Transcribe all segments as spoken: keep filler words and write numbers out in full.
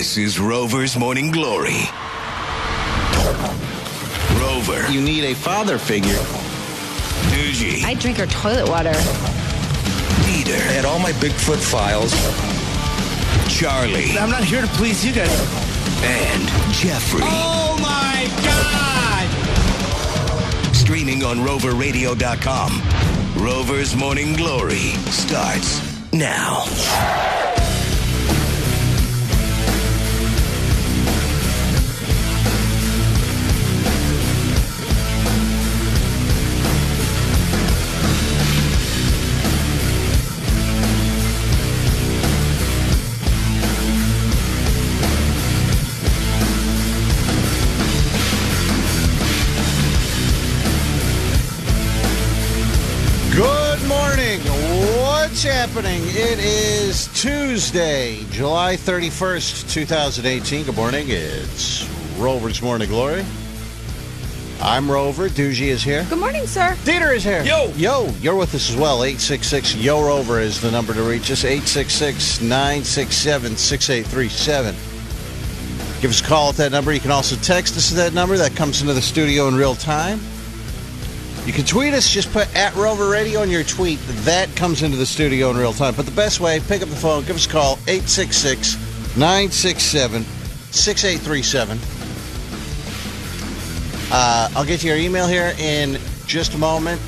This is Rover's Morning Glory. Rover. You need a father figure. Doogie. I drink her toilet water. Peter. I had all my Bigfoot files. Charlie. I'm not here to please you guys. And Jeffrey. Oh, my God! Streaming on rover radio dot com. Rover's Morning Glory starts now. Good morning. What's happening? It is Tuesday, July thirty-first, twenty eighteen. Good morning. It's Rover's Morning Glory. I'm Rover. Doogie is here. Good morning, sir. Dieter is here. Yo. Yo, you're with us as well. eight six six, Y O R O V E R is the number to reach us. eight six six, nine six seven, six eight three seven. Give us a call at that number. You can also text us at that number. That comes into the studio in real time. You can tweet us. Just put at Rover Radio in your tweet. That comes into the studio in real time. But the best way, pick up the phone, give us a call, eight six six, nine six seven, six eight three seven. Uh, I'll get to your email here in just a moment.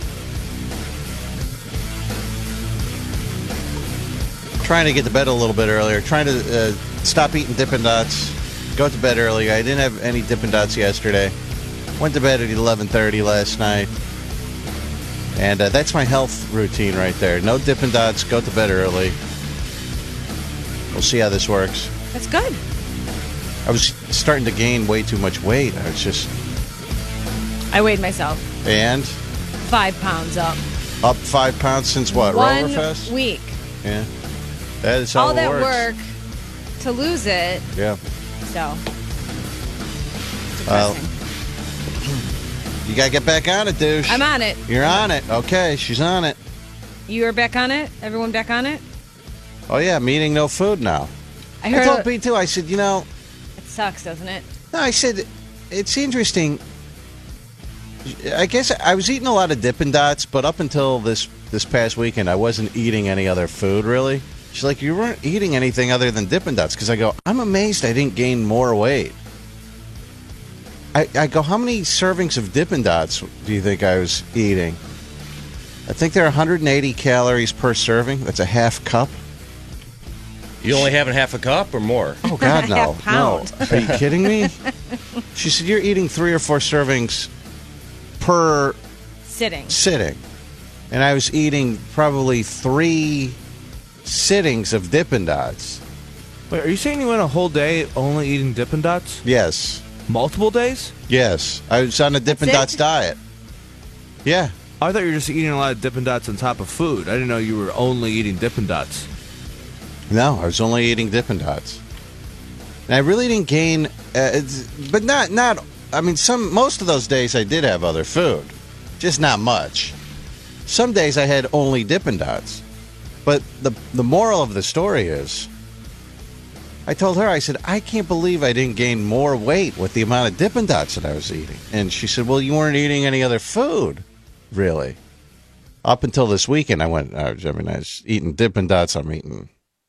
Trying to get to bed a little bit earlier. Trying to uh, stop eating Dippin' Dots. Go to bed earlier. I didn't have any Dippin' Dots yesterday. Went to bed at eleven thirty last night. And uh, that's my health routine right there. No Dippin' Dots. Go to bed early. We'll see how this works. That's good. I was starting to gain way too much weight. I was just... I weighed myself. And? Five pounds up. Up five pounds since what? One Roverfest? week. Yeah. That is how All it that works. work to lose it. Yeah. So. Well, Depressing. you got to get back on it, douche. I'm on it. You're on it. Okay, she's on it. You are back on it? Everyone back on it? Oh, yeah, I'm eating no food now. I I heard told it, Pete, too. I said, you know... it sucks, doesn't it? No, I said, it's interesting. I guess I was eating a lot of Dippin' Dots, but up until this, this past weekend, I wasn't eating any other food, really. She's like, you weren't eating anything other than Dippin' Dots. Because I go, I'm amazed I didn't gain more weight. I, I go, how many servings of Dippin' Dots do you think I was eating? I think they're one hundred eighty calories per serving. That's a half cup. You only having half a cup or more? Oh, God, no. Half pound. No. Are you kidding me? She said, you're eating three or four servings per Sitting. sitting. And I was eating probably three sittings of Dippin' Dots. Wait, are you saying you went a whole day only eating Dippin' Dots? Yes. Multiple days? Yes. I was on a Dippin' That's it? Dots diet. Yeah. I thought you were just eating a lot of Dippin' Dots on top of food. I didn't know you were only eating Dippin' Dots. No, I was only eating Dippin' Dots. And I really didn't gain, uh, it's, but not, not, I mean, some, most of those days I did have other food. Just not much. Some days I had only Dippin' Dots. But the the moral of the story is, I told her, I said, I can't believe I didn't gain more weight with the amount of Dippin' Dots that I was eating. And she said, well, you weren't eating any other food, really. Up until this weekend, I went, I mean, I was eating Dippin' Dots. I'm eating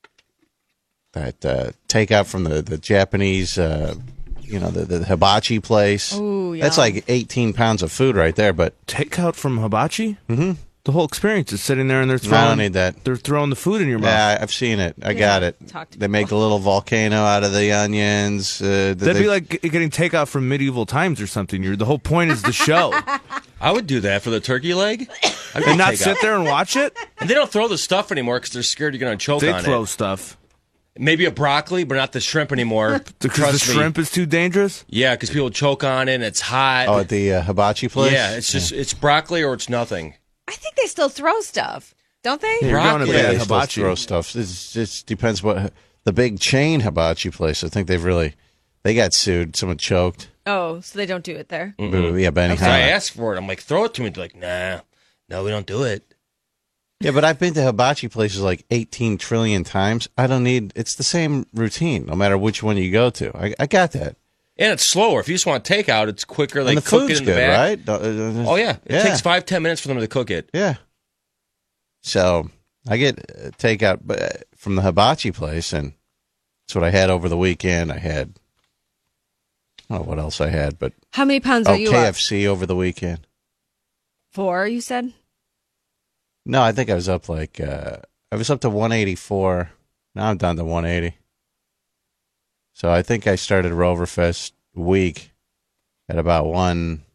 that uh, takeout from the, the Japanese, uh, you know, the, the hibachi place. Ooh, That's yum. like eighteen pounds of food right there, but Takeout from hibachi? Mm-hmm. The whole experience is sitting there and they're I throwing, don't need that. they're throwing the food in your mouth. Yeah, I've seen it. I got it. talk to They make a little volcano out of the onions. Uh, That'd they, be like getting takeout from medieval times or something. You're, the whole point is the show. I would do that for the turkey leg. I'd And not take sit out. there and watch it? And they don't throw the stuff anymore because they're scared you're going to choke They on throw it. stuff. Maybe a broccoli, but not the shrimp anymore. Because Trust the me. shrimp is too dangerous? Yeah, because people choke on it and it's hot. Oh, at the uh, hibachi place? Yeah, it's just it's broccoli or it's nothing. I think they still throw stuff, don't they? Yeah, you're going to Broccoli. Yeah, bad they still hibachi. throw stuff. It just depends what the big chain hibachi place. I think they've really they got sued. Someone choked. Oh, so they don't do it there. Mm-hmm. Yeah, Benny. So I asked for it. I'm like, throw it to me. They're like, nah, no, we don't do it. Yeah, but I've been to hibachi places like eighteen trillion times. I don't need, it's the same routine, no matter which one you go to. I, I got that. And it's slower. If you just want takeout, it's quicker. They And the cook food's it in the good, back. right? Don't- uh, Oh, yeah. It Yeah. takes five, ten minutes for them to cook it. Yeah. So I get uh, takeout but, uh, from the hibachi place, and that's what I had over the weekend. I had, I don't know what else I had, but How many pounds oh, are you K up? F C over the weekend. Four, you said? No, I think I was up like, uh, I was up to one eighty-four. Now I'm down to one eighty. So I think I started Roverfest week at about one,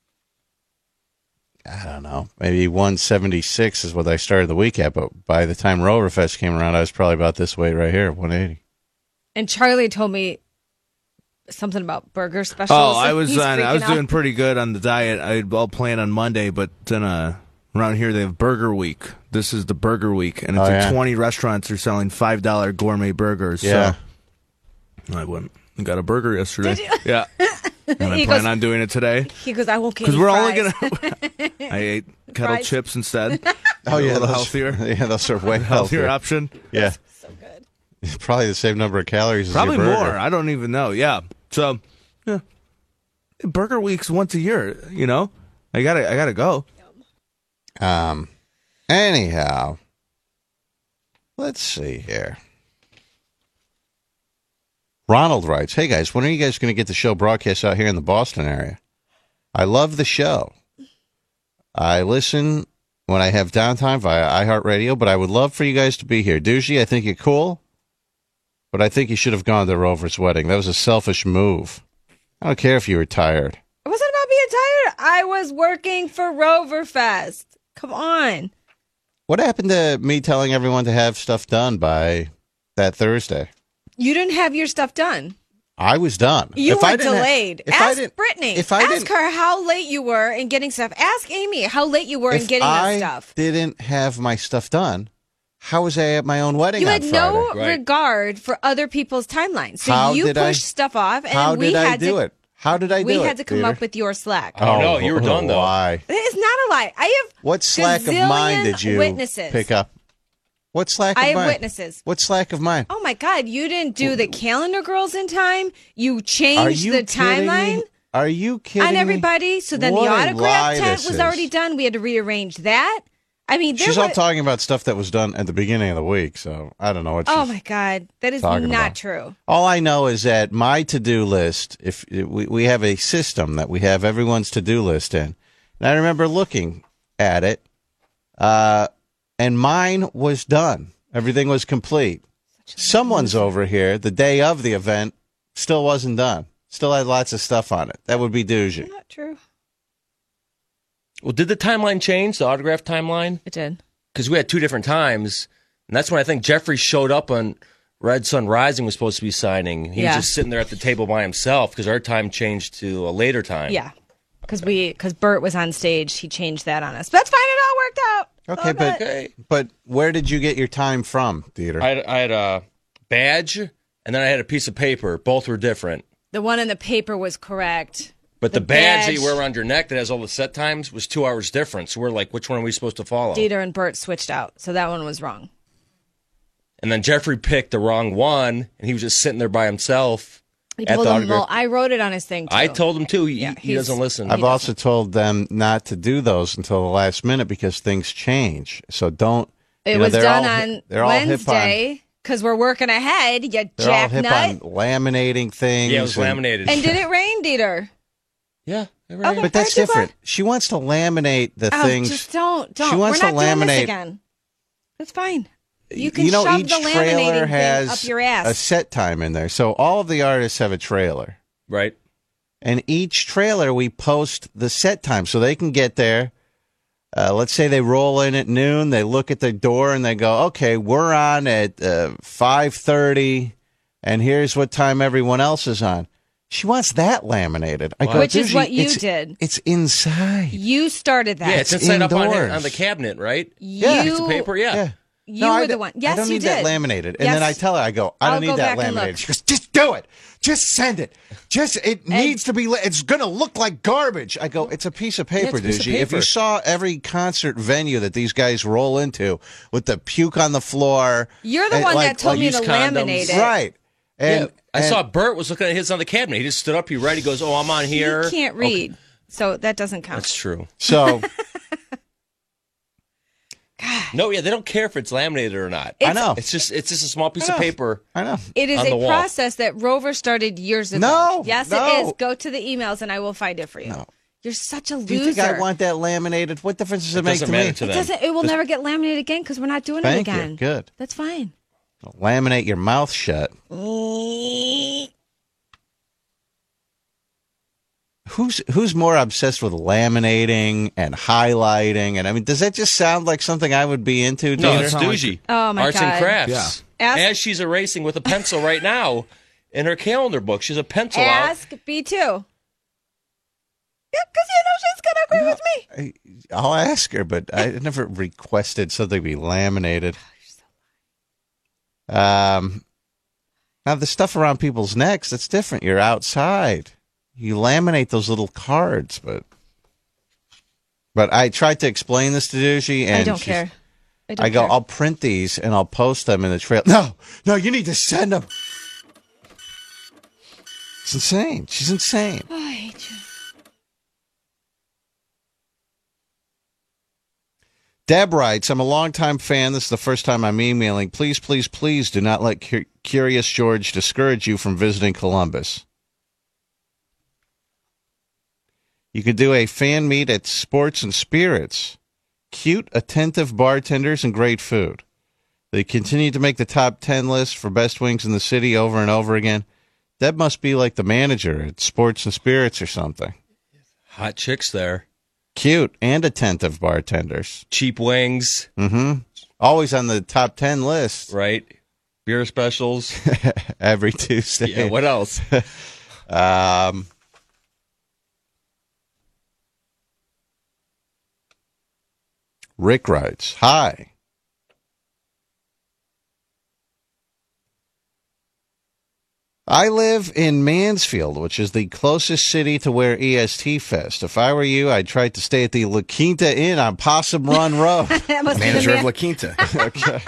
I don't know, maybe one seventy-six is what I started the week at. But by the time Roverfest came around, I was probably about this weight right here, one eighty. And Charlie told me something about burger specials. Oh, I was He's on, I was freaking out. doing pretty good on the diet. I I'll plan on Monday, but then uh, around here they have Burger Week. This is the Burger Week, and it's Oh, like yeah. twenty restaurants are selling five dollar gourmet burgers. Yeah. So I went and got a burger yesterday. Did you? Yeah, and I He plan goes- on doing it today He goes, I won't get because any we're only fries. gonna. I ate kettle Fries. chips instead. Oh, A yeah, little those, healthier, Yeah, those are way healthier healthier. option. Yeah, So good. probably the same number of calories Probably as your burger. more. I don't even know. Yeah. So, yeah, Burger Week's once a year. You know, I gotta, I gotta go. Um, anyhow, let's see here. Ronald writes, "Hey guys, when are you guys going to get the show broadcast out here in the Boston area? I love the show. I listen when I have downtime via iHeartRadio, but I would love for you guys to be here. Doogie, I think you're cool, but I think you should have gone to Rover's wedding. That was a selfish move. I don't care if you were tired. It wasn't about being tired. I was working for Roverfest. Come on. What happened to me telling everyone to have stuff done by that Thursday? You didn't have your stuff done. I was done. You If I were didn't ha- delayed. if I Ask didn't- Brittany. If I Ask didn't, her how late you were in getting stuff. Ask Amy how late you were in if getting I that stuff. didn't have my stuff done, how was I at my own wedding You on had Friday? no Right. regard for other people's timelines. So How you did I- pushed stuff off, and How we did I had do to. it? How did I do we it? had to come Peter? up with your slack. Oh, no, you were done, though. Why? It's not a lie. I have What slack of mine gazillion did you witnesses. pick up? What slack of I have mine? witnesses. What slack of mine? Oh my God! You didn't do the calendar girls in time. You Are changed you the kidding timeline me? Are you kidding on me? everybody. So then What the a lie autograph tent this was is. already done. We had to rearrange that. I mean, there She's were, all talking about stuff that was done at the beginning of the week, so I don't know what she's Oh my God, that is talking not about. true. All I know is that my to-do list, if we, we have a system that we have everyone's to-do list in, and I remember looking at it, uh, and mine was done. Everything was complete. Someone's over here the day of the event still wasn't done. Still had lots of stuff on it. That would be Doogie. Not true. Well, did the timeline change, the autograph timeline? It did. Because we had two different times, and that's when I think Jeffrey showed up on Red Sun Rising was supposed to be signing. He Yeah. was just sitting there at the table by himself because our time changed to a later time. Yeah, because we because Bert was on stage. He changed that on us. But that's fine. It all worked out. It's Okay, all but good. Okay. but where did you get your time from, Dieter? I had, I had a badge, and then I had a piece of paper. Both were different. The one in the paper was correct. But the, The badge, that badge- you wear around your neck that has all the set times was two hours different. So we're like, which one are we supposed to follow? Dieter and Bert switched out, so that one was wrong. And then Jeffrey picked the wrong one, and he was just sitting there by himself He at told the him, autograph. well, I wrote it on his thing too. I told him too. He, Yeah, he he's- doesn't listen. I've He also told them not to do those until the last minute because things change. So don't. It you know, was they're done all on hi- they're all hip on- Wednesday because we're working ahead. You They're all jack hip nut. on laminating things. yeah, it was and- laminated. And did it rain, Dieter? yeah, it rained. Okay. But that's Aren't you different. She wants to laminate the Oh, things. just don't, don't. She wants We're to not doing this laminate- again. That's fine. You can you know, shove each the trailer laminating thing has up your ass. a set time in there. So all of the artists have a trailer. Right. And each trailer, we post the set time so they can get there. Uh, let's say they roll in at noon. They look at the door and they go, okay, we're on at uh, five thirty, and here's what time everyone else is on. She wants that laminated. I go, Which is "Dude, what you it's- did. It's inside. You started that. Yeah, it's inside up on, indoors. on the cabinet, right? you, Yeah. Piece of paper, yeah. Yeah. You No, I were d- the one. Yes, I don't you need did. that laminated. And Yes. then I tell her, I go, I don't I'll need go that back and laminated. look. She goes, just do it. Just send it. Just it needs to be. Li- it's going to look like garbage. I go, it's a piece of paper, it's a piece of Doogie. If you paper. saw every concert venue that these guys roll into with the puke on the floor, You're the and, one like- that told like me to used condoms. laminate it. right. And yeah, I and- saw Bert was looking at his on the cabinet. He just stood up. He read. He goes, "Oh, I'm on here." He can't read, so that doesn't count. That's true. So No, yeah, they don't care if it's laminated or not. I know. It's just it's just a small piece I of know. paper. I know. It is on a the wall. process that Rover started years ago. No, Yes, no. it is. Go to the emails and I will find it for you. No. You're such a loser. Do you think I want that laminated? What difference does it, It make doesn't to matter me? to It them. doesn't. It will never get laminated again because we're not doing Thank it you. again. Good. That's fine. Laminate your mouth shut. Who's who's more obsessed with laminating and highlighting? And I mean, does that just sound like something I would be into? No, Tanner? it's Doogie. Oh, my Arts God. and crafts. Yeah. Ask- As she's erasing with a pencil right now in her calendar book. She's a pencil out. Ask B two. Yeah, because you know she's gonna agree with me. I, I'll ask her, but I never requested something be laminated. Um, now the stuff around people's necks, that's different. You're outside. You laminate those little cards, but but I tried to explain this to Doogie, and I don't she's- care. I, don't I go, care. I'll print these and I'll post them in the trail. No, no, you need to send them. It's insane. She's insane. Oh, I hate you. Deb writes, I'm a longtime fan. This is the first time I'm emailing. Please, please, please do not let Cur- Curious George discourage you from visiting Columbus. You could do a fan meet at Sports and Spirits. Cute, attentive bartenders and great food. They continue to make the top ten list for best wings in the city over and over again. Deb must be like the manager at Sports and Spirits or something. Hot chicks there. Cute and attentive bartenders. Cheap wings, Mm-hmm. Always on the top ten list right? Beer specials. every Tuesday. Yeah, what else? Um, Rick writes, hi. I live in Mansfield, which is the closest city to where E S T Fest. If I were you, I'd try to stay at the La Quinta Inn on Possum Run Road. That must be the Manager man- of La Quinta. Okay.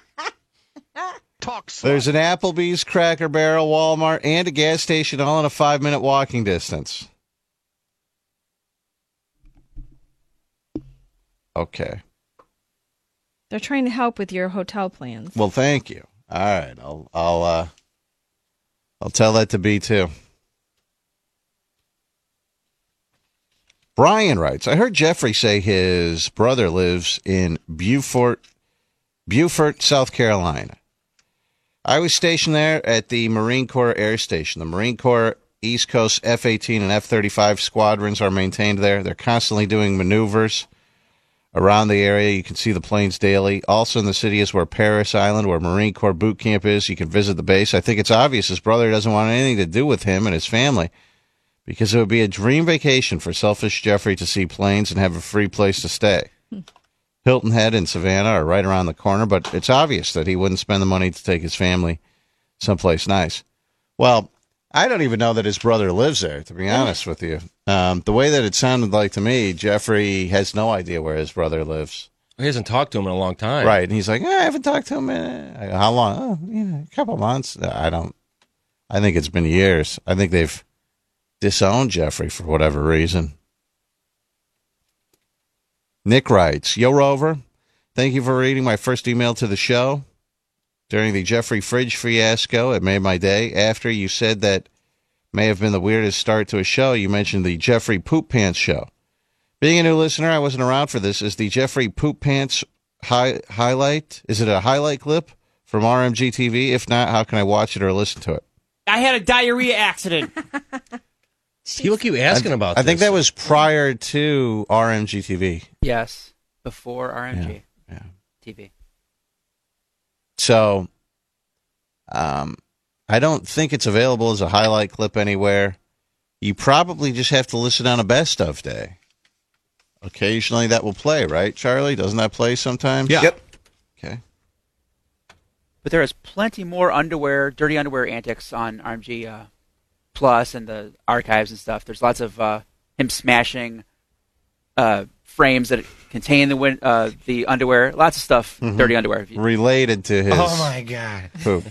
There's an Applebee's, Cracker Barrel, Walmart, and a gas station all in a five-minute walking distance. Okay. They're trying to help with your hotel plans. Well, thank you. All right, I'll I'll uh, I'll tell that to B too. Brian writes, I heard Jeffrey say his brother lives in Beaufort, Beaufort, South Carolina. I was stationed there at the Marine Corps Air Station. The Marine Corps East Coast F eighteen and F thirty-five squadrons are maintained there. They're constantly doing maneuvers around the area. You can see the planes daily. Also in the city is where Paris Island, where Marine Corps boot camp is. You can visit the base. I think it's obvious his brother doesn't want anything to do with him and his family because it would be a dream vacation for selfish Jeffrey to see planes and have a free place to stay. Hilton Head and Savannah are right around the corner, but it's obvious that he wouldn't spend the money to take his family someplace nice. Well, I don't even know that his brother lives there, to be honest with you. Um, the way that it sounded like to me, Jeffrey has no idea where his brother lives. He hasn't talked to him in a long time. Right. And he's like, eh, I haven't talked to him in I go, how long? Oh, you know, a couple months. I don't, I think it's been years. I think they've disowned Jeffrey for whatever reason. Nick writes, Yo, Rover, thank you for reading my first email to the show. During the Jeffrey Fridge fiasco, it made my day. After you said that may have been the weirdest start to a show, you mentioned the Jeffrey Poop Pants show. Being a new listener, I wasn't around for this. Is the Jeffrey Poop Pants hi- highlight? Is it a highlight clip from R M G T V? If not, how can I watch it or listen to it? I had a diarrhea accident. He will keep asking I, about I this. think that was prior to R M G T V. Yes, before R M G Yeah, yeah. T V. So, um, I don't think it's available as a highlight clip anywhere. You probably just have to listen on a best of day. Occasionally that will play, right, Charlie? Doesn't that play sometimes? Yeah. Yep. Okay. But there is plenty more underwear, dirty underwear antics on R M G uh, Plus and the archives and stuff. There's lots of uh, him smashing uh, frames that contain the win- uh, the underwear. Lots of stuff, mm-hmm. dirty underwear. Related to his Oh, my God. poop.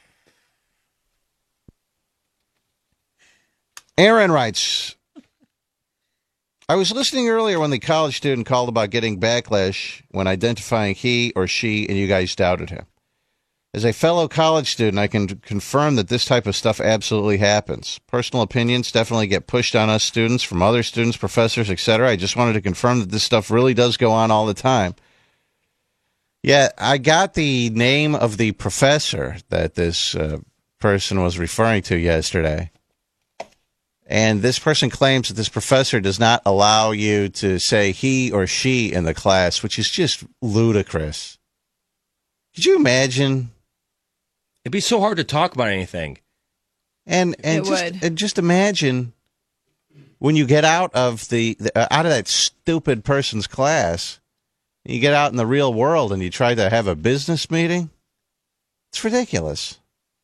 Aaron writes, I was listening earlier when the college student called about getting backlash when identifying he or she, and you guys doubted him. As a fellow college student, I can confirm that this type of stuff absolutely happens. Personal opinions definitely get pushed on us students from other students, professors, et cetera. I just wanted to confirm that this stuff really does go on all the time. Yeah, I got the name of the professor that this uh, person was referring to yesterday. And this person claims that this professor does not allow you to say he or she in the class, which is just ludicrous. Could you imagine? It'd be so hard to talk about anything. And and It just would. and just imagine when you get out of the, the uh, out of that stupid person's class, you get out in the real world and you try to have a business meeting. It's ridiculous.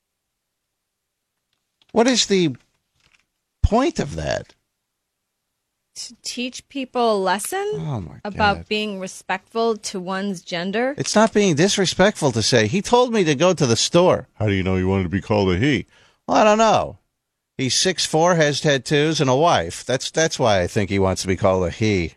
What is the point of that? To teach people a lesson Oh my about God. being respectful to one's gender. It's not being disrespectful to say, he told me to go to the store. How do you know he wanted to be called a he? Well, I don't know. He's six foot four, has tattoos, and a wife. That's that's why I think he wants to be called a he.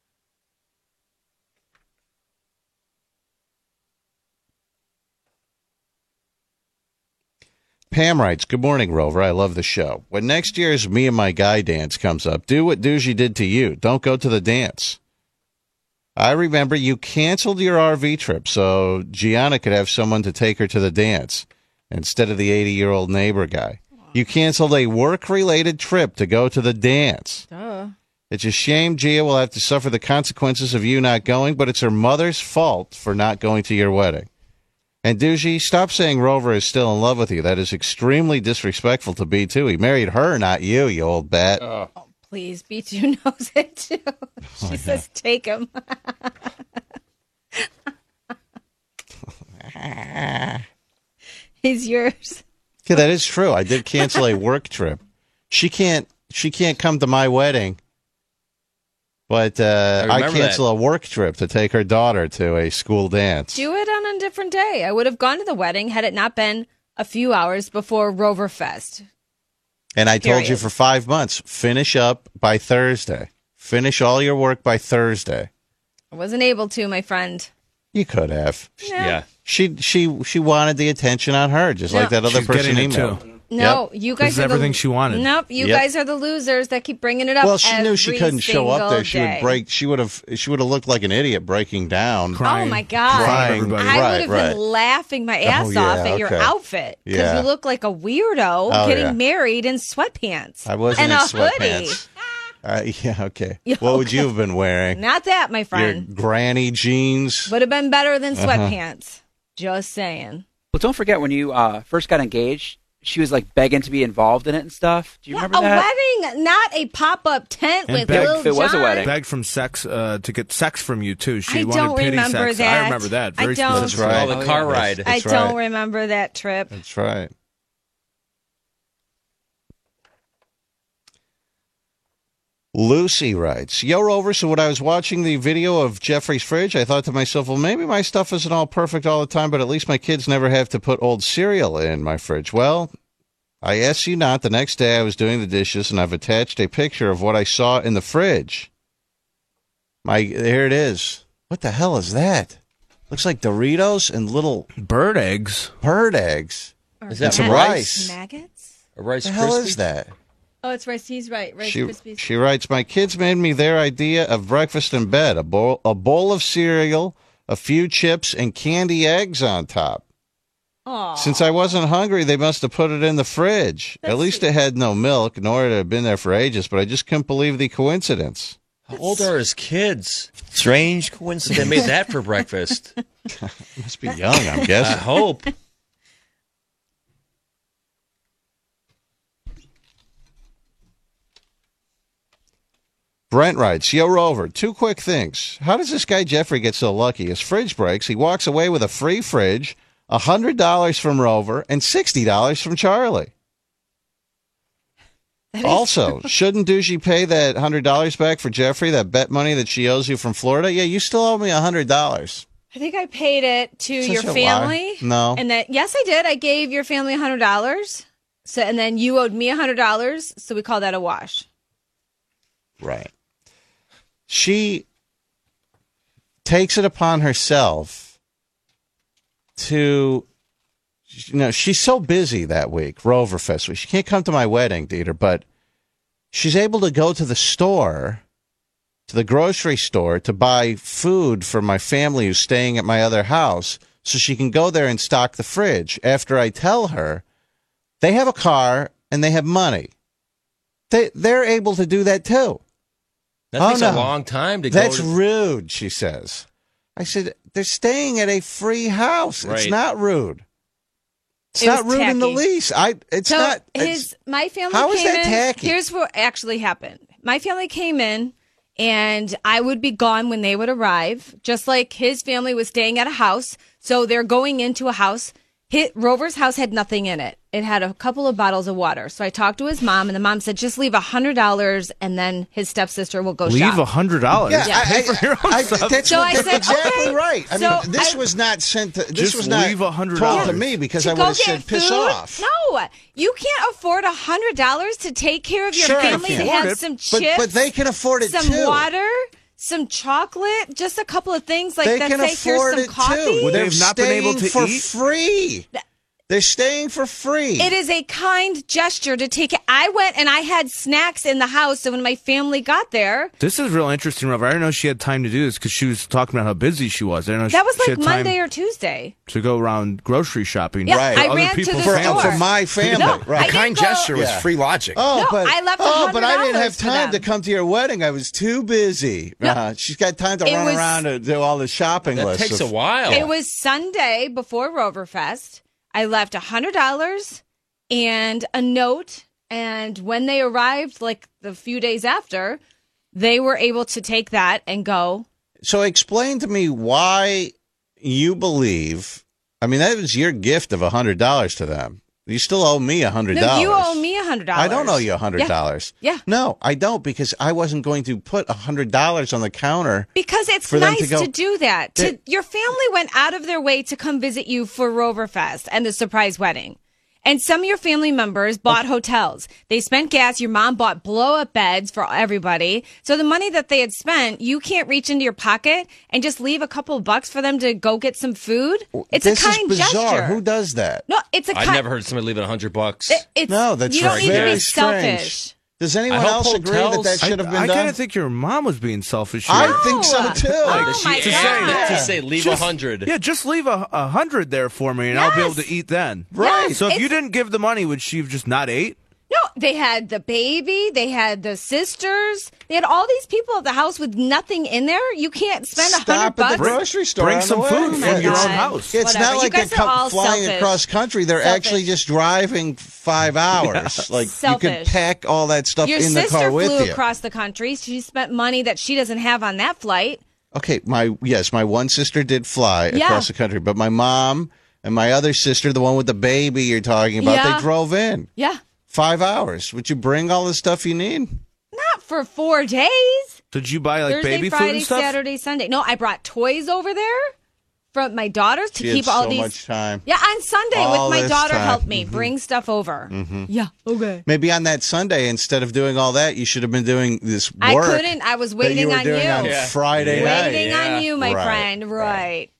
Pam writes, good morning, Rover. I love the show. When next year's Me and My Guy dance comes up, do what Doogie did to you. Don't go to the dance. I remember you canceled your R V trip so Gianna could have someone to take her to the dance instead of the eighty-year-old neighbor guy. You canceled a work-related trip to go to the dance. Duh. It's a shame Gia will have to suffer the consequences of you not going, but it's her mother's fault for not going to your wedding. And Doogie, stop saying Rover is still in love with you. That is extremely disrespectful to B two. He married her, not you, you old bat. Oh. Please, B two knows it too. She Oh, says, take him. He's yours. Yeah, that is true. I did cancel a work trip. She can't. She can't come to my wedding, but uh, I I, remember cancel a work trip to take her daughter to a school dance. Do it on a different day. I would have gone to the wedding had it not been a few hours before Rover Fest. And I told you Period. for five months, finish up by Thursday. Finish all your work by Thursday. I wasn't able to, my friend. You could have. Yeah. She she she wanted the attention on her, just like No. that other She's person getting it, emailed. too. No, you guys This is are everything the, she wanted. Nope, you Yep. guys are the losers that keep bringing it up. Well, she knew she every couldn't show up there. She single would day. break. She would have. She would have looked like an idiot breaking down. Oh Crying. my God! Crying. Everybody. I Right, would have right. been laughing my ass Oh, yeah, off at your okay. outfit because Yeah. you look like a weirdo Oh, getting yeah. married in sweatpants. I wasn't and in a sweatpants. Uh, yeah, okay. What would you have been wearing? hoodie. Not that, my Your friend. granny jeans? Would have been better than Uh-huh. sweatpants. Just saying. Well, don't forget when you uh, first got engaged, she was like begging to be involved in it and stuff. Do you Yeah, remember a that? wedding, not a pop-up tent And with beg- Lil If it was a Jon. wedding. Begged from sex uh, to get sex from you too. She I wanted don't pity remember sex. that. I remember that. I Very don't. That's specific. right. Oh, the car ride. I That's don't right. remember that trip. That's right. Lucy writes, Yo, Rover, so when I was watching the video of Jeffrey's fridge, I thought to myself, well, maybe my stuff isn't all perfect all the time, but at least my kids never have to put old cereal in my fridge. Well, I asked you not. The next day I was doing the dishes, and I've attached a picture of what I saw in the fridge. My, here it is. What the hell is that? Looks like Doritos and little Bird eggs. bird eggs. Or Is that some maggots? rice? Maggots? A Rice What the hell Krispie? is that? Oh, it's rice. He's right. Rice She, Krispies. she writes, my kids made me their idea of breakfast in bed, a bowl, a bowl of cereal, a few chips, and candy eggs on top. Aw. Since I wasn't hungry, they must have put it in the fridge. At That's least it had no milk, nor had it been there for ages, but I just couldn't believe the coincidence. How old are his kids? Strange They coincidence. made that for breakfast. Must be young, I'm I guessing. hope. Brent writes, Yo, Rover, two quick things. How does this guy Jeffrey get so lucky? His fridge breaks. He walks away with a free fridge, one hundred dollars from Rover and sixty dollars from Charlie. Also, shouldn't Doogie pay that one hundred dollars back for Jeffrey, that bet money that she owes you from Florida? Yeah, you still owe me one hundred dollars. I think I paid it to Such your a family. lie. No. And that, yes, I did. I gave your family one hundred dollars. So, and then you owed me one hundred dollars. So we call that a wash. Right. She takes it upon herself to, you know, she's so busy that week, Roverfest week. She can't come to my wedding, Dieter, but she's able to go to the store, to the grocery store, to buy food for my family who's staying at my other house so she can go there and stock the fridge after I tell her they have a car and they have money. They, they're able to do that too. That Oh, takes no. a long time to That's go. To, rude, she says. I said, they're staying at a free house. It's Right. not rude. It's It not was rude in the tacky. least. I. It's So not. his It's, my family how is came that in. tacky? Here's what actually happened. My family came in, and I would be gone when they would arrive. Just like his family was staying at a house, so they're going into a house. Hit, Rover's house had nothing in it. It had a couple of bottles of water. So I talked to his mom, and the mom said, "Just leave a hundred dollars, and then his stepsister will go Leave shop." a hundred dollars. yeah, Yeah. I, Pay for your own I, stuff. that's, So what, I that's said, exactly okay. right. I So mean, this I- was not sent. To, this Just was not leave a hundred told dollars. to me because To I would go have said, get "Piss food? off." No, you can't afford a hundred dollars to take care of your Sure I family can. to Afford have it, some But chips, but they can afford it some too. water, some chocolate, just a couple of things like They that. can Say afford here's it some coffee. too. Would they They're have not been able staying to for eat? free. They're staying for free. It is a kind gesture to take it. I went and I had snacks in the house, and when my family got there, This is real interesting, Rover. I didn't know she had time to do this because she was talking about how busy she was. I didn't know that she, was she like had time Monday or Tuesday. to go around grocery shopping. Yeah, Right. I Other ran to people's the for, families. store. for my family, No, right? I didn't Kind go- gesture was Yeah. free logic. Oh, No, but I left oh, but I didn't $one hundred have for time to them. come to your wedding. I was too busy. No. Uh, she's got time to It run was- around and do all the shopping that lists. takes a of- while. It was Sunday before Roverfest. I left one hundred dollars and a note. And when they arrived, like the few days after, they were able to take that and go. So explain to me why you believe. I mean, that was your gift of a hundred dollars to them. You still owe me a hundred No, dollars. you owe me one hundred dollars. I don't owe you a hundred dollars. Yeah. Yeah. No, I don't because I wasn't going to put a hundred dollars on the counter. Because it's For them nice to to, go- do that. To, They- your family went out of their way to come visit you for Roverfest and the surprise wedding. And some of your family members bought hotels. They spent gas. Your mom bought blow up beds for everybody. So the money that they had spent, you can't reach into your pocket and just leave a couple of bucks for them to go get some food. It's this a kind is bizarre. gesture. Who does that? No, it's a I kind. never heard somebody leaving a hundred bucks. It, it's, No, that's you don't need to very be strange. selfish. Does anyone I hope else agree that hotels- that I, should have been I done? kind of think your mom was being selfish here. I think so No. too. Oh, Does she my ask God. to say leave a Just- hundred? Yeah, just leave a, a hundred there for me, and I'll be able Yes. to eat then. Right. So if you It's- didn't give the money, would she have just not ate? No, they had the baby, they had the sisters, they had all these people at the house with nothing in there. You can't spend a hundred Stop at the bucks. grocery store. Bring on some the way. food Oh from my your God. own house. It's Whatever. not You like they're guys are come all flying selfish. across country. They're Selfish. actually just driving five hours. Like you Selfish. can pack all that stuff Your in the sister car with flew you. across the country. She spent money that she doesn't have on that flight. Okay, my yes, my one sister did fly Yeah. across the country, but my mom and my other sister, the one with the baby you're talking about, Yeah. they drove in Yeah. five hours. Would you bring all the stuff you need? Not for four days. Did you buy like Thursday, baby food Friday, and stuff? Saturday, Sunday. No, I brought toys over there from my daughters to She keep had all so these. much time. Yeah, on Sunday All with my this daughter time. helped me Mhm. bring stuff over. Mm-hmm. Yeah. Okay. Maybe on that Sunday, instead of doing all that, you should have been doing this I work. couldn't. I was that waiting you were on doing you. on Yeah. Friday night. Waiting Yeah. on you, my Right, friend. right. Right.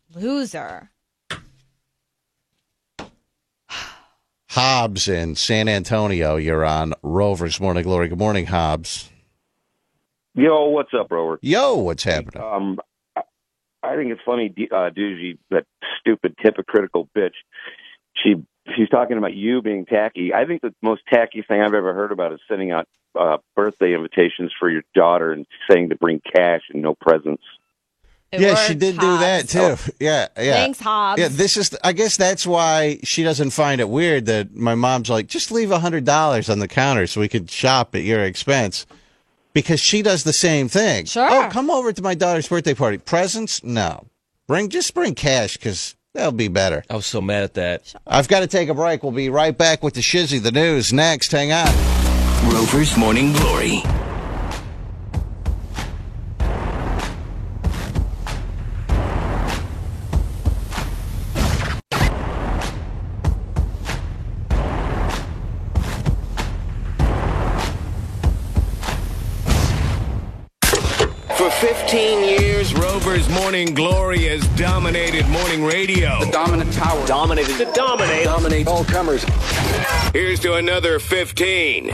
Loser. Hobbs in San Antonio. You're on Rover's Morning Glory. Good morning, Hobbs. Yo, what's up, Rover? Yo, what's happening? Um, I, I think it's funny, D- uh, Doogie, that stupid, hypocritical bitch. She she's talking about you being tacky. I think the most tacky thing I've ever heard about is sending out uh, birthday invitations for your daughter and saying to bring cash and no presents. It yeah, she worked, did do that Hobbs. too. Yeah, yeah. Thanks, Hobbs. Yeah, this is. I guess that's why she doesn't find it weird that my mom's like, just leave a hundred dollars on the counter so we could shop at your expense, because she does the same thing. Sure. Oh, come over to my daughter's birthday party. Presents? No. Bring just bring cash because They'll be better. I was so mad at that. I've got to take a break. We'll be right back with the Shizzy, the news next. Hang on. Rover's Morning Glory. For fifteen years, Rover's Morning Glory has dominated morning radio. The dominant tower. Dominated. To dominate. Dominate all comers. Here's to another fifteen.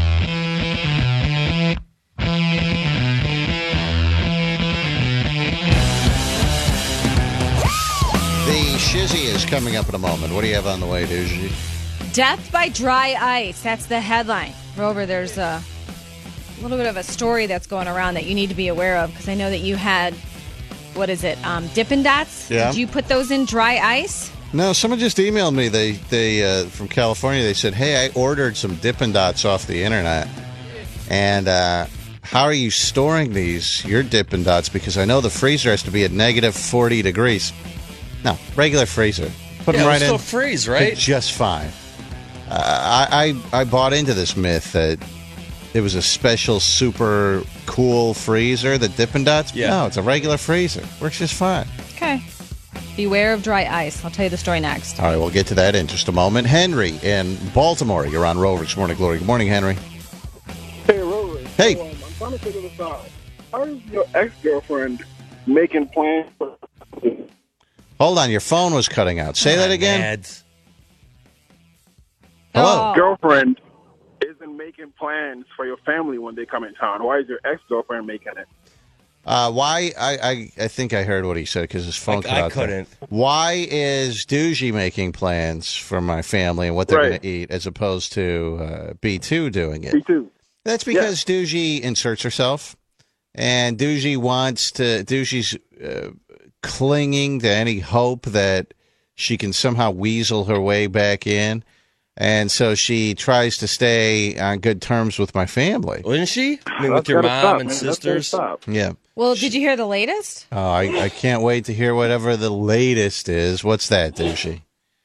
The Shizzy is coming up in a moment. What do you have on the way, Doogie? Death by dry ice. That's the headline. Rover, there's a little bit of a story that's going around that you need to be aware of, because I know that you had, what is it, um, Dippin' Dots? Yeah. Did you put those in dry ice? No, someone just emailed me. They they uh, from California. They said, "Hey, I ordered some Dippin' Dots off the internet, and uh, how are you storing these your Dippin' Dots? Because I know the freezer has to be at negative forty degrees. No, regular freezer. Put Yeah, them right it'll in. still freeze, They're right? just fine. Uh, I, I I bought into this myth that it was a special, super cool freezer, the Dippin' Dots. Yeah. No, it's a regular freezer. Works just fine. Okay. Beware of dry ice. I'll tell you the story next. All right, we'll get to that in just a moment. Henry in Baltimore, you're on Rover's Morning Glory. Good morning, Henry. Hey, Rover. Hey. So, um, I'm trying to figure this out. How is your ex-girlfriend making plans for... Hold on, your phone was cutting out. Say that again. Nads. Hello? Oh. girlfriend isn't making plans for your family when they come in town? Why is your ex-girlfriend making it? Uh, why? I, I I think I heard what he said because his phone I- cut I out there. couldn't. Why is Doogie making plans for my family and what they're Right. going to eat as opposed to uh, B two doing it? Me too. That's because Doogie inserts herself, and Doogie wants to. Doogie's uh, clinging to any hope that she can somehow weasel her way back in, and so she tries to stay on good terms with my family. Wouldn't she? I mean, with That's your gotta mom stop, and man. That's gotta sisters. stop. Yeah. Well, did you hear the latest? Oh, I, I can't wait to hear whatever the latest is. What's that, Douchey?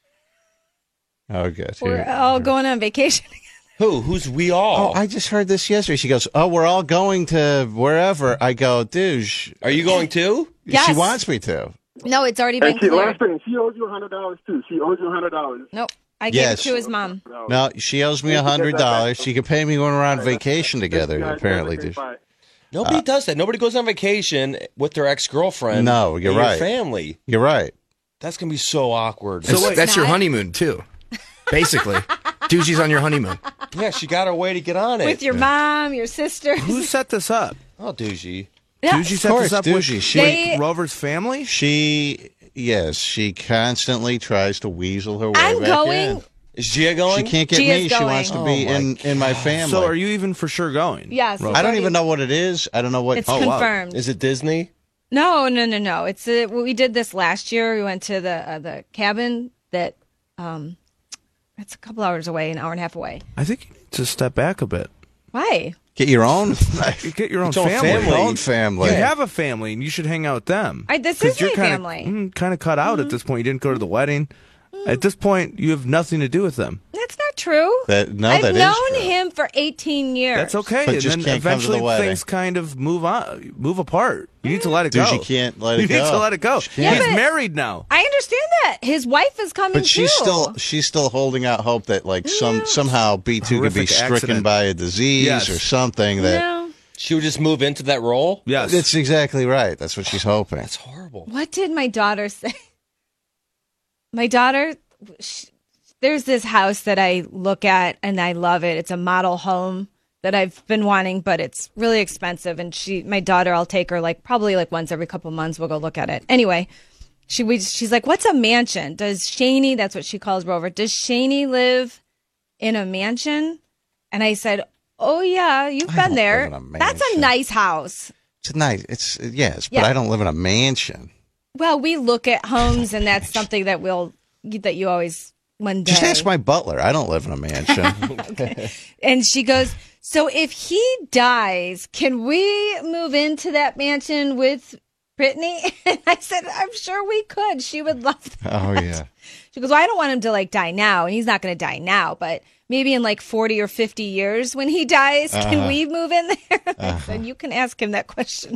Oh, good. We're Here. all going on vacation. Who? Who's we all? Oh, I just heard this yesterday. She goes, "Oh, we're all going to wherever." I go, "Douche." Are you going too? Yes. She wants me to. No, it's already been And she, cleared. last thing, she owes you a hundred dollars too. She owes you a hundred dollars. Nope. I gave Yes. it to his mom. No, she owes me a hundred dollars. She could pay me when we're on vacation together. Apparently, douche. Nobody does that. Nobody goes on vacation with their ex-girlfriend. No, you're and right. Your family. You're right. That's gonna be so awkward. So wait. that's your Not- honeymoon too, basically. Doogie's on your honeymoon. yeah, she got her way to get on it. With your mom, your sister. Who set this up? Oh, Doogie. Yeah. Doogie Of set course, this up Doogie. with She, They- Rover's family. she, yes, she constantly tries to weasel her way I'm back going. in. Is Gia going? She can't get Gia's me. She going. wants to Oh, be my in, in my family. So are you even for sure going? Yes. Rover? I don't even know what it is. I don't know what. It's Oh, wow. confirmed. Is it Disney? No, no, no, no. It's uh we did this last year. We went to the uh, the cabin that um, it's a couple hours away, an hour and a half away. I think you need to step back a bit. Why? Get your own. You get your own It's your own family. family. Your own family. You have a family, and you should hang out with them. I- this 'Cause is you're my kinda, family. Mm, kind of cut out at this point. You didn't go to the wedding. At this point, you have nothing to do with them. That's not true. That- no, I've that is known true. him for eighteen years. That's okay. But and just then can't come to the eventually wedding. things kind of move on, move apart. You need to let it Dude, go. you can't let it you go. need to let it go. She can't. He's Yeah, but- married now. I understand that his wife is coming But she's too. still she's still holding out hope that like some somehow B two could be Horrific stricken accident. by a disease Yes. or something that. No. She would just move into that role? Yes. That's exactly right. That's what she's hoping. That's horrible. What did my daughter say? My daughter, she, there's this house that I look at and I love it. It's a model home that I've been wanting, but it's really expensive. And she, my daughter, I'll take her like probably like once every couple months. We'll go look at it. Anyway, she we, she's like, "What's a mansion?" Does Shani? That's what she calls Rover. Does Shani live in a mansion? And I said, "Oh yeah, you've I been don't there. live in a That's a mansion." nice house." It's nice. It's yes, but Yeah. I don't live in a mansion. Well, we look at homes, and that's something that we'll that you always one day. Just ask my butler. I don't live in a mansion. And she goes, "So if he dies, can we move into that mansion with Brittany? And I said, I'm sure we could. She would love that. Oh, yeah. She goes, well, I don't want him to like die now. And he's not going to die now, but maybe in like forty or fifty years when he dies, uh-huh. can we move in there? Uh-huh. I said, you can ask him that question.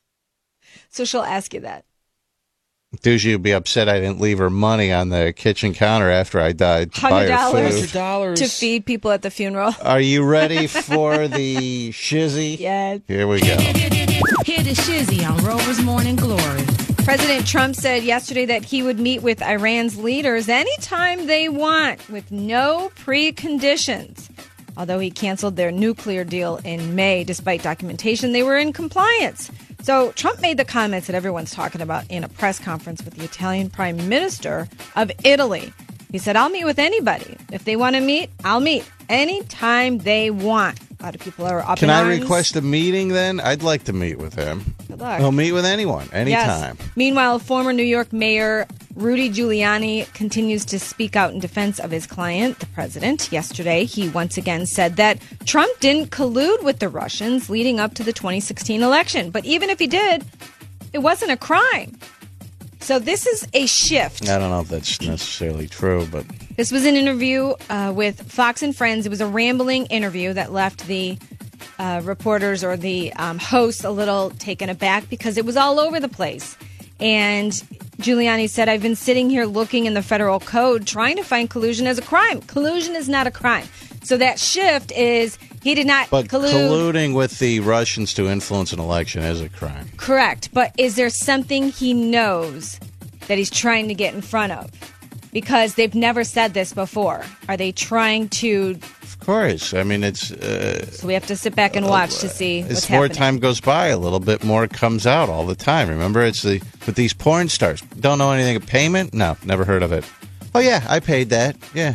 So she'll ask you that. Doogie would be upset I didn't leave her money on the kitchen counter after I died to buy her food. one hundred dollars to feed people at the funeral. Are you ready for the shizzy? Yes. Here we go. Hear the shizzy on Rover's Morning Glory. President Trump said yesterday that he would meet with Iran's leaders anytime they want with no preconditions. Although he canceled their nuclear deal in May, despite documentation they were in compliance. So Trump made the comments that everyone's talking about in a press conference with the Italian Prime Minister of Italy. He said, I'll meet with anybody. If they want to meet, I'll meet anytime they want. A lot of people are up Can in I arms. request a meeting then? I'd like to meet with him. Good luck. He'll meet with anyone, anytime. Yes. Meanwhile, former New York Mayor Rudy Giuliani continues to speak out in defense of his client, the president. Yesterday, he once again said that Trump didn't collude with the Russians leading up to the twenty sixteen election. But even if he did, it wasn't a crime. So this is a shift. I don't know if that's necessarily true, but... This was an interview uh, with Fox and Friends. It was a rambling interview that left the uh, reporters or the um, hosts a little taken aback because it was all over the place. And Giuliani said, I've been sitting here looking in the federal code trying to find collusion as a crime. Collusion is not a crime. So that shift is he did not but collude. colluding with the Russians to influence an election is a crime. Correct. But is there something he knows that he's trying to get in front of? Because they've never said this before. Are they trying to... Of course. I mean, it's... Uh, so we have to sit back and watch to see what's as more happening. time goes by, a little bit more comes out all the time. Remember, it's the with these porn stars. Don't know anything of payment? No, never heard of it. Oh, yeah, I paid that. Yeah.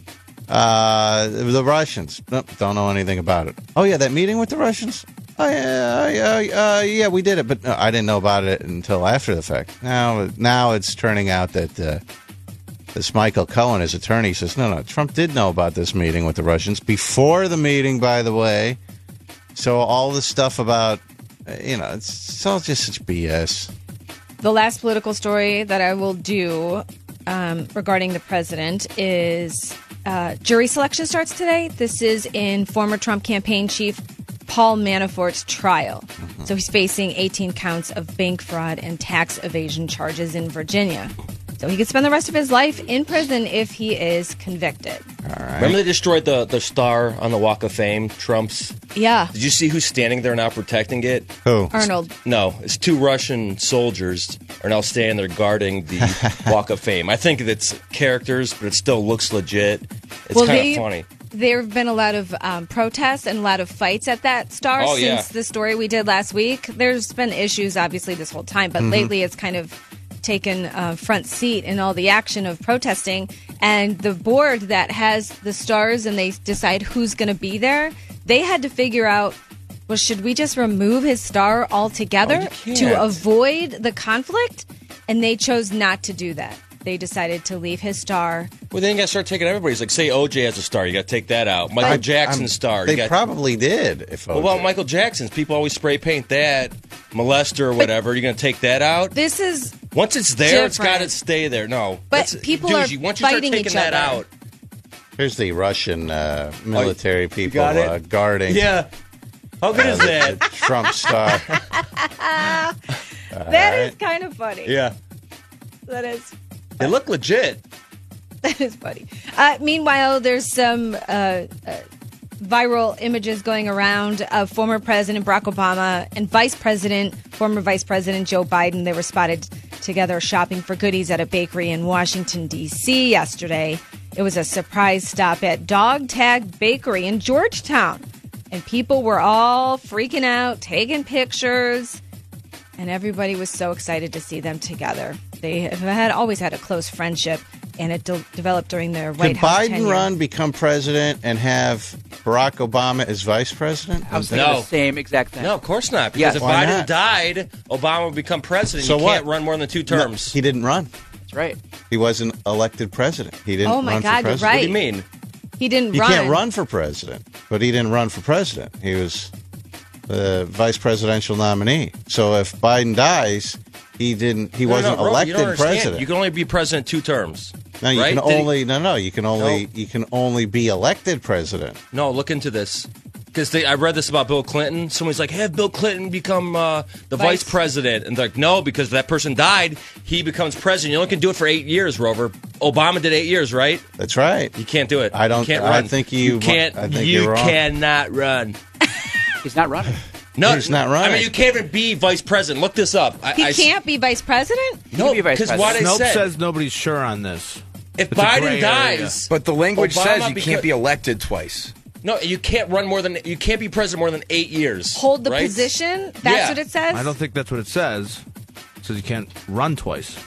Uh, the Russians. Nope, don't know anything about it. Oh, yeah, that meeting with the Russians? Oh, yeah, yeah, uh, yeah, we did it, but no, I didn't know about it until after the fact. Now, now it's turning out that... Uh, This Michael Cohen, his attorney, says, no, no, Trump did know about this meeting with the Russians before the meeting, by the way. So all the stuff about, you know, it's, it's all just such B S. The last political story that I will do um, regarding the president is uh, jury selection starts today. This is in former Trump campaign chief Paul Manafort's trial. Mm-hmm. So he's facing eighteen counts of bank fraud and tax evasion charges in Virginia. So he could spend the rest of his life in prison if he is convicted. All right. Remember they destroyed the, the star on the Walk of Fame, Trump's? Yeah. Did you see who's standing there now protecting it? Who? Arnold. No, it's two Russian soldiers are now standing there guarding the Walk of Fame. I think it's characters, but it still looks legit. It's well, kind they, of funny. There have been a lot of um, protests and a lot of fights at that star oh, since yeah. the story we did last week. There's been issues, obviously, this whole time, but mm-hmm. lately it's kind of taken uh, front seat in all the action of protesting. And the board that has the stars and they decide who's going to be there, they had to figure out, well, should we just remove his star altogether oh, to avoid the conflict? And they chose not to do that. They decided to leave his star. Well, then you got to start taking everybody's. Like, say O J has a star, you got to take that out. Michael I'm, Jackson's I'm, star. They you got probably did. If Well, well, Michael Jackson's, people always spray paint that, molester or whatever. You're going to take that out? This is Once it's there, different. it's got to stay there. No. But That's, people Doogie, are once you start fighting taking each that other. out. Here's the Russian uh, military people got it? uh, guarding. Yeah. How good uh, is that? Trump star. That right. is kind of funny. Yeah. That is. They look legit. That is funny. Uh, meanwhile, there's some uh, uh, viral images going around of former President Barack Obama and Vice President, former Vice President Joe Biden. They were spotted together shopping for goodies at a bakery in Washington, D C yesterday. It was a surprise stop at Dog Tag Bakery in Georgetown. And people were all freaking out, taking pictures. And everybody was so excited to see them together. They have had always had a close friendship, and it de- developed during their White Could House Biden tenure. run, become president, and have Barack Obama as vice president? I was thinking No. the same exact thing. No, of course not. Because Yes. if Why Biden not? died, Obama would become president. So you what? can't run more than two No, terms. he didn't run. That's right. He wasn't elected president. He didn't Oh, my run God, for you're president. right. What do you mean? He didn't You run. can't run for president, but he didn't run for president. He was the vice presidential nominee. So if Biden dies, he didn't. He No, no, wasn't Rover, you elected don't understand. president. You can only be president two terms. No, you right? can Did he- only no, no. You can only No. you can only be elected president. No, look into this. Because I read this about Bill Clinton. Someone's like, have Bill Clinton become uh, the vice. Vice. president. And they're like, no, because that person died, he becomes president. You only can do it for eight years, Rover. Obama did eight years, right? That's right. You can't do it. I don't- You can't I run. think you- You can't. I think you you're wrong. cannot run. He's not running. No, He's not running. I mean, you can't even be vice president. Look this up. I, He I- can't be vice president? No, be vice because what I Snopes said. says nobody's sure on this. if it's a Biden gray dies, But the language Obama says you beca- can't be elected twice. no, you can't run more than you can't be president more than eight years. Hold the right? position? That's Yeah. what it says? I don't think that's what it says. It says you can't run twice.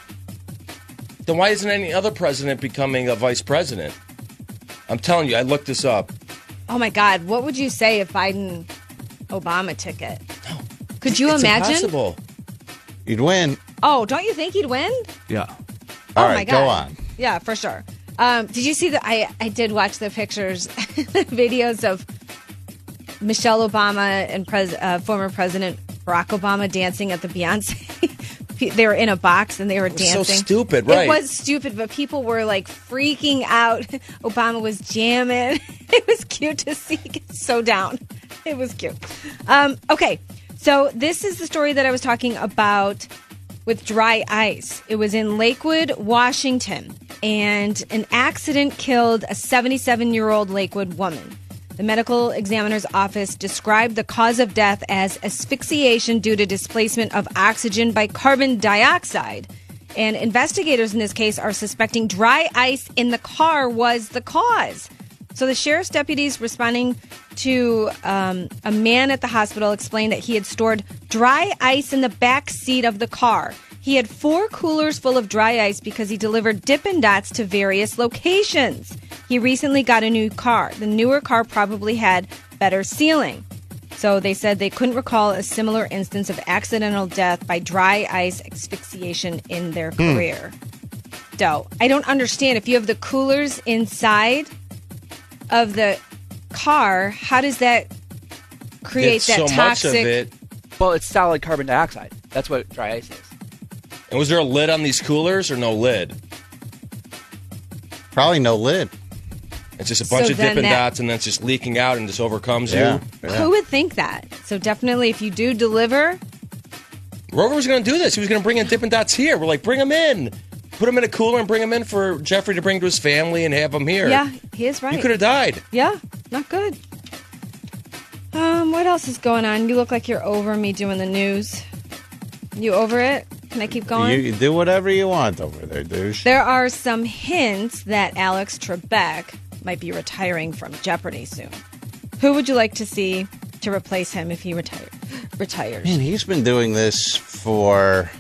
Then why isn't any other president becoming a vice president? I'm telling you, I looked this up. Oh my God, what would you say if Biden Obama took it? Could you It's imagine? impossible. You'd win. Oh, don't you think he'd win? Yeah. All oh right, my God. go on. Yeah, for sure. Um, did you see that? I, I did watch the pictures, videos of Michelle Obama and pres, uh, former President Barack Obama dancing at the Beyonce. They were in a box and they were was so dancing. stupid, right. It was stupid, but people were like freaking out. Obama was jamming. It was cute to see. So down. It was cute. Um, okay, so this is the story that I was talking about with dry ice. It was in Lakewood, Washington, and an accident killed a seventy-seven-year-old Lakewood woman. The medical examiner's office described the cause of death as asphyxiation due to displacement of oxygen by carbon dioxide. And investigators in this case are suspecting dry ice in the car was the cause. So the sheriff's deputies responding to um, a man at the hospital explained that he had stored dry ice in the back seat of the car. He had four coolers full of dry ice because he delivered Dippin' Dots to various locations. He recently got a new car. The newer car probably had better sealing. So they said they couldn't recall a similar instance of accidental death by dry ice asphyxiation in their Hmm. career. So I don't understand. If you have the coolers inside of the car, how does that create It's that so toxic? much of it. Well, it's solid carbon dioxide. That's what dry ice is. And was there a lid on these coolers or no lid? Probably no lid. It's just a bunch So of then Dippin' that- Dots and then it's just leaking out and just overcomes Yeah. you. yeah. Who would think that? So definitely, if you do deliver, Rover was going to do this. He was going to bring in Dippin' Dots here. We're like, bring them in. Put them in a cooler and bring them in for Jeffrey to bring to his family and have them here. yeah, he is right. You could have died. Yeah, not good. Um, what else is going on? You look like you're over me doing the news. You over it? Can I keep going? You, you do whatever you want over there, douche. There are some hints that Alex Trebek might be retiring from Jeopardy soon. Who would you like to see to replace him if he retire, retires? Man, he's been doing this for.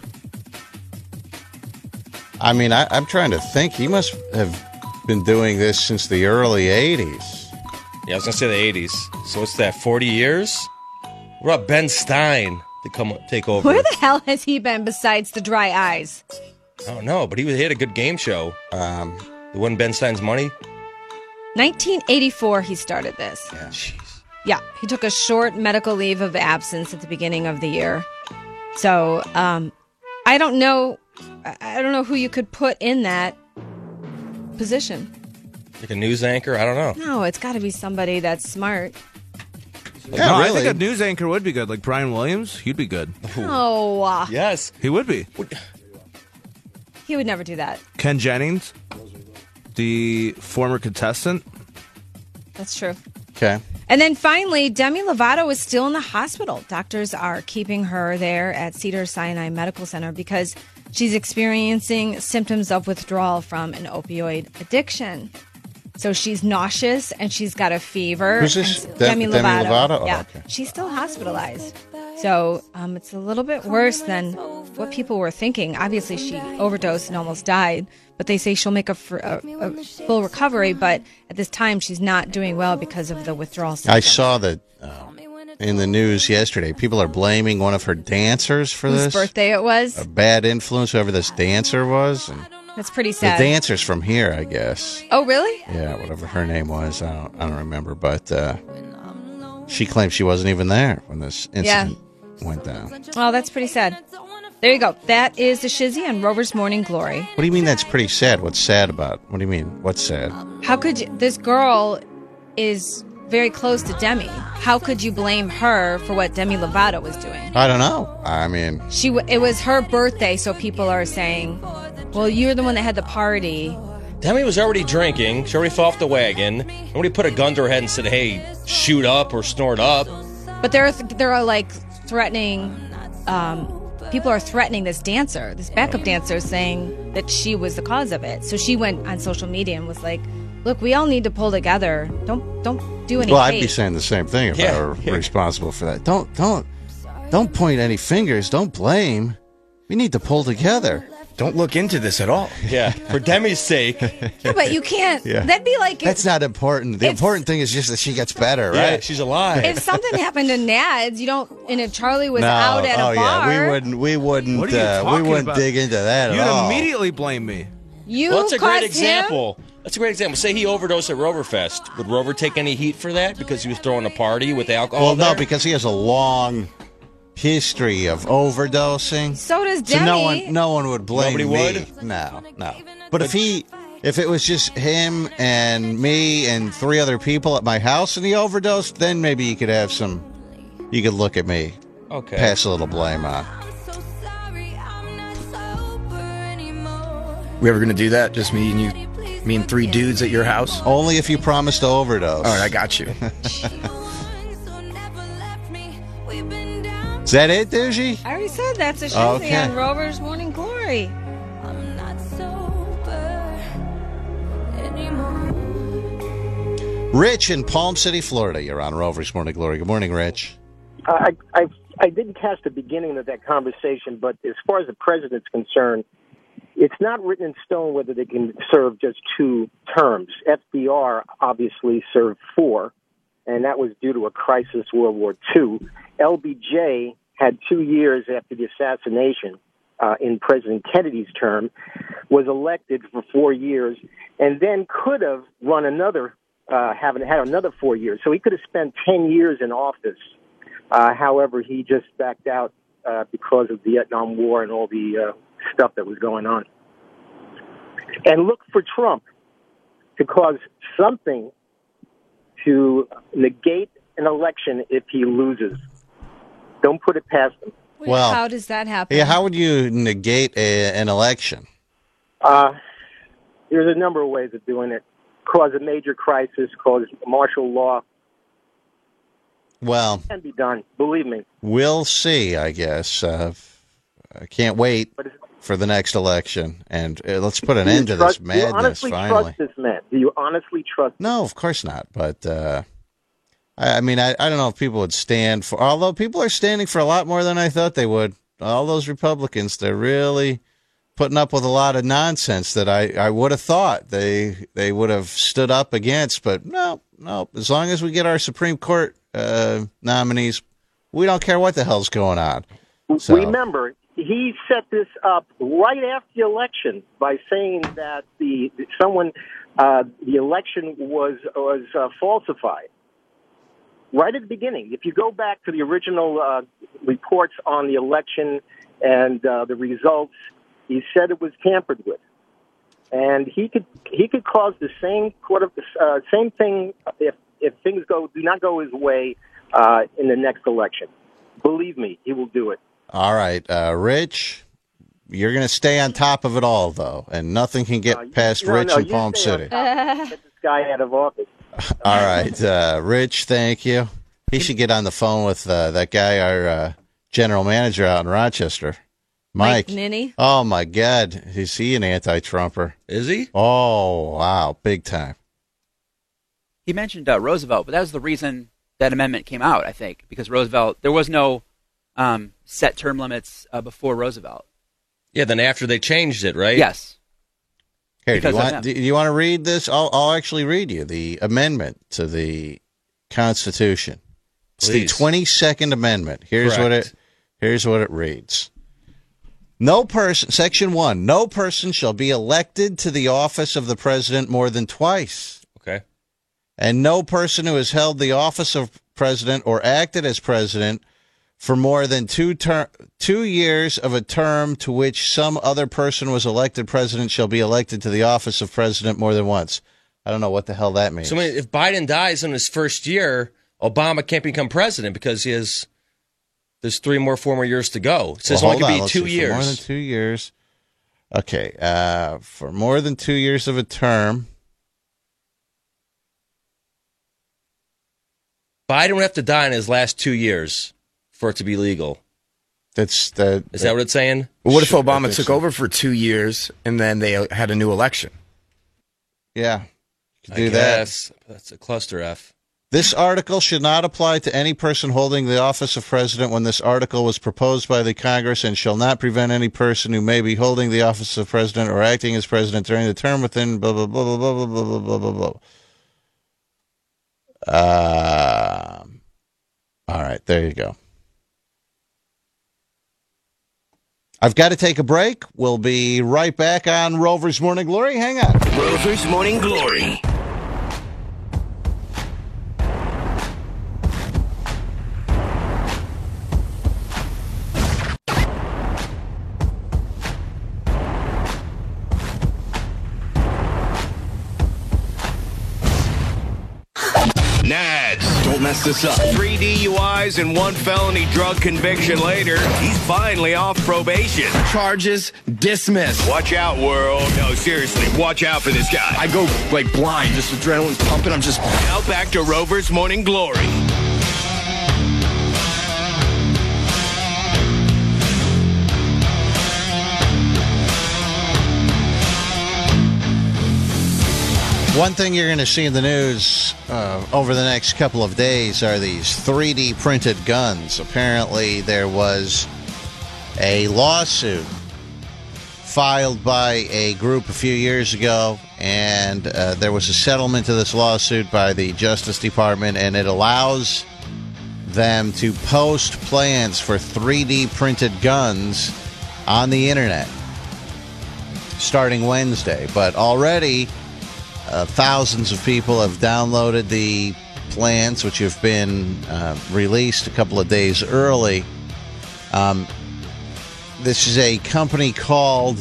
I mean, I, I'm trying to think. He must have been doing this since the early eighties. Yeah, I was going to say the eighties. So what's that, forty years? What about Ben Stein to come take over? Where the hell has he been besides the dry eyes? I don't know, but he, he had a good game show. Um, It wasn't Ben Stein's money? nineteen eighty-four, he started this. yeah. Jeez. Yeah, he took a short medical leave of absence at the beginning of the year. So, um, I don't know. I I don't know who you could put in that position. Like a news anchor? I don't know. No, it's got to be somebody that's smart. Yeah, no, I really. think a news anchor would be good. Like Brian Williams, he'd be good. Oh, uh, Yes. He would be. he would never do that. Ken Jennings, the former contestant. That's true. Okay. And then finally, Demi Lovato is still in the hospital. Doctors are keeping her there at Cedars-Sinai Medical Center because she's experiencing symptoms of withdrawal from an opioid addiction. So she's nauseous and she's got a fever. Who's this? And Dem- Demi Demi Lovato. Lovato? Oh, yeah, okay. she's still hospitalized. So um, it's a little bit worse than what people were thinking. Obviously, she overdosed and almost died. But they say she'll make a, fr- a, a full recovery. But at this time, she's not doing well because of the withdrawal symptoms. I saw that uh, in the news yesterday. People are blaming one of her dancers for Whose this. birthday it was. A bad influence, whoever this dancer was. And That's pretty the sad. dancer's from here, I guess. Oh, really? Yeah, whatever her name was. I don't, I don't remember. But uh, she claimed she wasn't even there when this incident went down. Oh, that's pretty sad. There you go. That is the Shizzy and Rover's Morning Glory. What do you mean that's pretty sad? What's sad about? What do you mean? What's sad? How could you? This girl is very close to Demi. How could you blame her for what Demi Lovato was doing? I don't know. I mean, she w- it was her birthday, so people are saying, well, you're the one that had the party. Demi was already drinking. She already fell off the wagon. Nobody put a gun to her head and said, hey, shoot up or snort up. But there are, th- there are like threatening, um, people are threatening this dancer, this backup dancer, saying that she was the cause of it. So she went on social media and was like, look, we all need to pull together. Don't don't do any well, hate. I'd be saying the same thing if Yeah, I were yeah. responsible for that. Don't don't don't point any fingers. Don't blame. We need to pull together. Don't look into this at all. Yeah, for Demi's sake. Yeah, but you can't. Yeah. That'd be like That's if, not important. The It's- important thing is just that she gets better, Yeah, right? she's alive. if something happened to Nads, you don't. And if Charlie was no. out at oh a bar, yeah, we wouldn't. We wouldn't. What are you uh, we talking wouldn't about? dig into that You'd at all. immediately blame me. you Well, that's a great caused example. That's a great example. Say he overdosed at Roverfest. Would Rover take any heat for that because he was throwing a party with alcohol Well, no, there? because he has a long history of overdosing. So does So Demi. no one, no one would blame Nobody me. would? No, no. But if he, if it was just him and me and three other people at my house and he overdosed, then maybe you could have some. You could look at me, Okay. pass a little blame on. We ever gonna do that? Just me and you, me and three dudes at your house? Only if you promise to overdose. All right, I got you. Is that it, Doogie? I already said that's a Shizzy Okay. on Rover's Morning Glory. Rich in Palm City, Florida. You're on Rover's Morning Glory. Good morning, Rich. I, I I didn't catch the beginning of that conversation, but as far as the president's concerned, it's not written in stone whether they can serve just two terms. F D R obviously served four, and that was due to a crisis, World War Two. L B J had two years after the assassination uh, in President Kennedy's term, was elected for four years, and then could have run another, uh, having had another four years. So he could have spent ten years in office. Uh, however, he just backed out uh, because of the Vietnam War and all the uh, stuff that was going on. And look for Trump to cause something to negate an election if he loses. Don't put it past him. Wait, Well, how does that happen? Yeah, how would you negate a, an election? Uh, there's a number of ways of doing it. Cause a major crisis, cause martial law. Well, It can be done, believe me. we'll see, I guess. Uh, I can't wait But it's- for the next election, and uh, let's put an Do you end to trust- this madness, Do you honestly finally. trust this man? Do you honestly trust No, of course not. But uh, I, I mean, I, I don't know if people would stand for. Although people are standing for a lot more than I thought they would. All those Republicans, they're really putting up with a lot of nonsense that I, I would have thought they they would have stood up against. But no, no. As long as we get our Supreme Court uh, nominees, we don't care what the hell's going on. So, Remember, he set this up right after the election by saying that the someone uh, the election was was uh, falsified. Right at the beginning, if you go back to the original uh, reports on the election and uh, the results, he said it was tampered with, and he could he could cause the same sort of uh, same thing if if things go do not go his way uh, in the next election. Believe me, he will do it. all right, uh, Rich, you're going to stay on top of it all, though, and nothing can get Uh, you- past no, Rich no, in you Palm stay on City. top. Get this guy out of office. All right, uh, Rich, thank you. He should get on the phone with uh, that guy, our uh, general manager out in Rochester, Mike. Mike Ninny? Oh, my God. Is he an anti-Trumper? Is he? Oh, wow. Big time. He mentioned uh, Roosevelt, but that was the reason that amendment came out, I think, because Roosevelt, there was no um, set term limits uh, before Roosevelt. Yeah, then after they changed it, right? Yes. Here, do you, Because of want, him. do you want to read this? I'll, I'll actually read you the amendment to the Constitution. It's Please. the twenty-second Amendment. Here's what Correct. it here's what it reads. No person, Section one, no person shall be elected to the office of the president more than twice. Okay. And no person who has held the office of president or acted as president for more than two ter- two years of a term to which some other person was elected president shall be elected to the office of president more than once. I don't know what the hell that means. So I mean, if Biden dies in his first year, Obama can't become president because he has there's three more, four more years to go. It says well, only hold could on. be two see, years. For more than two years. Okay, uh, for more than two years of a term. Biden would have to die in his last two years for it to be legal. That's the. Is that what it's saying? What if Sure, I Obama think took so. over for two years and then they had a new election? Yeah, you could I do that. guess. That's a cluster F. This article should not apply to any person holding the office of president when this article was proposed by the Congress and shall not prevent any person who may be holding the office of president or acting as president during the term within blah, blah, blah, blah, blah, blah, blah, blah, blah, blah. Uh, all right, there you go. I've got to take a break. We'll be right back on Rover's Morning Glory. Hang on. Rover's Morning Glory. Nads. Don't mess this up. Three D U Is and one felony drug conviction later, he's finally off probation. Charges dismissed. Watch out, world. No, seriously, watch out for this guy. I go like blind, just adrenaline's pumping. I'm just Now back to Rover's Morning Glory. One thing you're going to see in the news uh, over the next couple of days are these three D printed guns. Apparently, there was a lawsuit filed by a group a few years ago, and uh, there was a settlement to this lawsuit by the Justice Department, and it allows them to post plans for three D printed guns on the internet starting Wednesday. But already Uh, thousands of people have downloaded the plans, which have been uh, released a couple of days early. Um, this is a company called,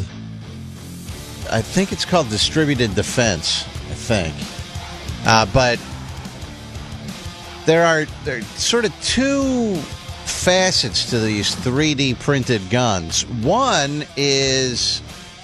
I think it's called Distributed Defense, I think. Uh, but there are, there are sort of two facets to these three D printed guns. One is,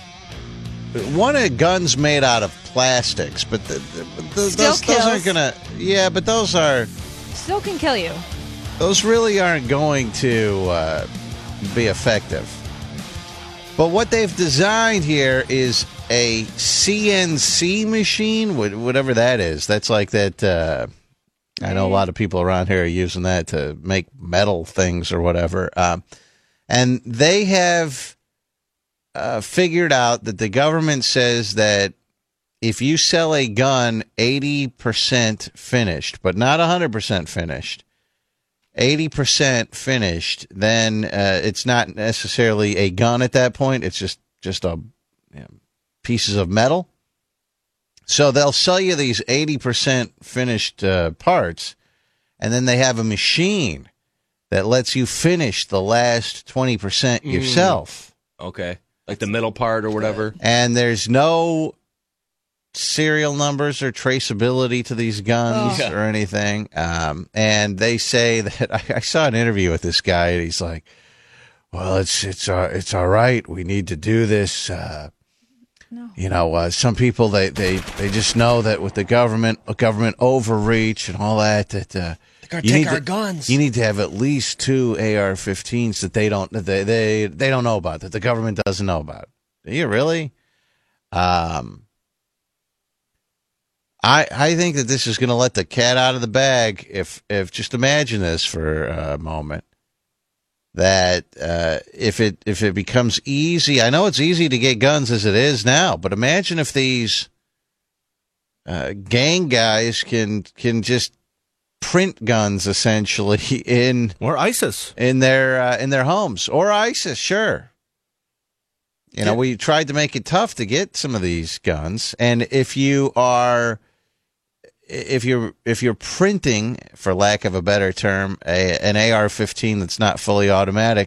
one of guns made out of plastics, but the, the, the, those, those aren't gonna. Yeah, but those are Still can kill you. those really aren't going to uh, be effective. But what they've designed here is a C N C machine, wh- whatever that is. That's like that. Uh, I know a lot of people around here are using that to make metal things or whatever. Um, and they have uh, figured out that the government says that if you sell a gun eighty percent finished, but not one hundred percent finished, eighty percent finished, then uh, it's not necessarily a gun at that point. It's just, just a you know, pieces of metal. So they'll sell you these eighty percent finished uh, parts, and then they have a machine that lets you finish the last twenty percent yourself. Mm. Okay. Like the middle part or whatever. And there's no serial numbers or traceability to these guns Oh. or anything. Um, and they say that I, I saw an interview with this guy, and he's like, "Well, it's it's uh, it's all right. We need to do this. Uh, No. You know, uh, some people they, they, they just know that with the government government overreach and all that that uh, They're gonna you take need our to, guns. You need to have at least two A R fifteens that they don't that they, they they don't know about, that the government doesn't know about. Do you really? Um. I, I think that this is going to let the cat out of the bag. If if just imagine this for a moment, that uh, if it if it becomes easy, I know it's easy to get guns as it is now, but imagine if these uh, gang guys can can just print guns essentially in or ISIS in their uh, in their homes, or ISIS, sure. You know, Yeah. we tried to make it tough to get some of these guns, and if you are if you're if you're printing, for lack of a better term, a, an A R fifteen that's not fully automatic,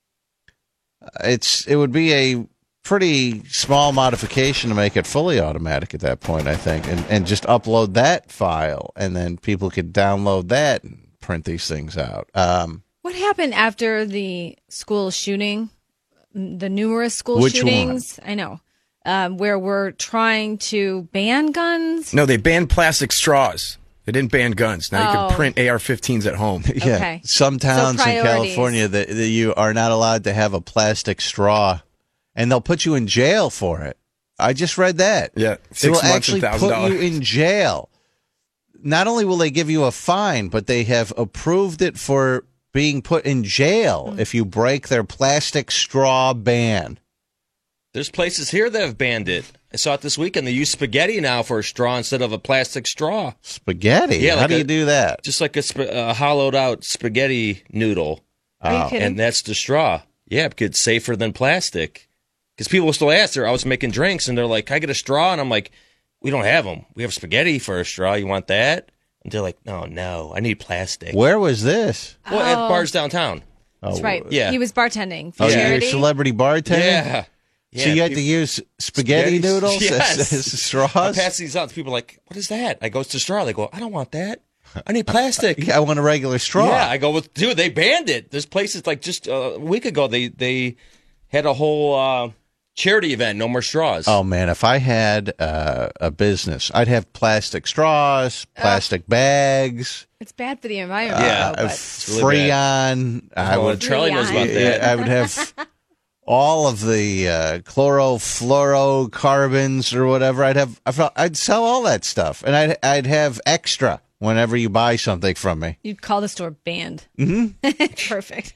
it's it would be a pretty small modification to make it fully automatic at that point, I think, and and just upload that file, and then people could download that and print these things out. Um, What happened after the school shooting, the numerous school Which shootings? I know, um, where we're trying to ban guns. No, they banned plastic straws. They didn't ban guns. Now you Oh. can print A R fifteens at home. yeah, Okay. some So towns in priorities. California that, that you are not allowed to have a plastic straw, and they'll put you in jail for it. I just read that. Yeah, They six will months actually and put thousand you dollars. in jail. Not only will they give you a fine, but they have approved it for being put in jail Hmm. if you break their plastic straw ban. There's places here that have banned it. I saw it this weekend. They use spaghetti now for a straw instead of a plastic straw. Spaghetti? Yeah, How like do a- you do that? Just like a, sp- a hollowed out spaghetti noodle. Are you Oh. kidding? And that's the straw. Yeah, because it's safer than plastic. Because people will still ask her. I was making drinks, and they're like, "Can I get a straw?" And I'm like, "We don't have them. We have spaghetti for a straw. You want that?" And they're like, "No, no, I need plastic." Where was this? Well, at Oh. bars downtown. That's right. Yeah. He was bartending for Oh, you're charity. a celebrity bartender? Yeah. So Yeah, you had people- to use spaghetti, Spaghetti- noodles Yes. as, as I straws? pass these out. People are like, "What is that?" I go, "It's a straw." They go, "I don't want that. I need plastic." Yeah, I want a regular straw. Yeah, I go with dude. They banned it. There's places like just uh, a week ago they they had a whole uh, charity event. No more straws. Oh man, if I had uh, a business, I'd have plastic straws, plastic bags, It's bad for the environment. Yeah, though, uh, but really bad. Freon. I Oh, would, Charlie knows about Freon. that. I would have all of the uh, chlorofluorocarbons or whatever. I'd have. I felt- I'd sell all that stuff, and I'd I'd have extra whenever you buy something from me. You'd call the store banned. Mm-hmm. Perfect.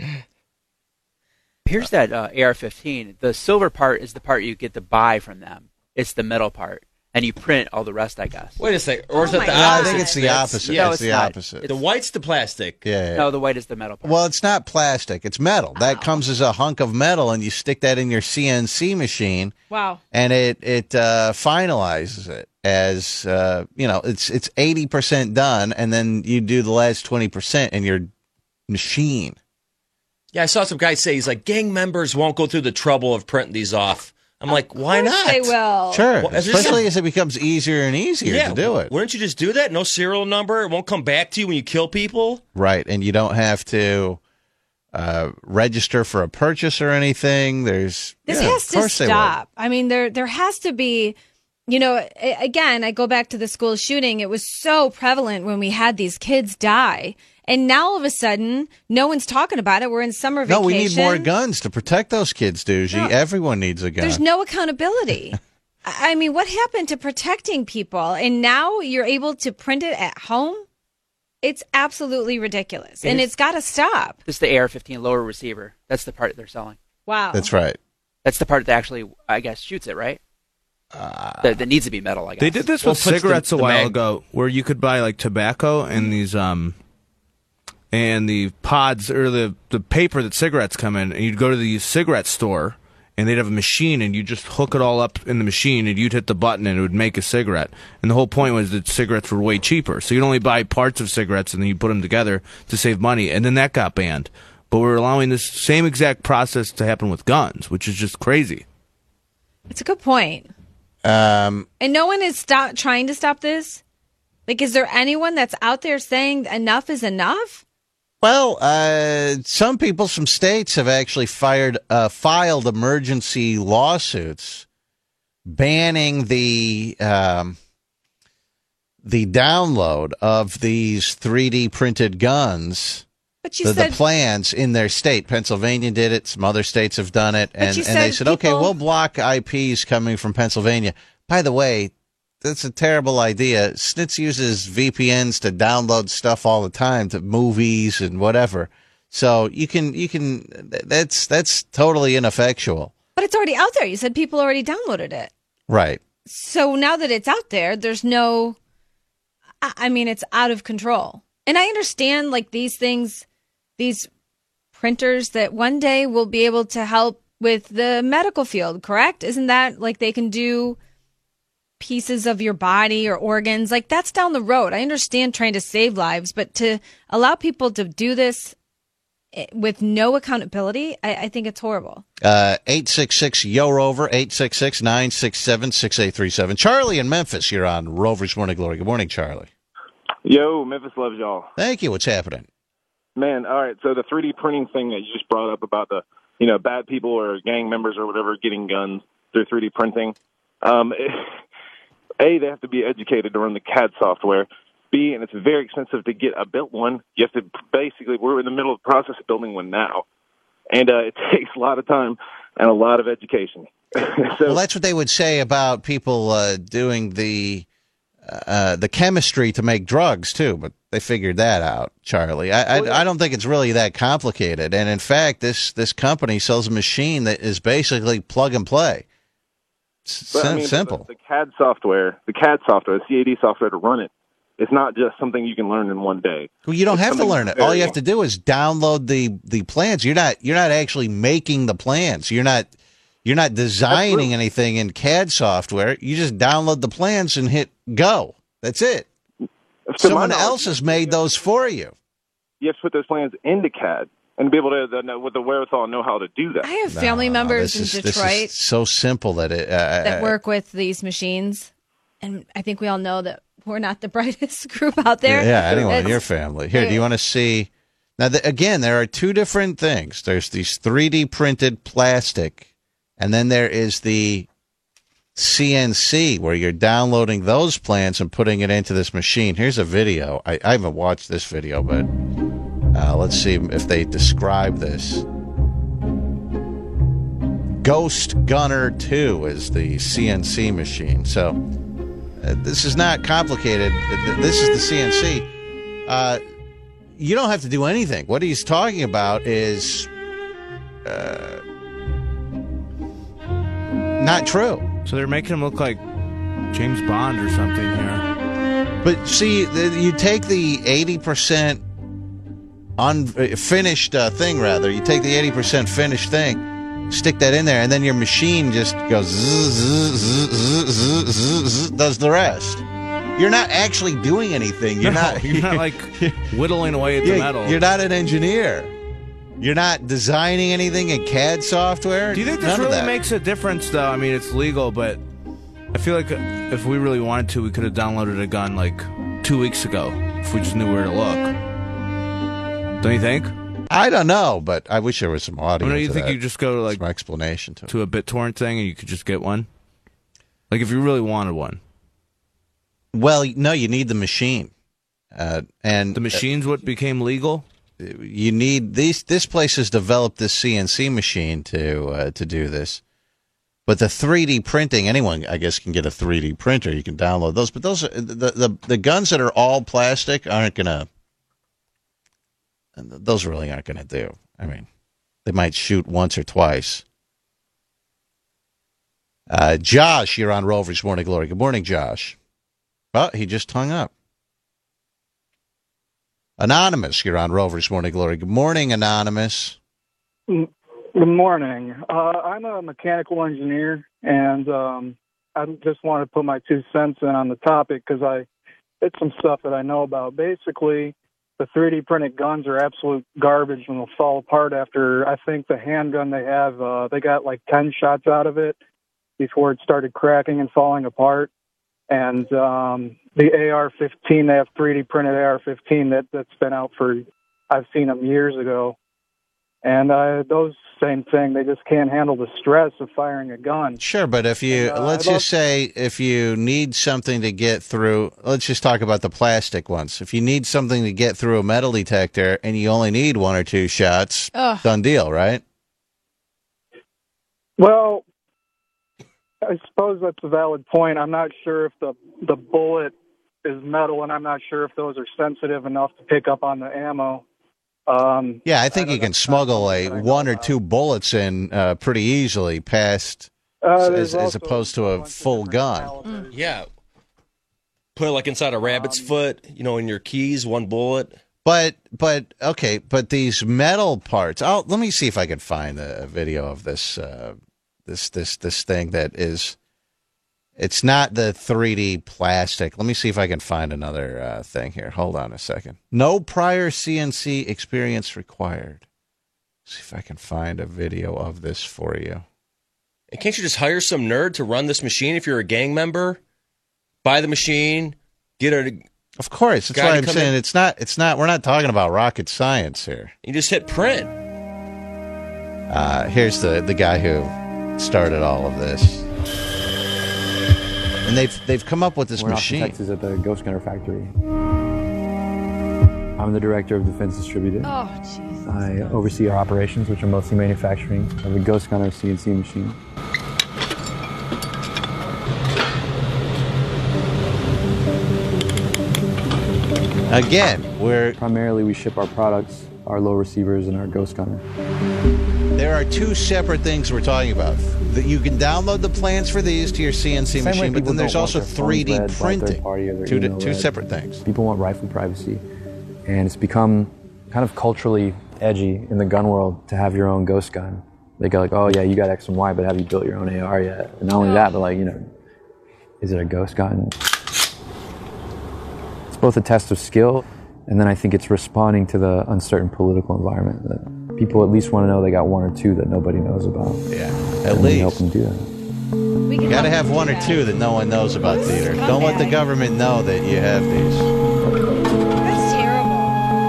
Here's that uh, A R fifteen. The silver part is the part you get to buy from them. It's the metal part, and you print all the rest, I guess. Wait a second. Or is Oh it my the God. No, I opposite? think it's the That's- opposite. No, it's it's the not. opposite. The white's the plastic. yeah, yeah. No, the white is the metal part. Well, it's not plastic. It's metal. That comes as a hunk of metal, and you stick that in your C N C machine, Wow. and it it uh, finalizes it as uh, you know. It's it's eighty percent done, and then you do the last twenty percent in your machine. Yeah, I saw some guy say he's like gang members won't go through the trouble of printing these off. I'm like, why Of course not? They will. Sure, Well, is there especially some- as it becomes easier and easier Yeah, to do it. Wouldn't you just do that? No serial number. It won't come back to you when you kill people. Right, and you don't have to uh, register for a purchase or anything. There's This yeah, has of to course they would. stop. I mean, there there has to be, you know, a- again, I go back to the school shooting. It was so prevalent when we had these kids die. And now all of a sudden, no one's talking about it. We're in summer No, vacation. we need more guns to protect those kids, Doogie. No. Everyone needs a gun. There's no accountability. I I mean, what happened to protecting people? And now you're able to print it at home? It's absolutely ridiculous. And It's- it's got to stop. This is the A R fifteen lower receiver. That's the part they're selling. Wow. That's right. That's the part that actually, I guess, shoots it, right? Uh, that, that needs to be metal, I guess. They did this Well, with puts the- cigarettes a the while mag- ago, where you could buy like tobacco and these um and the pods or the the paper that cigarettes come in, and you'd go to the cigarette store and they'd have a machine, and you just hook it all up in the machine, and you'd hit the button, and it would make a cigarette. And the whole point was that cigarettes were way cheaper, so you'd only buy parts of cigarettes and then you put them together to save money. And then that got banned. But we're allowing this same exact process to happen with guns, which is just crazy. It's a good point. Um, And no one is stop trying to stop this? Like, is there anyone that's out there saying enough is enough? well, uh, some people, some states have actually fired, uh, filed emergency lawsuits banning the um, the download of these three D printed guns. But you The, said the plans in their state. Pennsylvania did it. Some other states have done it. But And, you and they said said, okay, people- we'll block I Ps coming from Pennsylvania. By the way, that's a terrible idea. Snitz uses V P Ns to download stuff all the time, to movies and whatever. So you can, you can, that's, that's totally ineffectual. but it's already out there. You said people already downloaded it. Right. So now that it's out there, there's no, I I mean, it's out of control. And I understand like these things, these printers that one day will be able to help with the medical field, correct? Isn't that like they can do pieces of your body or organs. Like, that's down the road. I understand trying to save lives, but to allow people to do this with no accountability, I, I think it's horrible. Uh, eight six six, Y O ROVER, eight six six, nine six seven, six eight three seven. Charlie in Memphis, you're on Rover's Morning Glory. Good morning, Charlie. Yo, Memphis loves y'all. Thank you. What's happening? Man, all right, so the three D printing thing that you just brought up about the, you know, bad people or gang members or whatever getting guns through three D printing, um, A, they have to be educated to run the C A D software. B, and it's very expensive to get a built one. You have to basically, we're in the middle of the process of building one now. And uh, it takes a lot of time and a lot of education. so, well, that's what they would say about people uh, doing the uh, the chemistry to make drugs, too. But they figured that out, Charlie. I, I, I don't think it's really that complicated. And, in fact, this, this company sells a machine that is basically plug and play. But, Sim- I mean, simple. The, the C A D software, the C A D software, the C A D software to run it, it's not just something you can learn in one day. Well, you don't it's have to learn it. All you have to do is download the, the plans. You're not you're not actually making the plans. You're not you're not designing anything in C A D software. You just download the plans and hit go. That's it. So Someone else has made those for you. You have to put those plans into C A D and be able to, uh, with the wherewithal, know how to do that. I have family members in This is, Detroit this is so simple that it uh, that work with these machines, and I think we all know that we're not the brightest group out there. Yeah, anyone in It's- your family. Here, do you want to see? Now, the, again, there are two different things. There's these three D printed plastic, and then there is the C N C where you're downloading those plans and putting it into this machine. Here's a video. I, I haven't watched this video, but uh, let's see if they describe this. Ghost Gunner two is the C N C machine. So uh, this is not complicated. This is the C N C. Uh, you don't have to do anything. What he's talking about is uh, not true. So they're making him look like James Bond or something here. But see, the, you take the eighty percent unfinished uh, thing, rather. You take the eighty percent finished thing, stick that in there, and then your machine just goes zzz, zzz, zzz, zzz, zzz, zzz, zzz, does the rest. You're not actually doing anything. You're No, not. You're not like whittling away at the Yeah, metal. You're not an engineer. You're not designing anything in C A D software. Do you think this None of really that. makes a difference, though? I mean, it's legal, but I feel like if we really wanted to, we could have downloaded a gun like two weeks ago if we just knew where to look. Don't you think? I don't know, but I wish there was some audio. I mean, do you to think that. you just go to like some explanation to, to a BitTorrent thing and you could just get one? Like if you really wanted one. Well, no, you need the machine, uh, and the machine's what became legal. You need these. This place has developed this C N C machine to uh, to do this, but the three D printing. Anyone, I guess, can get a three D printer. You can download those, but those are, the the the guns that are all plastic aren't gonna. Those really aren't gonna do. I mean, they might shoot once or twice. Uh, Josh, you're on Rover's Morning Glory. Good morning, Josh. Oh, he just hung up. Anonymous, you're on Rover's Morning Glory. Good morning, Anonymous. Good morning. Uh, I'm a mechanical engineer, and um, I just want to put my two cents in on the topic because I it's some stuff that I know about. Basically, the three D printed guns are absolute garbage and will fall apart after, I think the handgun they have, uh, they got like ten shots out of it before it started cracking and falling apart. And um, the A R fifteen, they have three D printed A R fifteen that, that's been out for, I've seen them years ago. And uh, those, same thing, they just can't handle the stress of firing a gun. Sure, but if you, And, uh, let's I'd love- just say, if you need something to get through, let's just talk about the plastic ones. If you need something to get through a metal detector and you only need one or two shots, Ugh. done deal, right? Well, I suppose that's a valid point. I'm not sure if the the bullet is metal, and I'm not sure if those are sensitive enough to pick up on the ammo. Um, Yeah, I think you can smuggle a one or two bullets in uh, pretty easily past, Uh, there's as, as also opposed to a full gun. Yeah. Put it like inside a rabbit's foot, you know, in your keys, one bullet. But but okay, but these metal parts. I'll, let me see if I can find a video of this uh, this this this thing that is. It's not the three D plastic. Let me see if I can find another uh, thing here. Hold on a second. No prior C N C experience required. See if I can find a video of this for you. And can't you just hire some nerd to run this machine if you're a gang member? Buy the machine, get a. Of course, that's guy why to I'm come saying in. it's not. It's not. We're not talking about rocket science here. You just hit print. Uh, here's the the guy who started all of this, and they've they've come up with this We're in machine. Austin, Texas, at the Ghost Gunner factory. I'm the director of Defense Distributed. Oh, jeez. I oversee our operations, which are mostly manufacturing of the Ghost Gunner C N C machine. Again, we're primarily we ship our products, our low receivers, and our Ghost Gunner. There are two separate things we're talking about. That you can download the plans for these to your C N C Same way machine, but people then there's don't want also their phones three D read by a third printing. party or their Two, email two read. separate things. People want rifle privacy, and it's become kind of culturally edgy in the gun world to have your own ghost gun. They go like, oh yeah, you got X and Y, but have you built your own A R yet? And not only that, but like, you know, is it a ghost gun? It's both a test of skill, and then I think it's responding to the uncertain political environment that people at least want to know they got one or two that nobody knows about. Yeah, at at least least. help them do that. We You got to have one or two that no one knows about, Theater. Don't let the government know that you have these. That's terrible.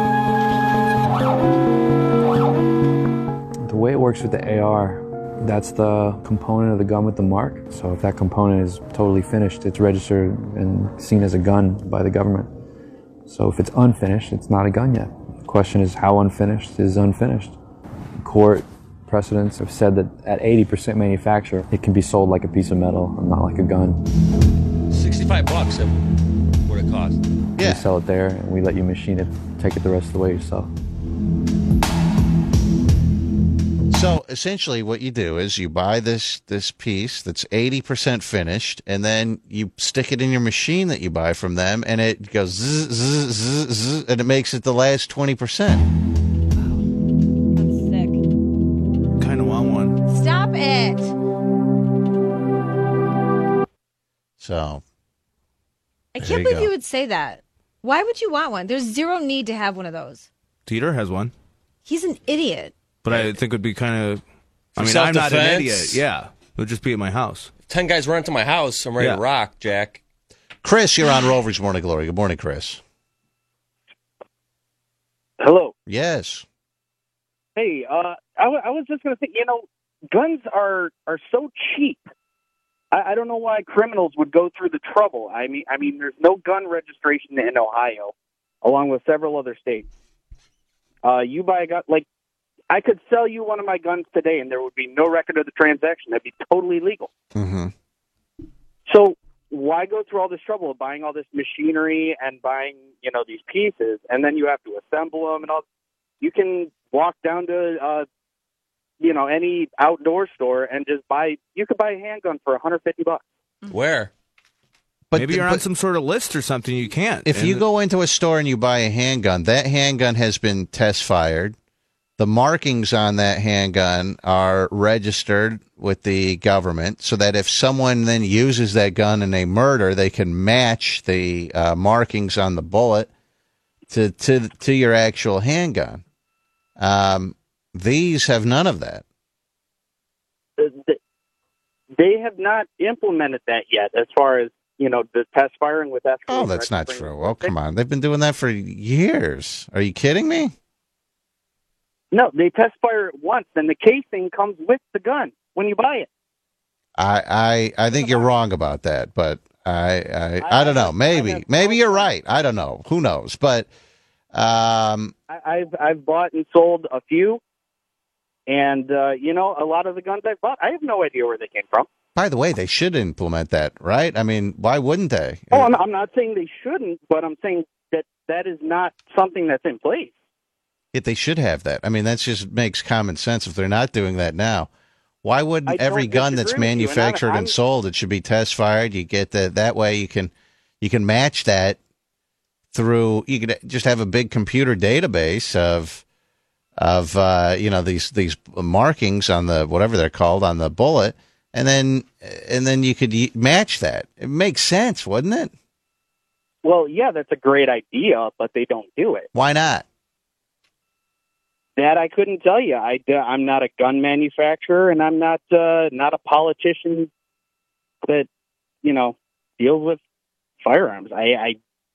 The way it works with the A R, that's the component of the gun with the mark. So if that component is totally finished, it's registered and seen as a gun by the government. So if it's unfinished, it's not a gun yet. The question is, how unfinished is unfinished? Court precedents have said that at eighty percent manufacture, it can be sold like a piece of metal and not like a gun. Sixty-five bucks. What it cost? We sell it there, and we let you machine it, take it the rest of the way yourself. So essentially, what you do is you buy this this piece that's eighty percent finished, and then you stick it in your machine that you buy from them, and it goes zzz, zzz, zzz, zzz, and it makes it the last twenty percent. Kind of want one. Stop it. So I There can't you believe go. you would say that. Why would you want one? There's zero need to have one of those. Dieter has one, He's an idiot. but I think it would be kind of. I For mean, I'm not an self-defense? idiot. Yeah, it would just be at my house. Ten guys run into my house. I'm ready Yeah. to rock, Jack. Chris, you're on Rover's Morning Glory. Good morning, Chris. Hello. Yes. Hey, uh, I, w- I was just going to say, you know, guns are are so cheap. I, I don't know why criminals would go through the trouble. I mean, I mean, there's no gun registration in Ohio, along with several other states. Uh, you buy a gun, like, I could sell you one of my guns today, and there would be no record of the transaction. That'd be totally legal. Mm-hmm. So why go through all this trouble of buying all this machinery and buying, you know, these pieces, and then you have to assemble them and all? You can walk down to, uh, you know, any outdoor store and just buy. You could buy a handgun for one hundred fifty bucks. Where? But Maybe you're on some sort of list or something. You can't. If And you go into a store and you buy a handgun, that handgun has been test fired. The markings on that handgun are registered with the government so that if someone then uses that gun in a murder, they can match the uh, markings on the bullet to, to, to your actual handgun. Um, these have none of that. Uh, th- They have not implemented that yet, as far as, you know, the test firing with that. Oh, that's not true. Oh, come on. They've been doing that for years. Are you kidding me? No, they test fire it once, and the casing comes with the gun when you buy it. I, I, I think you're wrong about that, but I, I, I don't know. Maybe, maybe you're right. I don't know. Who knows? But, um, I, I've I've bought and sold a few, and uh, you know, a lot of the guns I've bought, I have no idea where they came from. by the way, they should implement that, right? I mean, why wouldn't they? Oh, I'm, I'm not saying they shouldn't, but I'm saying that that is not something that's in place. Yet they should have that. I mean, that just makes common sense. If they're not doing that now, why I wouldn't don't every gun that's disagree with you, and I'm- manufactured and I'm- sold, it should be test fired? You get that that way. You can you can match that through. You could just have a big computer database of of uh, you know these these markings on the whatever they're called on the bullet, and then and then you could y- match that. It makes sense, wouldn't it? Well, yeah, that's a great idea, but they don't do it. Why not? That I couldn't tell you. I, I'm not a gun manufacturer, and I'm not uh, not a politician that, you know, deals with firearms. I, I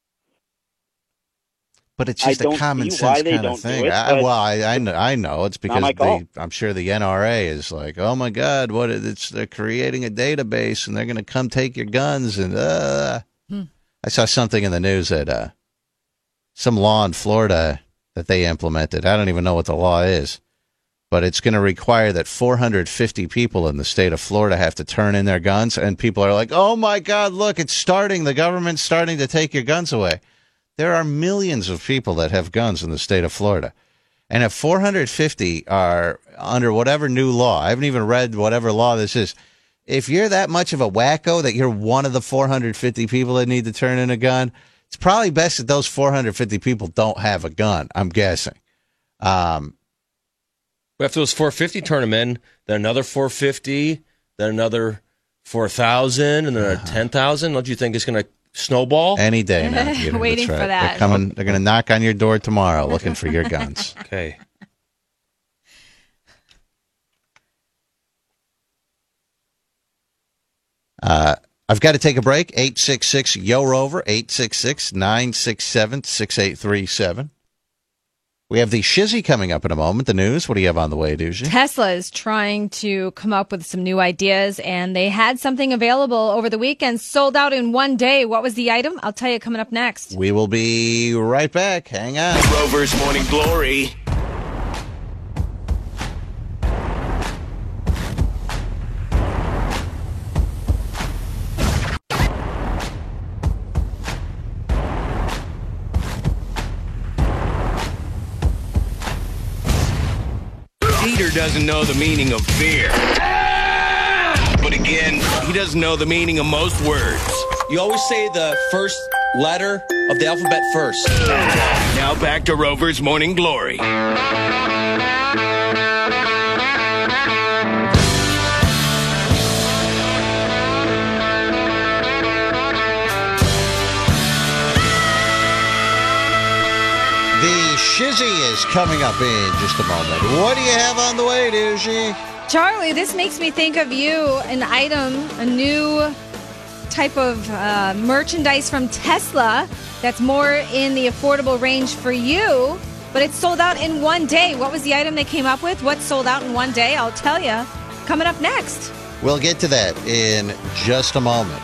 But it's just I a don't common see why sense they kind of don't do thing. it, I, but well, I, I know, I know it's because my call. the, I'm sure the N R A is like, oh my God, what is it's they're creating a database and they're going to come take your guns and uh. Hmm. I saw something in the news that uh, some law in Florida that they implemented. I don't even know what the law is, but it's going to require that four hundred fifty people in the state of Florida have to turn in their guns, and people are like, oh my God, look, it's starting. The government's starting to take your guns away. There are millions of people that have guns in the state of Florida. And if four hundred fifty are under whatever new law, I haven't even read whatever law this is. If you're that much of a wacko that you're one of the four hundred fifty people that need to turn in a gun, it's probably best that those four hundred fifty people don't have a gun, I'm guessing. Um, But after those four fifty turn them in, then another four fifty, then another four thousand, and then another ten thousand. Don't you think it's going to snowball? Any day now. Peter. Waiting That's for right. that. They're coming. They're going to knock on your door tomorrow looking for your guns. Okay. Uh, I've got to take a break. eight six six, Y O, ROVER, eight six six, nine six seven, six eight three seven. We have the Shizzy coming up in a moment. The news. What do you have on the way, Doozy? Tesla is trying to come up with some new ideas, and they had something available over the weekend, sold out in one day. What was the item? I'll tell you coming up next. We will be right back. Hang on. Rover's Morning Glory. Peter doesn't know the meaning of fear. But again, he doesn't know the meaning of most words. You always say the first letter of the alphabet first. Now back to Rover's Morning Glory. The Shizzy is coming up in just a moment. What do you have on the way, Doozy? Charlie, this makes me think of you, an item, a new type of uh, merchandise from Tesla that's more in the affordable range for you, but it's sold out in one day. What was the item they came up with? What's sold out in one day? I'll tell you. Coming up next. We'll get to that in just a moment.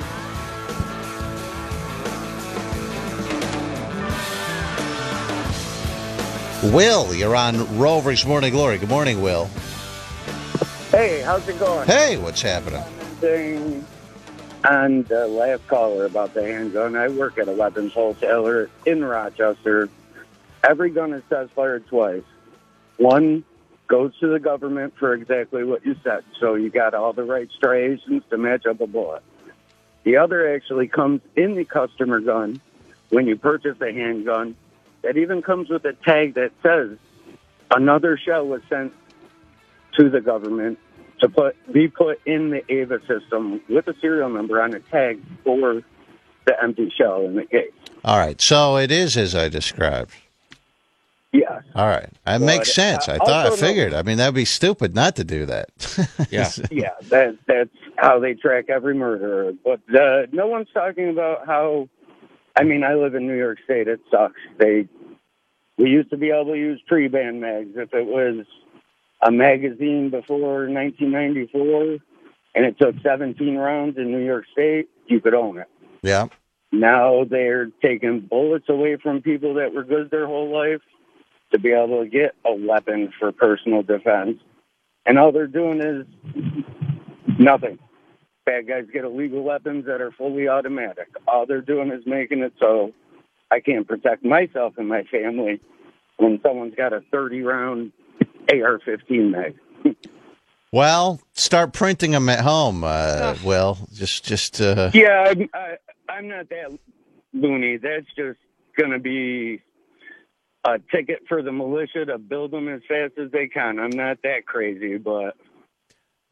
Will, you're on Rover's Morning Glory. Good morning, Will. Hey, how's it going? Hey, what's happening? Thing on the last caller about the handgun. I work at a weapons wholesaler in Rochester. Every gun is test fired twice. One goes to the government for exactly what you said, so you got all the right striations to match up a bullet. The other actually comes in the customer gun when you purchase a handgun. That even comes with a tag that says another shell was sent to the government to put be put in the A V A system with a serial number on a tag for the empty shell in the case. All right, so it is as I described. Yes. All right, that But, makes sense. I uh, thought, I also figured. no- I mean, that'd be stupid not to do that. Yeah. Yeah, that, that's how they track every murderer. But uh, no one's talking about how. I mean, I live in New York State. It sucks. They we used to be able to use pre-band mags if it was a magazine before nineteen ninety-four, and it took seventeen rounds in New York State. You could own it. Yeah. Now they're taking bullets away from people that were good their whole life to be able to get a weapon for personal defense. And all they're doing is nothing. Bad guys get illegal weapons that are fully automatic. All they're doing is making it so I can't protect myself and my family when someone's got a thirty-round A R fifteen mag. Well, start printing them at home, uh, Will. Just, just. Uh... Yeah, I'm, I, I'm not that loony. That's just going to be a ticket for the militia to build them as fast as they can. I'm not that crazy, but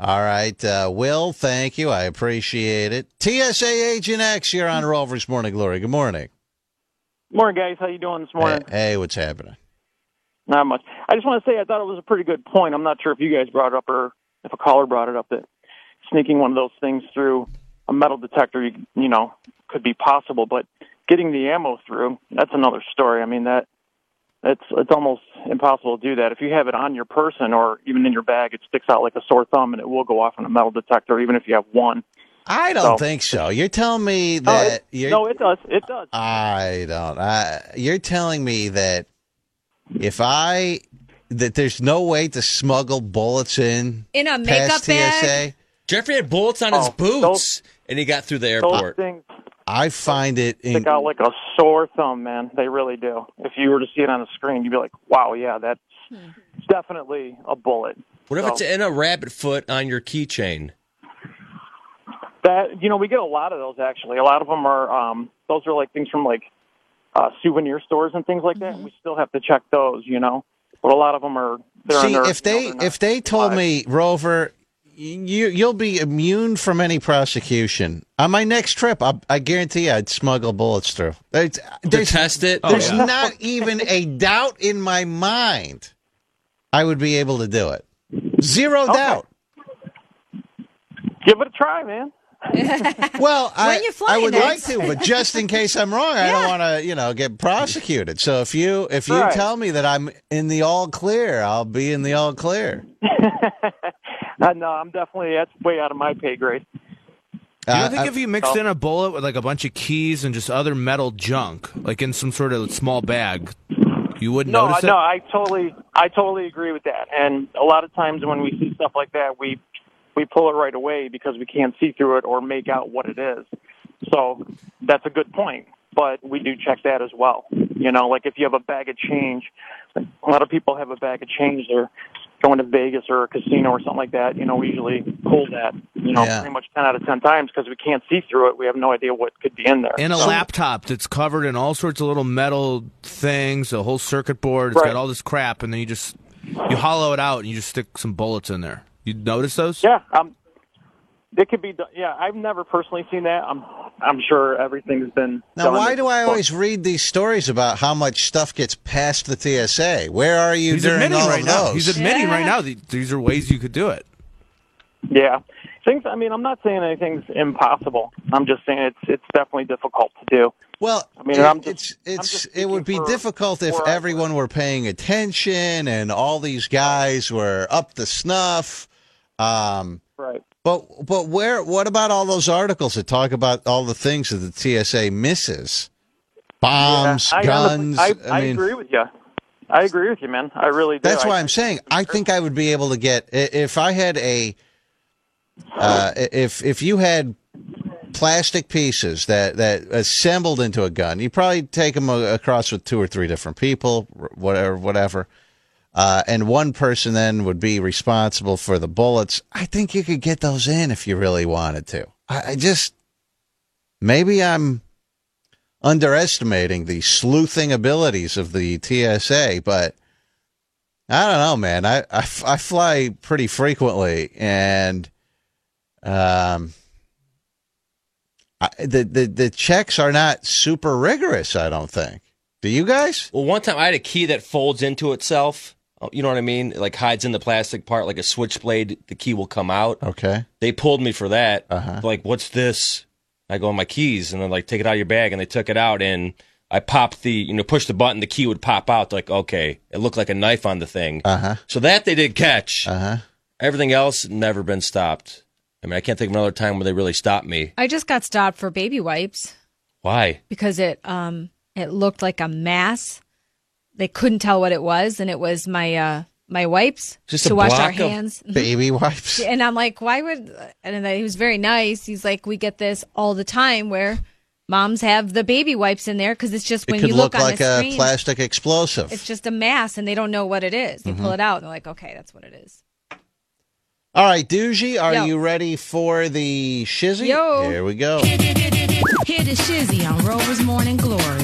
All right. Uh, Will, thank you. I appreciate it. T S A Agent X, you're on Rover's Morning Glory. Good morning. Morning, guys. How you doing this morning? Hey, hey, what's happening? Not much. I just want to say I thought it was a pretty good point. I'm not sure if you guys brought it up or if a caller brought it up, that sneaking one of those things through a metal detector, you, you know, could be possible. But getting the ammo through, that's another story. I mean, that it's it's almost impossible to do that. If you have it on your person or even in your bag, it sticks out like a sore thumb, and it will go off on a metal detector, even if you have one. I don't so, think so. You're telling me that... No, it, you're, no, it does. It does. I don't. I, you're telling me that if I... that there's no way to smuggle bullets in in a makeup T S A? bag. Jeffrey had bullets on his Oh, boots, those- and he got through the Those airport. things I find it... stick In, out like a sore thumb, man. They really do. If you were to see it on the screen, you'd be like, wow, yeah, that's definitely a bullet. What if So- it's in a rabbit foot on your keychain? That, you know, we get a lot of those, actually. A lot of them are, um, those are like things from like uh, souvenir stores and things like that. We still have to check those, you know. But a lot of them are, they're see, in their, if they you know, if they told me, Rover, you, you'll be immune from any prosecution. On my next trip, I, I guarantee you I'd smuggle bullets through. There's, there's, test it? There's Oh, yeah. not even a doubt in my mind I would be able to do it. Zero Okay. doubt. Give it a try, man. Well, I, you I flying would next? like to, but just in case I'm wrong, I don't want to, you know, get prosecuted. So if you if you Right. tell me that I'm in the all clear, I'll be in the all clear. Uh, no, I'm definitely, that's way out of my pay grade. Do you Uh, think I- if you mixed oh. in a bullet with like a bunch of keys and just other metal junk, like in some sort of small bag, you wouldn't No, notice I- it? no, I totally, I totally agree with that. And a lot of times when we see stuff like that, we we pull it right away because we can't see through it or make out what it is. So that's a good point. But we do check that as well. You know, like if you have a bag of change, a lot of people have a bag of change. They're going to Vegas or a casino or something like that. You know, we usually pull that, you know, Yeah. pretty much ten out of ten times because we can't see through it. We have no idea what could be in there. In a So- laptop that's covered in all sorts of little metal things, a whole circuit board. It's Right. got all this crap, and then you just you hollow it out and you just stick some bullets in there. You notice those? Yeah, um, it could be. do- Yeah, I've never personally seen that. I'm, I'm sure everything's been. Now, done why in do I this always read these stories about how much stuff gets past the T S A? Where are you He's during admitting all right of now. those? He's admitting Yeah. right now that these are ways you could do it. book. Yeah, things. I mean, I'm not saying anything's impossible. I'm just saying it's it's definitely difficult to do. Well, I mean, it, I'm just- it's I'm it's just it would be speaking for difficult if where I everyone were paying attention and all these guys were up to snuff. Um, Right. but but where? What about all those articles that talk about all the things that the T S A misses? Bombs, Yeah, I guns. honestly- I, I, mean, agree with you. I agree with you, man. I really do. That's I- why I'm saying I think I would be able to get i- if I had a uh, if if you had plastic pieces that that assembled into a gun, you probably take them a- across with two or three different people, whatever, whatever, uh, and one person then would be responsible for the bullets. I think you could get those in if you really wanted to. I, I just maybe I'm underestimating the sleuthing abilities of the T S A, but I don't know, man. I, I, I fly pretty frequently, and um, I, the, the the checks are not super rigorous, I don't think. Do you guys? Well, one time I had a key that folds into itself. You know what I mean? It, like hides in the plastic part, like a switchblade. The key will come out. Okay. They pulled me for that. Uh-huh. Like, what's this? I go on my keys, and then like take it out of your bag, and they took it out, and I popped the, you know, push the button, the key would pop out. Like, okay, it looked like a knife on the thing. Uh-huh. So that they did catch. Uh-huh. Everything else never been stopped. I mean, I can't think of another time where they really stopped me. I just got stopped for baby wipes Why? because it um it looked like a mass. They couldn't tell what it was, and it was my uh my wipes Just a to wash block our of hands. baby wipes. And I'm like, why would? And then he was very nice. He's like, we get this all the time where moms have the baby wipes in there because it's just It when could you look look on like the a screen, plastic explosive. it's just a mass, and they don't know what it is. They Mhm. pull it out, and they're like, okay, that's what it is. All right, Doogie, are Yo. you ready for the shizzy? Yo. Here we go. Hear the shizzy on Rover's Morning Glory.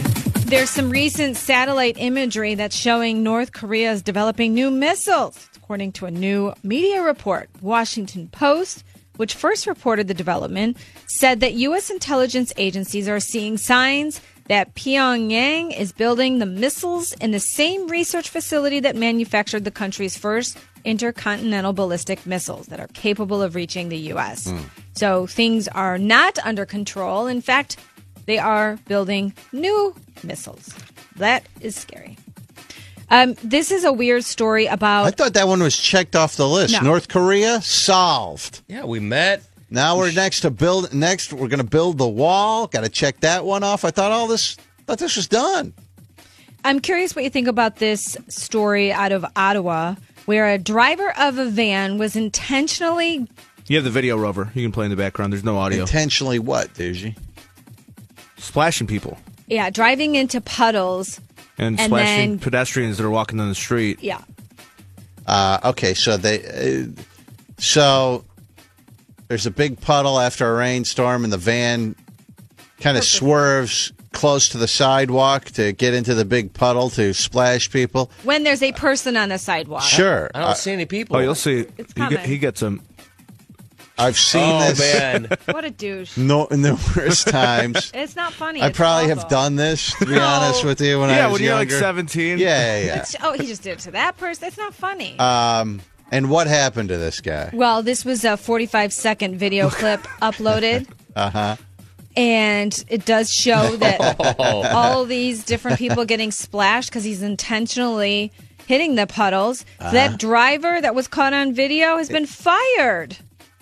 There's some recent satellite imagery that's showing North Korea is developing new missiles, according to a new media report. Washington Post, which first reported the development, said that U S intelligence agencies are seeing signs that Pyongyang is building the missiles in the same research facility that manufactured the country's first intercontinental ballistic missiles that are capable of reaching the U S. Mm. So things are not under control. In fact, they are building new missiles. That is scary. Um, this is a weird story about... I thought that one was checked off the list. No. North Korea, solved. Yeah, we met. Now we're next to build. Next, we're going to build the wall. Got to check that one off. I thought all this, thought this was done. I'm curious what you think about this story out of Ottawa, where a driver of a van was intentionally... You have the video, Rover. You can play in the background. There's no audio. Intentionally what, Doogie? Splashing people. Yeah, driving into puddles. And, and splashing then, pedestrians that are walking down the street. Yeah. Uh, okay, so they, uh, so there's a big puddle after a rainstorm, and the van kind of swerves close to the sidewalk to get into the big puddle to splash people. When there's a person on the sidewalk. Sure, I don't uh, see any people. Oh, you'll see. It's he, get, coming. he gets them. I've seen oh, this. Man. What a douche. No, numerous times. It's not funny. I It's probably awful. have done this, to be No. honest with you, when yeah, I was when you're younger. like seventeen. Yeah, yeah, yeah. It's, oh, he just did it to that person. It's not funny. Um, and what happened to this guy? Well, this was a forty-five second video clip uploaded. Uh-huh. And it does show that all these different people getting splashed because he's intentionally hitting the puddles. Uh-huh. That driver that was caught on video has been fired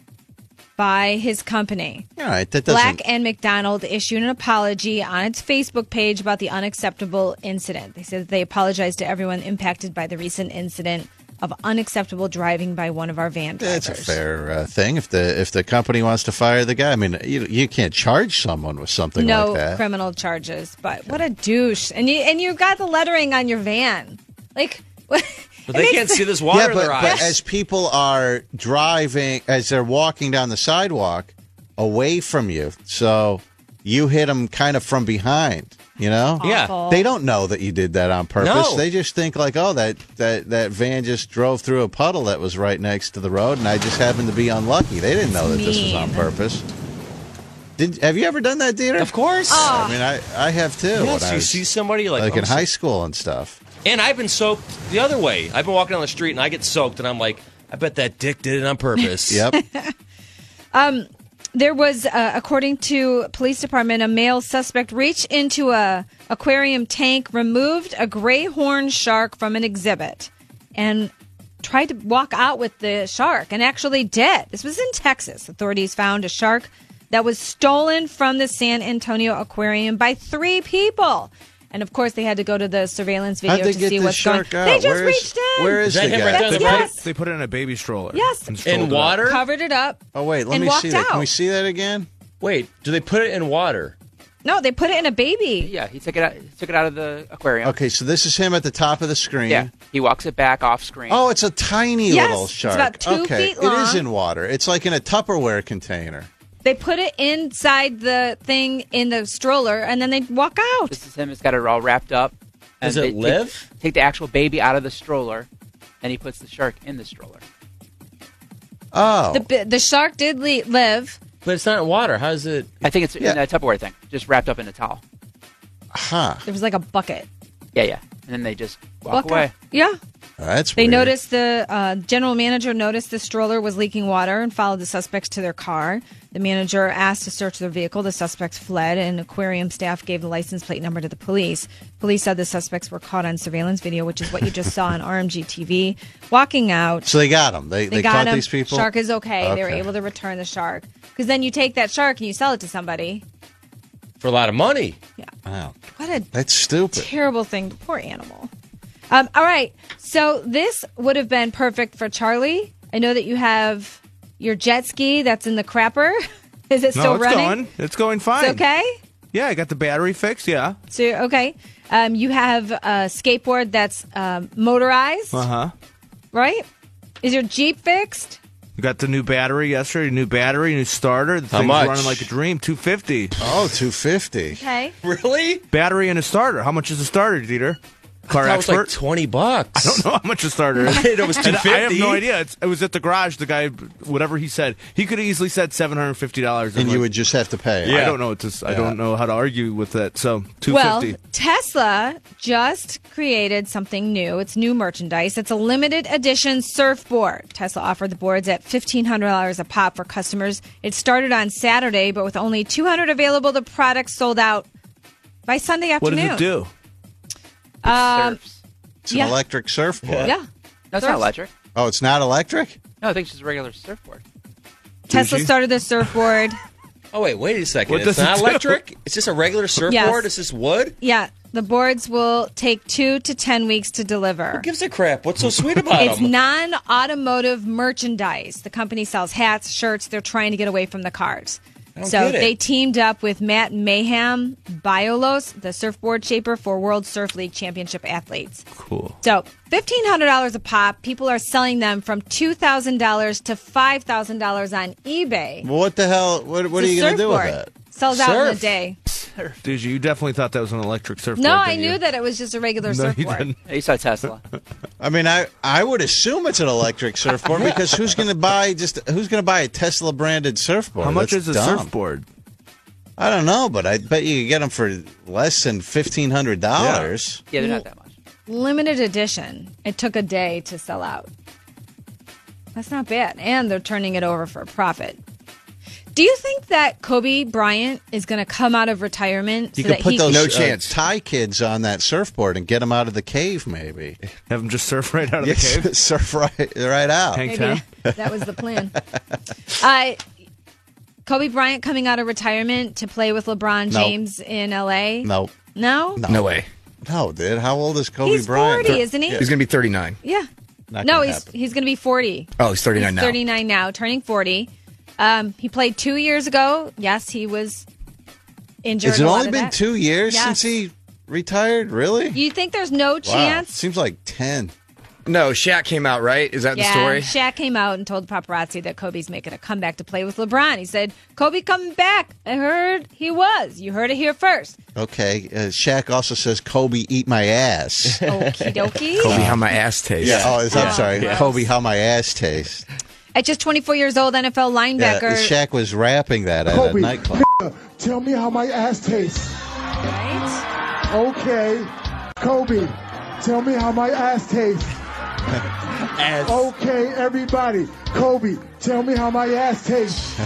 by his company. All right, that doesn't... Black and McDonald issued an apology on its Facebook page about the unacceptable incident. They said that they apologized to everyone impacted by the recent incident of unacceptable driving by one of our van drivers. That's a fair uh, thing. If the if the company wants to fire the guy, I mean, you you can't charge someone with something no like that. criminal charges, but what a douche! And you and you got the lettering on your van, like. But they can't see this water yeah, in but, their but eyes. as people are driving, as they're walking down the sidewalk away from you, so you hit them kind of from behind, you know? Yeah. They don't know that you did that on purpose. No. They just think like, oh, that, that, that van just drove through a puddle that was right next to the road, and I just happened to be unlucky. They didn't know that this was on mean. purpose. Did Have you ever done that, Dieter? Of course. I mean, I, I have too. Yes, when I you was, see somebody like, like oh, in so- high school and stuff. And I've been soaked the other way. I've been walking down the street and I get soaked, and I'm like, I bet that dick did it on purpose. Yep. Um, there was, uh, according to police department, a male suspect reached into a aquarium tank, removed a gray horn shark from an exhibit, and tried to walk out with the shark, and actually did. This was in Texas. Authorities found a shark that was stolen from the San Antonio aquarium by three people. And of course, they had to go to the surveillance video How'd they to get see this what's going on. shark out? They just Where is- reached in. where is Is that the him guy? right there? They, The put Yes. it, they put it in a baby stroller. Yes. and strolled In it up. water? Covered it up. Oh, wait, let and me walked see that. Can out. we see that again? Wait, do they put it in water? No, they put it in a baby. Yeah, he took it out. He took it out of the aquarium. Okay, so this is him at the top of the screen. Yeah, he walks it back off screen. Oh, it's a tiny Yes, little it's shark. about two okay, feet it is long. in water. It's like in a Tupperware container. They put it inside the thing in the stroller, and then they walk out. This is him. He's got it all wrapped up. And Does it they take- live? Take, the actual baby out of the stroller, and he puts the shark in the stroller. Oh, The bi- the shark did le- live. But it's not in water. How is it? I think it's Yeah. in a Tupperware thing, just wrapped up in a towel. huh. There was like a bucket. Yeah, yeah. And then they just walk Walk away. out. Yeah. That's They weird. noticed the uh, general manager noticed the stroller was leaking water and followed the suspects to their car. The manager asked to search their vehicle. The suspects fled, and aquarium staff gave the license plate number to the police. Police said the suspects were caught on surveillance video, which is what you just saw on R M G T V, walking out. So they got them. They, They, they got caught him. these people? Shark is okay. They were Okay. able to return the shark. Because then you take that shark and you sell it to somebody. For a lot of money. Wow. What a That's stupid. terrible thing. Poor animal. Um, all right. So this would have been perfect for Charlie. I know that you have your jet ski that's in the crapper. Is it No, still it's running? going. It's going fine. It's okay? Yeah, I got the battery fixed. Yeah. So, okay. Um, you have a skateboard that's um, motorized, Uh huh. right? Is your Jeep fixed? We got the new battery yesterday, new battery, new starter. The How thing's much? running like a dream. two fifty. Oh, two fifty. Okay. Really? Battery and a starter. How much is a starter, Dieter? Car That was expert? like twenty bucks. I don't know how much a starter is. It was And two fifty. I have no idea. It's, it was at the garage. The guy, whatever he said, he could have easily said seven hundred fifty dollars. And you would just have to pay it. I don't know what to. s- I Yeah. don't know how to argue with that. So two Well, fifty. Tesla just created something new. It's new merchandise. It's a limited edition surfboard. Tesla offered the boards at fifteen hundred dollars a pop for customers. It started on Saturday, but with only two hundred available, the product sold out by Sunday What afternoon. does it do? Um, It's an yeah. electric surfboard. Yeah. No, it's Surf- not electric. Oh, it's not electric? No, I think it's just a regular surfboard. Tesla started the surfboard. Oh wait, wait a second. What It's does it not do? electric. It's just a regular surfboard. Yes. It's just wood. Yeah, the boards will take two to ten weeks to deliver. Who gives a crap? What's so sweet about It's them? non-automotive merchandise. The company sells hats, shirts. They're trying to get away from the cars. I don't So get it. they teamed up with Matt Mayhem Biolos, the surfboard shaper for World Surf League Championship athletes. Cool. So fifteen hundred dollars a pop. People are selling them from two thousand dollars to five thousand dollars on eBay. Well, what the hell? What, what are It's you a going to do with surfboard. that? Sells out in a Surf. day. Did you? You definitely thought that was an electric surfboard. No, I didn't knew you? that it was just a regular No, you surfboard. didn't. You saw Tesla. I mean, I, I would assume it's an electric surfboard because who's going to buy just who's going to buy a Tesla branded surfboard? How much That's is a dumb. surfboard? I don't know, but I bet you could get them for less than fifteen hundred dollars. Yeah, they're not that much. Limited edition. It took a day to sell out. That's not bad. And they're turning it over for a profit. Do you think that Kobe Bryant is going to come out of retirement You so could that put he those No uh, chance. Thai kids on that surfboard and get them out of the cave, maybe. Have them just surf right out of Yes, the cave? surf right, right out. Hank Maybe ten? that, that was the plan. uh, Kobe Bryant coming out of retirement to play with LeBron No. James in L A. No, No? No way. no, dude. How old is Kobe He's Bryant? forty, isn't he? He's going to be thirty-nine. Yeah. Not No, gonna he's happen. he's going to be forty. Oh, he's thirty-nine He's now. thirty-nine now, turning forty. Um, he played two years ago. Yes, he was injured. Has it a lot only of been that. two years Yes. since he retired? Really? You think there's no Wow. chance? Seems like ten. No, Shaq came out, right? Is that Yeah, the story? Shaq came out and told paparazzi that Kobe's making a comeback to play with LeBron. He said, Kobe coming back. I heard he was. You heard it here first. Okay. Uh, Shaq also says, Kobe, eat my ass. Okie dokie. Kobe, how my ass tastes. Yeah. Oh, is- I'm Yeah. sorry. Yeah. Kobe, how my ass tastes. At just twenty-four years old, N F L Yeah, linebacker. Shaq was rapping that at a nightclub. Tell me how my ass tastes. Right? Okay. Kobe, tell me how my ass tastes. Ass. Okay, everybody. Kobe, tell me how my ass tastes.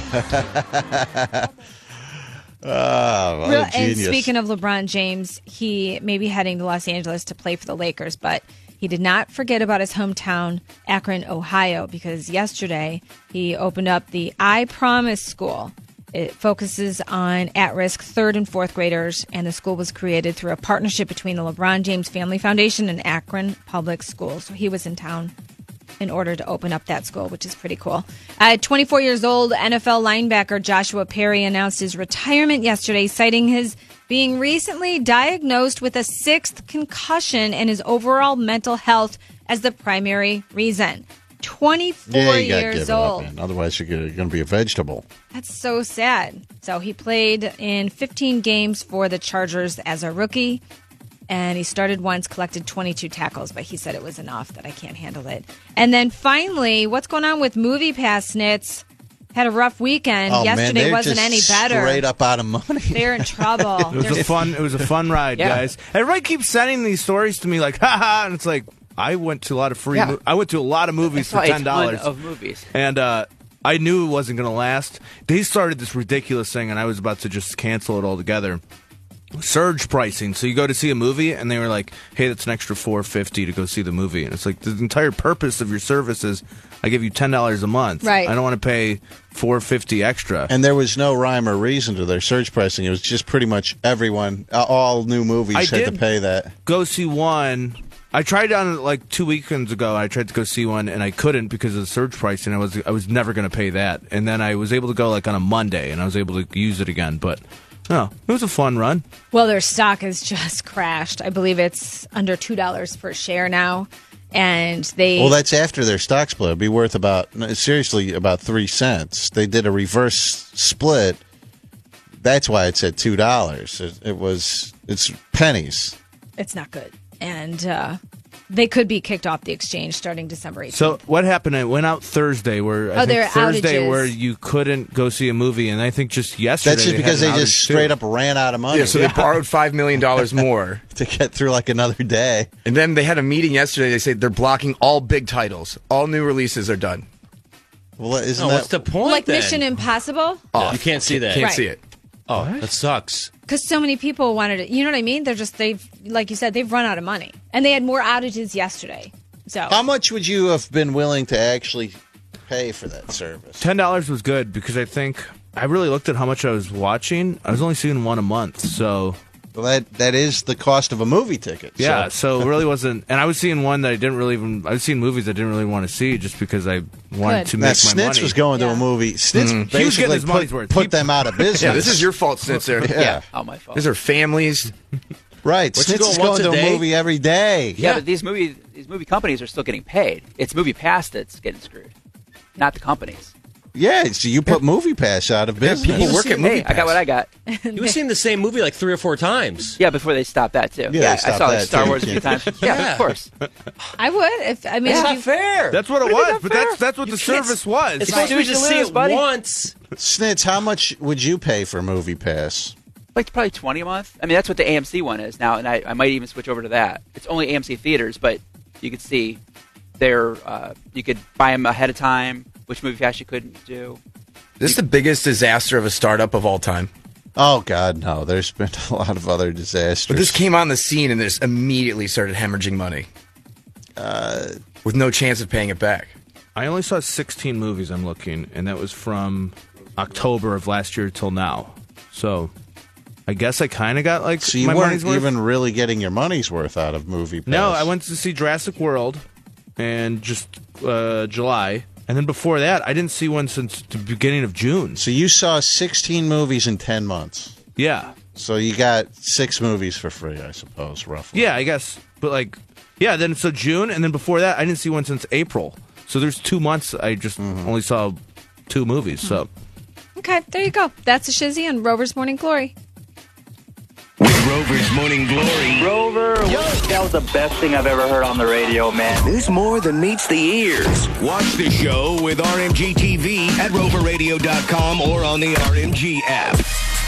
Oh, what Real- a and genius. speaking of LeBron James, he may be heading to Los Angeles to play for the Lakers, but he did not forget about his hometown, Akron, Ohio, because yesterday he opened up the I Promise School. It focuses on at-risk third and fourth graders, and the school was created through a partnership between the LeBron James Family Foundation and Akron Public Schools. So he was in town in order to open up that school, which is pretty cool. At twenty-four years old, N F L linebacker Joshua Perry announced his retirement yesterday, citing his being recently diagnosed with a sixth concussion and his overall mental health as the primary reason. twenty-four yeah, you gotta years give it up, old. man. Otherwise, you're going to be a vegetable. That's so sad. So he played in fifteen games for the Chargers as a rookie, and he started once, collected twenty-two tackles, but he said it was enough, that I can't handle it. And then finally, what's going on with MoviePass, Snitz? Had a rough weekend. Oh, man, Yesterday they're wasn't just any better. Straight up out of money. They're in trouble. It was They're- a fun. It was a fun ride, Yeah. guys. Everybody keeps sending these stories to me, like, haha, and it's like I went to a lot of free. Yeah. Mo- I went to a lot of movies That's for why a ten ton dollars of movies. and uh, I knew it wasn't going to last. They started this ridiculous thing, and I was about to just cancel it altogether. Surge pricing. So you go to see a movie, and they were like, "Hey, that's an extra four fifty to go see the movie." And it's like the entire purpose of your service is I give you ten dollars a month. Right. I don't want to pay four fifty extra. And there was no rhyme or reason to their surge pricing. It was just pretty much everyone, uh, all new movies I had to did- pay that. Go see one. I tried on it like two weekends ago. I tried to go see one and I couldn't because of the surge pricing. I was I was never going to pay that. And then I was able to go like on a Monday and I was able to use it again. But no, it was a fun run. Well, their stock has just crashed. I believe it's under two dollars per share now. And they Well, that's after their stock split. It'd be worth about, no, seriously, about three cents. They did a reverse split. That's why it's at two dollars. It, it was, it's pennies. it's not good. And uh, they could be kicked off the exchange starting December eighteenth. So what happened? It went out Thursday, where I Oh, there think are Thursday outages. where you couldn't go see a movie, and I think just yesterday That's just they because had they an just outage, straight too. up ran out of money. Yeah, so they borrowed five million dollars more. to get through like another day. And then they had a meeting yesterday. They said they're blocking all big titles. All new releases are done. Well, isn't No, what's the point like then? Mission Impossible? Oh, you can't see that. Can't Right. see it. Oh, that sucks. Because so many people wanted it. You know what I mean? They're just, they've, like you said, they've run out of money. And they had more outages yesterday. So How much would you have been willing to actually pay for that service? Ten dollars was good because I think I really looked at how much I was watching. I was only seeing one a month, so Well, that that is the cost of a movie ticket. yeah. so- So it really wasn't. And I was seeing one that I didn't really even. I was seeing movies I didn't really want to see just because I wanted Good. to Now, make my Snitz money. was going to a movie. Snitz Mhm. He was getting basically his money's put, worth. put He- them out of business. Yeah, this is your fault, Snitzer. Yeah. Yeah. Oh, my fault. These are families. Right. What, you Snitz is going going once to a a day? movie every day. Yeah, but these movie these movie companies are still getting paid. It's Movie Pass that's getting screwed, not the companies. Yeah, so you put Movie Pass out of business. people work at Movie Hey, I got what I got. You was seeing the same movie like three or four times. Yeah, before they stopped that too. Yeah, they I stopped saw like that, Star too. Wars a few times. Yeah, Yeah. of course. I would. If I mean, It's if not you- fair. That's what it What do you was, got but fair? that's that's what You the can't- service was. It's supposed to be Right. just see Lose, it buddy. once. Snitz, how much would you pay for Movie Pass? Like probably twenty a month. I mean, that's what the A M C one is now, and I, I might even switch over to that. It's only A M C theaters, but you could see their uh, you could buy them ahead of time, which Movie Pass you couldn't do. This is the biggest disaster of a startup of all time. Oh, God, no. There's been a lot of other disasters. But this came on the scene and this immediately started hemorrhaging money. Uh, with no chance of paying it back. I only saw sixteen movies. I'm looking, and that was from October of last year till now. So I guess I kind of got like so you my weren't money's worth. even really getting your money's worth out of Movie Pass. No, I went to see Jurassic World, and just uh, July, and then before that, I didn't see one since the beginning of June. So you saw sixteen movies in ten months. Yeah, So you got six movies for free, I suppose, roughly. yeah, I guess, but like, yeah, then so June, and then before that, I didn't see one since April. So there's two months I just only saw two movies. So okay, there you go. That's a shizzy on Rover's Morning Glory. With Rover's Morning Glory. Rover, that was the best thing I've ever heard on the radio, man. There's more than meets the ears. Watch the show with R M G T V at rover radio dot com or on the R M G app.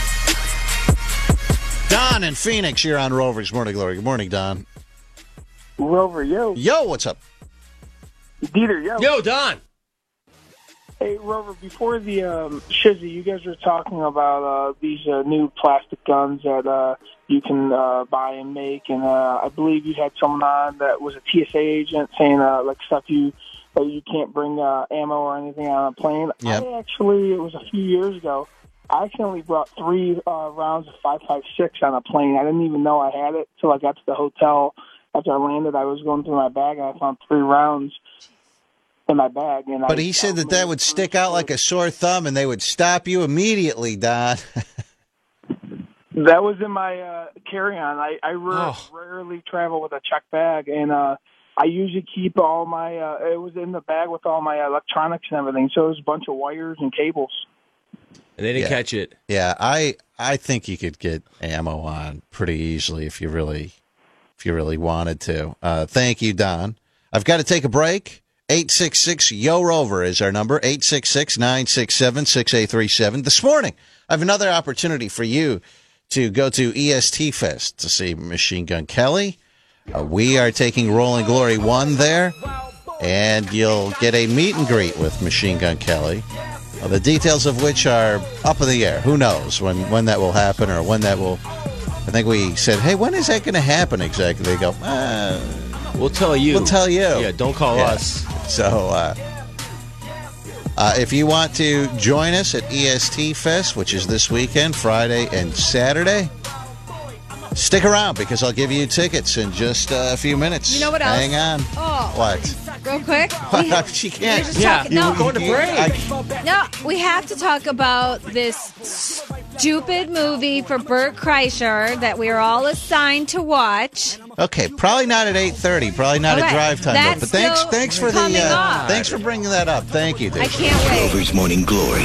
Don in Phoenix, you're on Rover's Morning Glory. Good morning, Don. Rover, yo. Yo, what's up? Dieter, yo. Yo, Don. Hey, Rover, before the um, shizzy, you guys were talking about uh, these uh, new plastic guns that uh, you can uh, buy and make, and uh, I believe you had someone on that was a T S A agent saying uh, like stuff you that you can't bring uh, ammo or anything on a plane. Yep. I actually, it was a few years ago, I accidentally brought three uh, rounds of five five six on a plane. I didn't even know I had it till I got to the hotel. After I landed, I was going through my bag, and I found three rounds in my bag. And But I, he said that that would stick out like a sore thumb and they would stop you immediately, Don. That was in my uh, carry-on. I, I ra- Oh. rarely travel with a check bag, and uh, I usually keep all my. Uh, it was in the bag with all my electronics and everything. So it was a bunch of wires and cables. And they didn't Yeah. catch it. Yeah, I I think you could get ammo on pretty easily if you really if you really wanted to. Uh, thank you, Don. I've got to take a break. eight six six Y O ROVER is our number, eight six six, nine six seven, six eight three seven. This morning, I have another opportunity for you to go to E S T Fest to see Machine Gun Kelly. Uh, we are taking Rolling Glory one there, and you'll get a meet and greet with Machine Gun Kelly. Uh, the details of which are up in the air. Who knows when, when that will happen or when that will... I think we said, hey, when is that going to happen exactly? They go, uh, We'll tell you. we'll tell you. Yeah, don't call Yeah. us. So uh, uh, if you want to join us at E S T Fest, which is this weekend, Friday and Saturday, stick around because I'll give you tickets in just a few minutes. You know what else? Hang on. Oh. What? Real quick. She can't. We're just talking- no. You- you- I- No, we have to talk about this stupid movie for Bert Kreischer that we are all assigned to watch. Okay, probably not at eight thirty. Probably not Okay, at drive time. that's Though. But thanks, still thanks for the coming uh, up. thanks for bringing that up. Thank you. Dave. I can't wait. Rover's Morning Glory.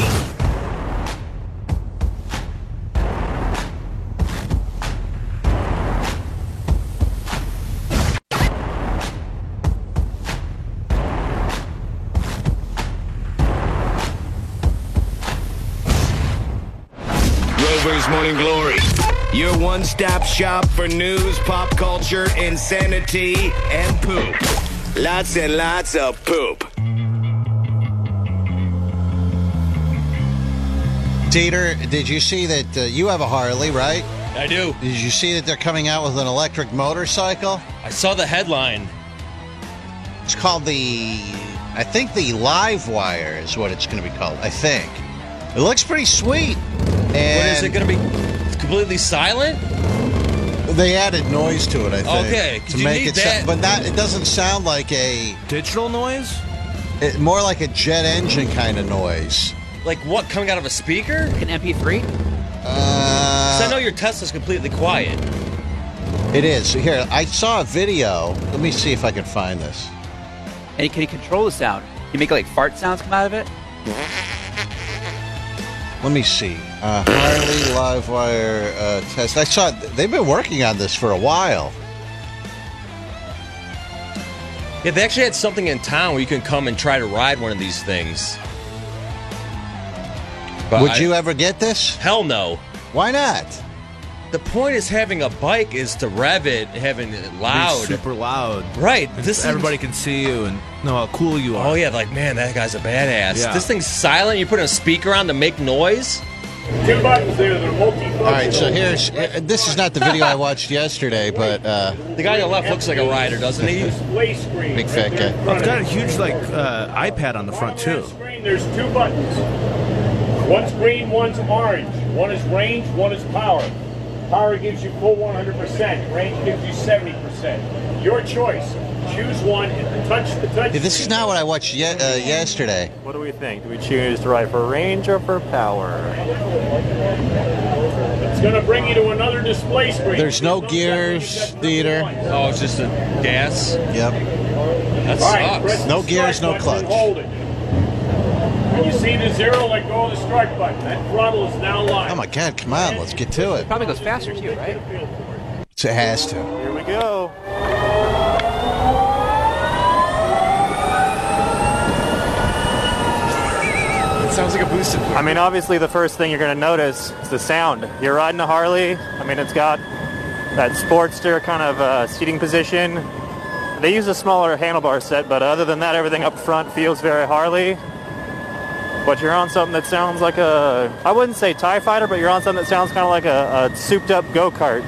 Rover's Morning Glory. Your one-stop shop for news, pop culture, insanity, and poop. Lots and lots of poop. Dieter, did you see that uh, you have a Harley, right? I do. Did you see that they're coming out with an electric motorcycle? I saw the headline. It's called the, I think the Live Wire is what it's going to be called. I think. It looks pretty sweet. And What is it going to be? Completely silent? They added noise to it, I think. Okay, 'cause to you make need it, sa- that. but not. It doesn't sound like a digital noise. It, more like a jet engine kind of noise. Like what? Coming out of a speaker? Like an M P three? Uh, 'Cause I know your Tesla's completely quiet. It is. Here, I saw a video. Let me see if I can find this. And can you control the sound? You make like fart sounds come out of it? Let me see. Uh, Harley Livewire uh, test. I saw they've been working on this for a while. Yeah, they actually had something in town where you can come and try to ride one of these things. But Would I- you ever get this? Hell no. Why not? The point is having a bike is to rev it, having it loud. Be super loud. Right. And This everybody is- can see you and know how cool you are. Oh yeah, like man, that guy's a badass. Yeah. This thing's silent. You put a speaker on to make noise. Two buttons there, they're multi-functional. All right, so here's. Uh, this is not the video I watched yesterday, but uh, The guy on the left looks like a rider, doesn't he? Display screen. big fat guy. It's got a huge like uh, iPad on the front too. Screen, there's two buttons. One's green, one's orange. One is range, one is power. Power gives you full one hundred percent. Range gives you seventy percent. Your choice. Choose one and touch the touch. Yeah, this is not what I watched ye- uh, yesterday. What do we think? Do we choose to ride for range or for power? It's going to bring you to another display screen. There's no gears, Dieter. Oh, it's just a gas. Yep. That All right, sucks. press the No gears, start no button and clutch. Hold it. When you see the zero, let go of the start button. That throttle is now live. Oh my God! Come on, let's get to it. Probably goes faster too, right? It has to. Here we go. It sounds like a boosted. I mean, obviously, the first thing you're going to notice is the sound. You're riding a Harley. I mean, it's got that Sportster kind of uh, seating position. They use a smaller handlebar set, but other than that, everything up front feels very Harley. But you're on something that sounds like a, I wouldn't say TIE Fighter, but you're on something that sounds kind of like a, a souped-up go-kart.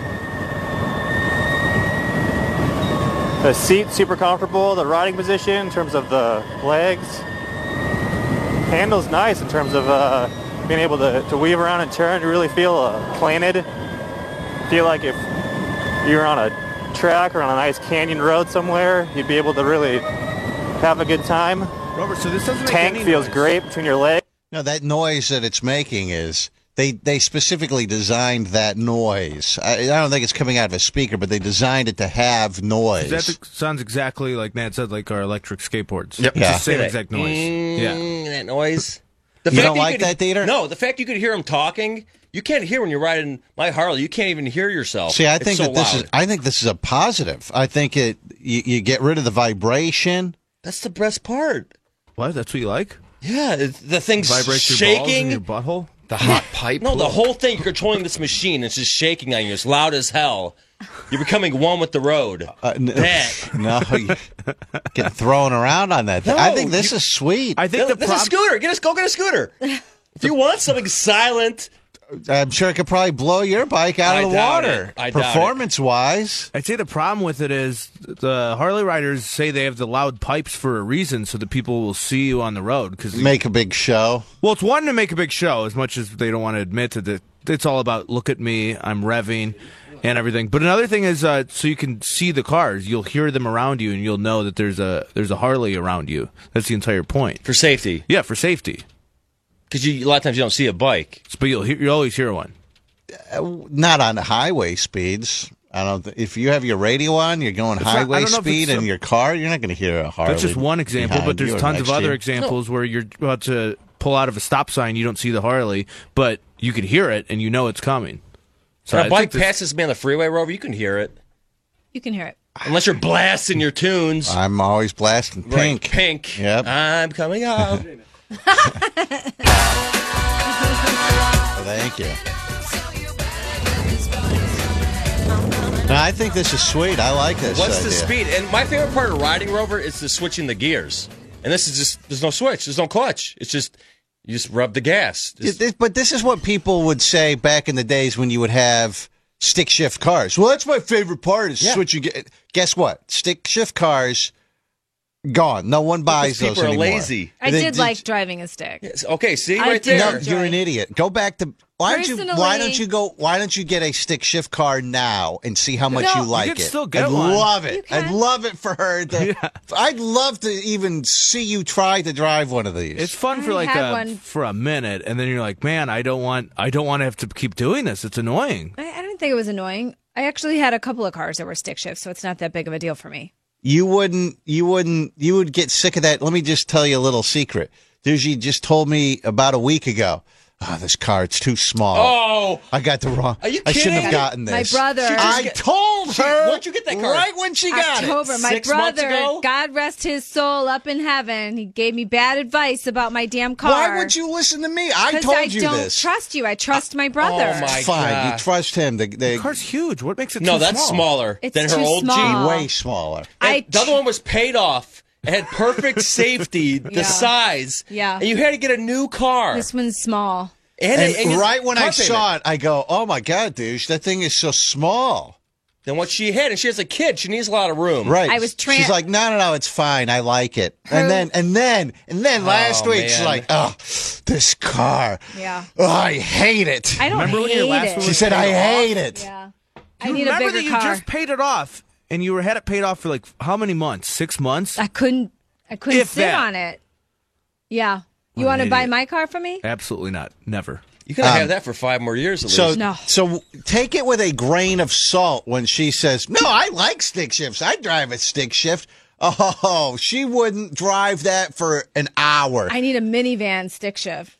The seat super comfortable, the riding position in terms of the legs. Handle's nice in terms of uh, being able to, to weave around and turn. You really feel uh, planted. Feel like if you're on a track or on a nice canyon road somewhere, you'd be able to really have a good time. Robert, so this doesn't make Tank any feels noise. great between your legs. No, that noise that it's making is they they specifically designed that noise. I, I don't think it's coming out of a speaker, but they designed it to have noise. That ex- sounds exactly like Nat said, like our electric skateboards. Yep. It's Yeah. the same That exact noise. mm, Yeah. That noise. The You fact don't like could, that, Dieter? No, the fact you could hear him talking, you can't hear when you're riding my Harley. You can't even hear yourself. See, I It's think so that this loud. is. I think this is a positive. I think it. You, you get rid of the vibration. That's the best part. What? That's what you like? Yeah, it- the thing's Vibrates your balls shaking. in your butthole? The hot pipe. No, the whole thing. You're controlling this machine. It's just shaking on you. It's loud as hell. You're becoming one with the road. Uh, n- that. no, you get thrown around on that. thing. No, I think this you- is sweet. I think the This is a prob- scooter. Get us. Go get a scooter. If you want something silent, I'm sure it could probably blow your bike out I of the doubt water. it. I doubt it. Performance wise, I'd say the problem with it is the Harley riders say they have the loud pipes for a reason so that people will see you on the road. Cause make a big show. Well, it's one to make a big show, as much as they don't want to admit that it- it's all about look at me, I'm revving and everything. But another thing is uh, so you can see the cars. You'll hear them around you, and you'll know that there's a there's a Harley around you. That's the entire point. for safety. Yeah, for safety. Because you, a lot of times you don't see a bike. But you'll hear, you always hear one. Uh, not on highway speeds. I don't. Th- if you have your radio on, you're going It's not- I highway don't know if speed it's in a- your car. You're not going to hear a Harley. That's just one example, behind but there's you or tons of next to other you. examples where you're about to pull out of a stop sign. You don't see the Harley, but you could hear it and you know it's coming. So I a bike think this- passes me on the freeway, Rover, you can hear it. You can hear it. Unless you're blasting your tunes. I'm always blasting pink. Right, pink. Yep. I'm coming out. Thank you. No, I think this is sweet. I like this. What's idea. the speed? And my favorite part of riding, Rover, is the switching the gears. And this is just, there's no switch. There's no clutch. It's just, you just rub the gas. Just, It- it- but this is what people would say back in the days when you would have stick shift cars. Well, that's my favorite part is Yeah. switching. ge- Guess what? Stick shift cars gone. No one buys Because those people are anymore. lazy. I They- did they- like driving a stick. okay, see I right did there. No, enjoy you're it. an idiot. Go back to why don't you why Personally- don't you go why don't you get a stick shift car now and see how much No. you You like could it? still get I'd one. love You it. can. I'd love it for her to, I'd love to even see you try to drive one of these. It's fun I for like had a one. for a minute, and then you're like, man, I don't want I don't want to have to keep doing this. It's annoying. I, I didn't think it was annoying. I actually had a couple of cars that were stick shifts, so it's not that big of a deal for me. You wouldn't, you wouldn't, you would get sick of that. Let me just tell you a little secret. Duji just told me about a week ago. Oh, this car, it's too small. Oh, I got the wrong. Are you I shouldn't kidding? have gotten My this. brother- She just I get- told She- her. when'd you get that car? Right when she got October, it. my Six months brother, ago? God rest his soul, up in heaven, he gave me bad advice about my damn car. Why would you listen to me? I 'Cause told I you don't this. trust you. I trust my brother. Oh, my Fine, God. you trust him. The, the, The car's huge. What makes it No, too that's small? smaller It's than her too old small. way smaller. Jeep. I And the other one was paid off. It had perfect safety, the Yeah. size. Yeah. And you had to get a new car. This one's small. And, And, it- and it's right when car I payment. saw it, I go, "Oh my god, douche! That thing is so small." Then what she had, and she has a kid. She needs a lot of room. Right? I was tran- She's like, "No, no, no, it's fine. I like it." And then, and then, and then last Oh, week, she's man. like, "Oh, this car. Yeah. Oh, I hate it." I don't Remember when hate your last it. one She was said, paid "I off? hate it." Yeah. You I need a remember bigger that you car. just paid it off, and you were had it paid off for like how many months? Six months? I couldn't. I couldn't If sit that. on it. Yeah. You What want an to buy idiot. my car for me? Absolutely not. Never. You could Um, have that for five more years at So, least. No. so take it with a grain of salt when she says, "No, I like stick shifts. I drive a stick shift." Oh, she wouldn't drive that for an hour. I need a minivan stick shift.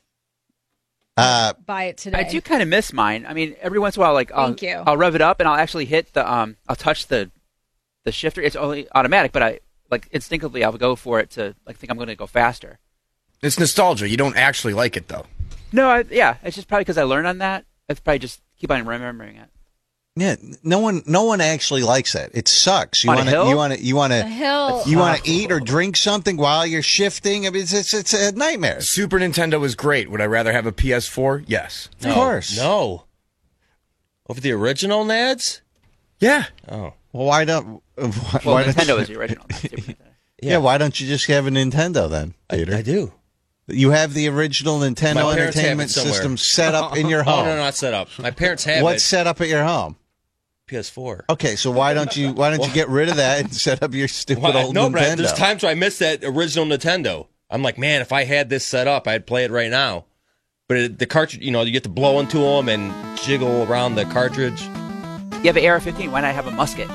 Uh, Buy it today. I do kind of miss mine. I mean, every once in a while, like I'll, Thank you. I'll rev it up and I'll actually hit the um, I'll touch the the shifter. It's only automatic, but I like instinctively I'll go for it to like think I'm going to go faster. It's nostalgia. You don't actually like it though. No, I, yeah, it's just probably because I learned on that. It's probably just keep on remembering it. yeah, no one, no one actually likes that. It sucks. You On a want to, hill? you want to, you want A to, hill. you want to eat or drink something while you're shifting. I mean, it's it's, it's a nightmare. Super Nintendo is great. Would I rather have a P S four? Yes. Of course. No. Over the original Nads? Yeah. Oh. Well, why don't? Why, Well, why don't Nintendo you- is the original. not Super Nintendo. Yeah. Why don't you just have a Nintendo then, I, Peter? I do. You have the original Nintendo My parents have Entertainment it somewhere. System set up in your Oh, home. no, no, not set up. My parents have What's it. set up at your home? P S four. Okay, so why don't you why don't you get rid of that and set up your stupid Well, old no, but Nintendo? there's times where I miss that original Nintendo. I'm like, man, if I had this set up, I'd play it right now. But it, the cartridge, you know, you get to blow into them and jiggle around the cartridge. You have an A R fifteen. Why not have a musket?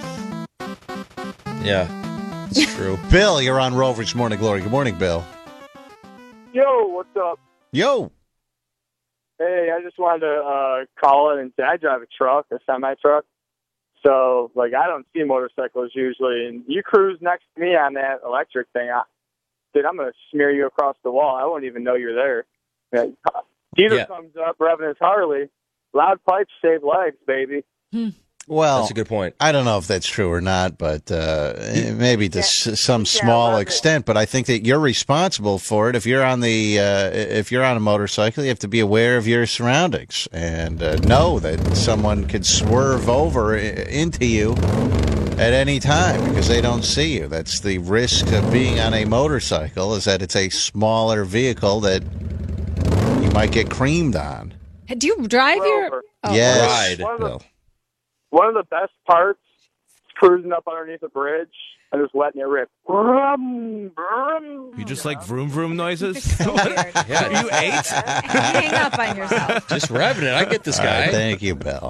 Yeah, it's true. Bill, you're on Rover's Morning Glory. Good morning, Bill. Yo, what's up? Yo. Hey, I just wanted to uh, call in and say I drive a truck, a semi truck. So, like, I don't see motorcycles usually. And you cruise next to me on that electric thing. I, dude, I'm going to smear you across the wall. I won't even know you're there. Yeah, Peter Yeah. comes up revving his Harley. Loud pipes save legs, baby. Well, That's a good point. I don't know if that's true or not, but uh, maybe to s- some small extent. But I think that you're responsible for it. If you're on the uh, if you're on a motorcycle, you have to be aware of your surroundings and uh, know that someone could swerve over i- into you at any time because they don't see you. That's the risk of being on a motorcycle, is that it's a smaller vehicle that you might get creamed on. Do you drive your? Oh. Yes, One of the- Bill. One of the best parts, cruising up underneath a bridge and just letting it rip. Brum, brum. You just like vroom vroom noises? Yeah. You ate? Hang up on yourself. Just revving it. I get this All right, guy. thank you, Bill.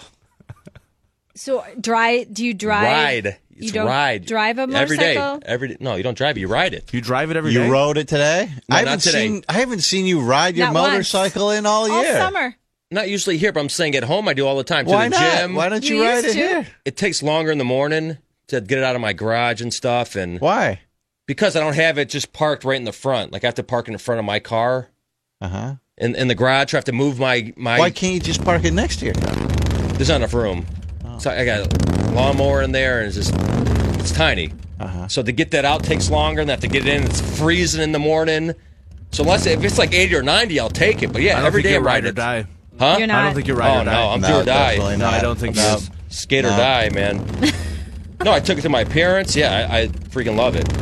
So, dry? Do you drive? Ride. You It's don't ride. drive a Every day. motorcycle? Every day. No, you don't drive it. You ride it. You drive it every You day? rode it today? No, I not haven't today. seen I haven't seen you ride your Not once. motorcycle in all All year. summer. Not usually here, but I'm saying at home I do all the time. To Why the not? gym. Why don't you, You ride it used to. here? It takes longer in the morning to get it out of my garage and stuff. And Why? because I don't have it just parked right in the front. Like I have to park in the front of my car. Uh-huh. In, in the garage, I have to move my, my Why can't you just park it next to your car? There's not enough room. Oh. So I got a lawnmower in there, and it's just it's tiny. Uh-huh. So to get that out takes longer, and I have to get it in. It's freezing in the morning. So unless if it's like eighty or ninety, I'll take it. But yeah, I don't every think day I you're ride ride or it. die. Huh? You're not. I don't think you're ride Oh or no, die. I'm No, do or die. definitely No, not. I don't think No. so. is. Skate or No. die, man. No, I took it to my parents. Yeah, I, I freaking love it.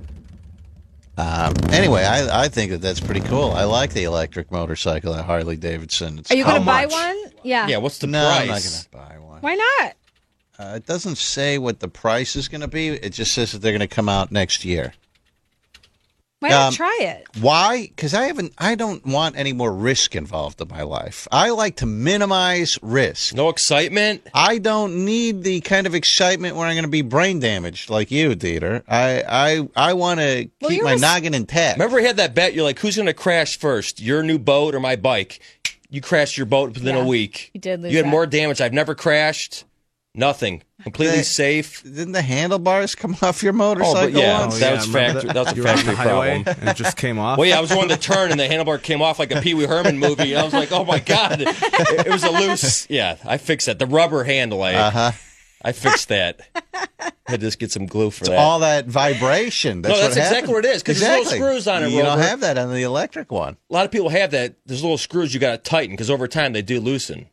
Um, anyway, I, I think that that's pretty cool. I like the electric motorcycle at Harley Davidson. It's Are you going to cool. buy one? Yeah. Yeah, what's the No, price? I'm not going to buy one. Why not? Uh, it doesn't say what the price is going to be. It just says that they're going to come out next year. Why not Um, try it? Why? Because I haven't. I don't want any more risk involved in my life. I like to minimize risk. No excitement. I don't need the kind of excitement where I'm going to be brain damaged like you, Dieter. I I I want to Well, keep you're my a- noggin intact. Remember, we had that bet. You're like, who's going to crash first, your new boat or my bike? You crashed your boat within Yeah, a week. you did lose You had that. more damage. I've never crashed. Nothing. Completely They- safe. Didn't the handlebars come off your motorcycle Oh, but yeah, once? that was remember factory. That was a You were on the factory highway problem. and it just came off. Well, yeah, I was on the turn and the handlebar came off like a Pee Wee Herman movie. And I was like, oh my god, it, it was a loose. Yeah, I fixed that. The rubber handle, I Uh-huh. I fixed that. I had to just get some glue for It's that. all that vibration. That's No, that's what exactly happened. what it is, 'cause there's little screws on it, You don't Rover. have that on the electric one. A lot of people have that. There's little screws you got to tighten because over time they do loosen.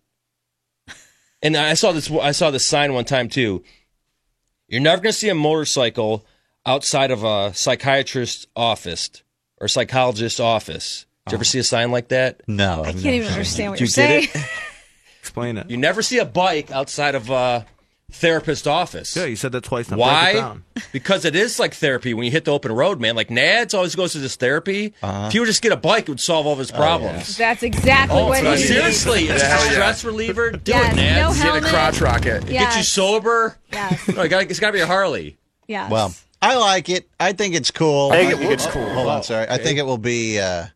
And I saw this. I saw this sign one time too. You're never going to see a motorcycle outside of a psychiatrist's office or psychologist's office. Did you ever see a sign like that? No, I can't even understand what Did you're you saying. get it? Explain it. You never see a bike outside of a therapist's office. Yeah, you said that twice. Now break it Why? down. Because it is like therapy when you hit the open road, man. Like Nads always goes to this therapy. Uh-huh. If you would just get a bike, it would solve all of his problems. That's exactly Oh, what no, he seriously, it's Yeah, a hell yeah. stress reliever. Do Yes, it, Nads. no Get a helmet. crotch rocket. It Yes. gets you sober. Yes. No, it gotta- it's got to be a Harley. Yes. Well, I like it. I think it's cool. I think I it looks cool. Hold on, sorry. I think it will be. Uh,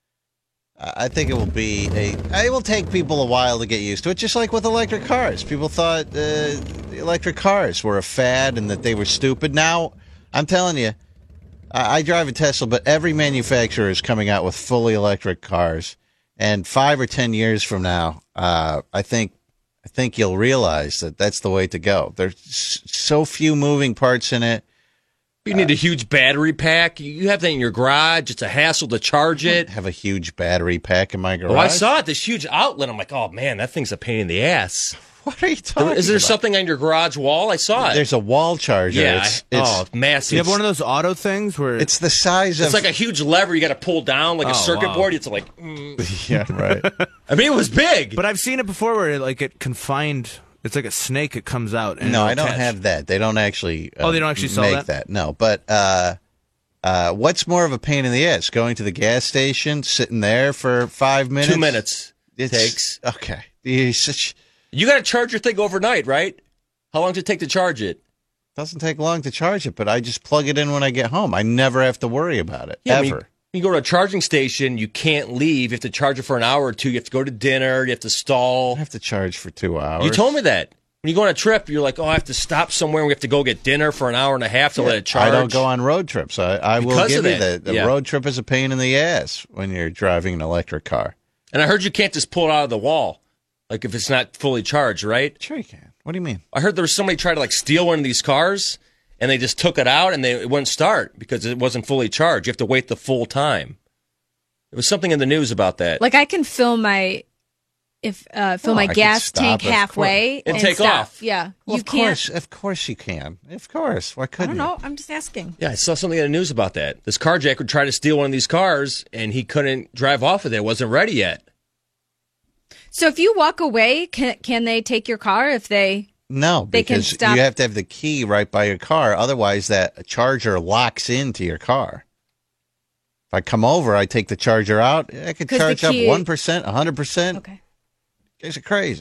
I think it will be a. It will take people a while to get used to it, just like with electric cars. People thought uh, electric cars were a fad and that they were stupid. Now, I'm telling you, I, I drive a Tesla, but every manufacturer is coming out with fully electric cars. And five or ten years from now, uh, I think I think you'll realize that that's the way to go. There's s- so few moving parts in it. You need a huge battery pack. You have that in your garage. It's a hassle to charge it. Have a huge battery pack in my garage. Oh, I saw it. This huge outlet. I'm like, oh man, that thing's a pain in the ass. What are you talking Is there about? something on your garage wall? I saw it. There's a wall charger. yeah. It's, I- it's, oh, it's massive. You have one of those auto things where it's the size of. It's like a huge lever you got to pull down, like Oh, a circuit wow. board. It's like, mm. yeah, right. I mean, it was big. But I've seen it before where it, like it confined. It's like a snake. It comes out. And No, it'll I don't catch. have that. They don't actually. Uh, Oh, they don't actually sell make that? No, but uh, uh, what's more of a pain in the ass? Going to the gas station, sitting there for five minutes. Two minutes It's, takes. Okay. You're such, You got to charge your thing overnight, right? How long does it take to charge it? doesn't take long to charge it, but I just plug it in when I get home. I never have to worry about it Yeah, I ever. mean, you go to a charging station, you can't leave. You have to charge it for an hour or two. You have to go to dinner. You have to stall. I have to charge for two hours. You told me that. When you go on a trip, you're like, oh, I have to stop somewhere. We have to go get dinner for an hour and a half to Yeah, let it charge. I don't go on road trips. I, I will Because give of you that, that. The yeah. road trip is a pain in the ass when you're driving an electric car. And I heard you can't just pull it out of the wall, like if it's not fully charged, right? Sure you can. What do you mean? I heard there was somebody tried to like steal one of these cars, and they just took it out and they it wouldn't start because it wasn't fully charged. You have to wait the full time. There was something in the news about that. Like I can fill my if uh, fill Oh, my I could gas stop, tank of halfway And and, take stop. off. Yeah, Well, you of can't. course, of course you can. Of course. Why I couldn't don't you? know. I'm just asking. Yeah, I saw something in the news about that. This carjacker tried to steal one of these cars, and he couldn't drive off with it. It wasn't ready yet. So if you walk away, can can they take your car if they No, They can because stop- you have to have the key right by your car. Otherwise, that charger locks into your car. If I come over, I take the charger out. I could 'Cause the charge up key- one percent, one hundred percent. Okay. Guys are crazy.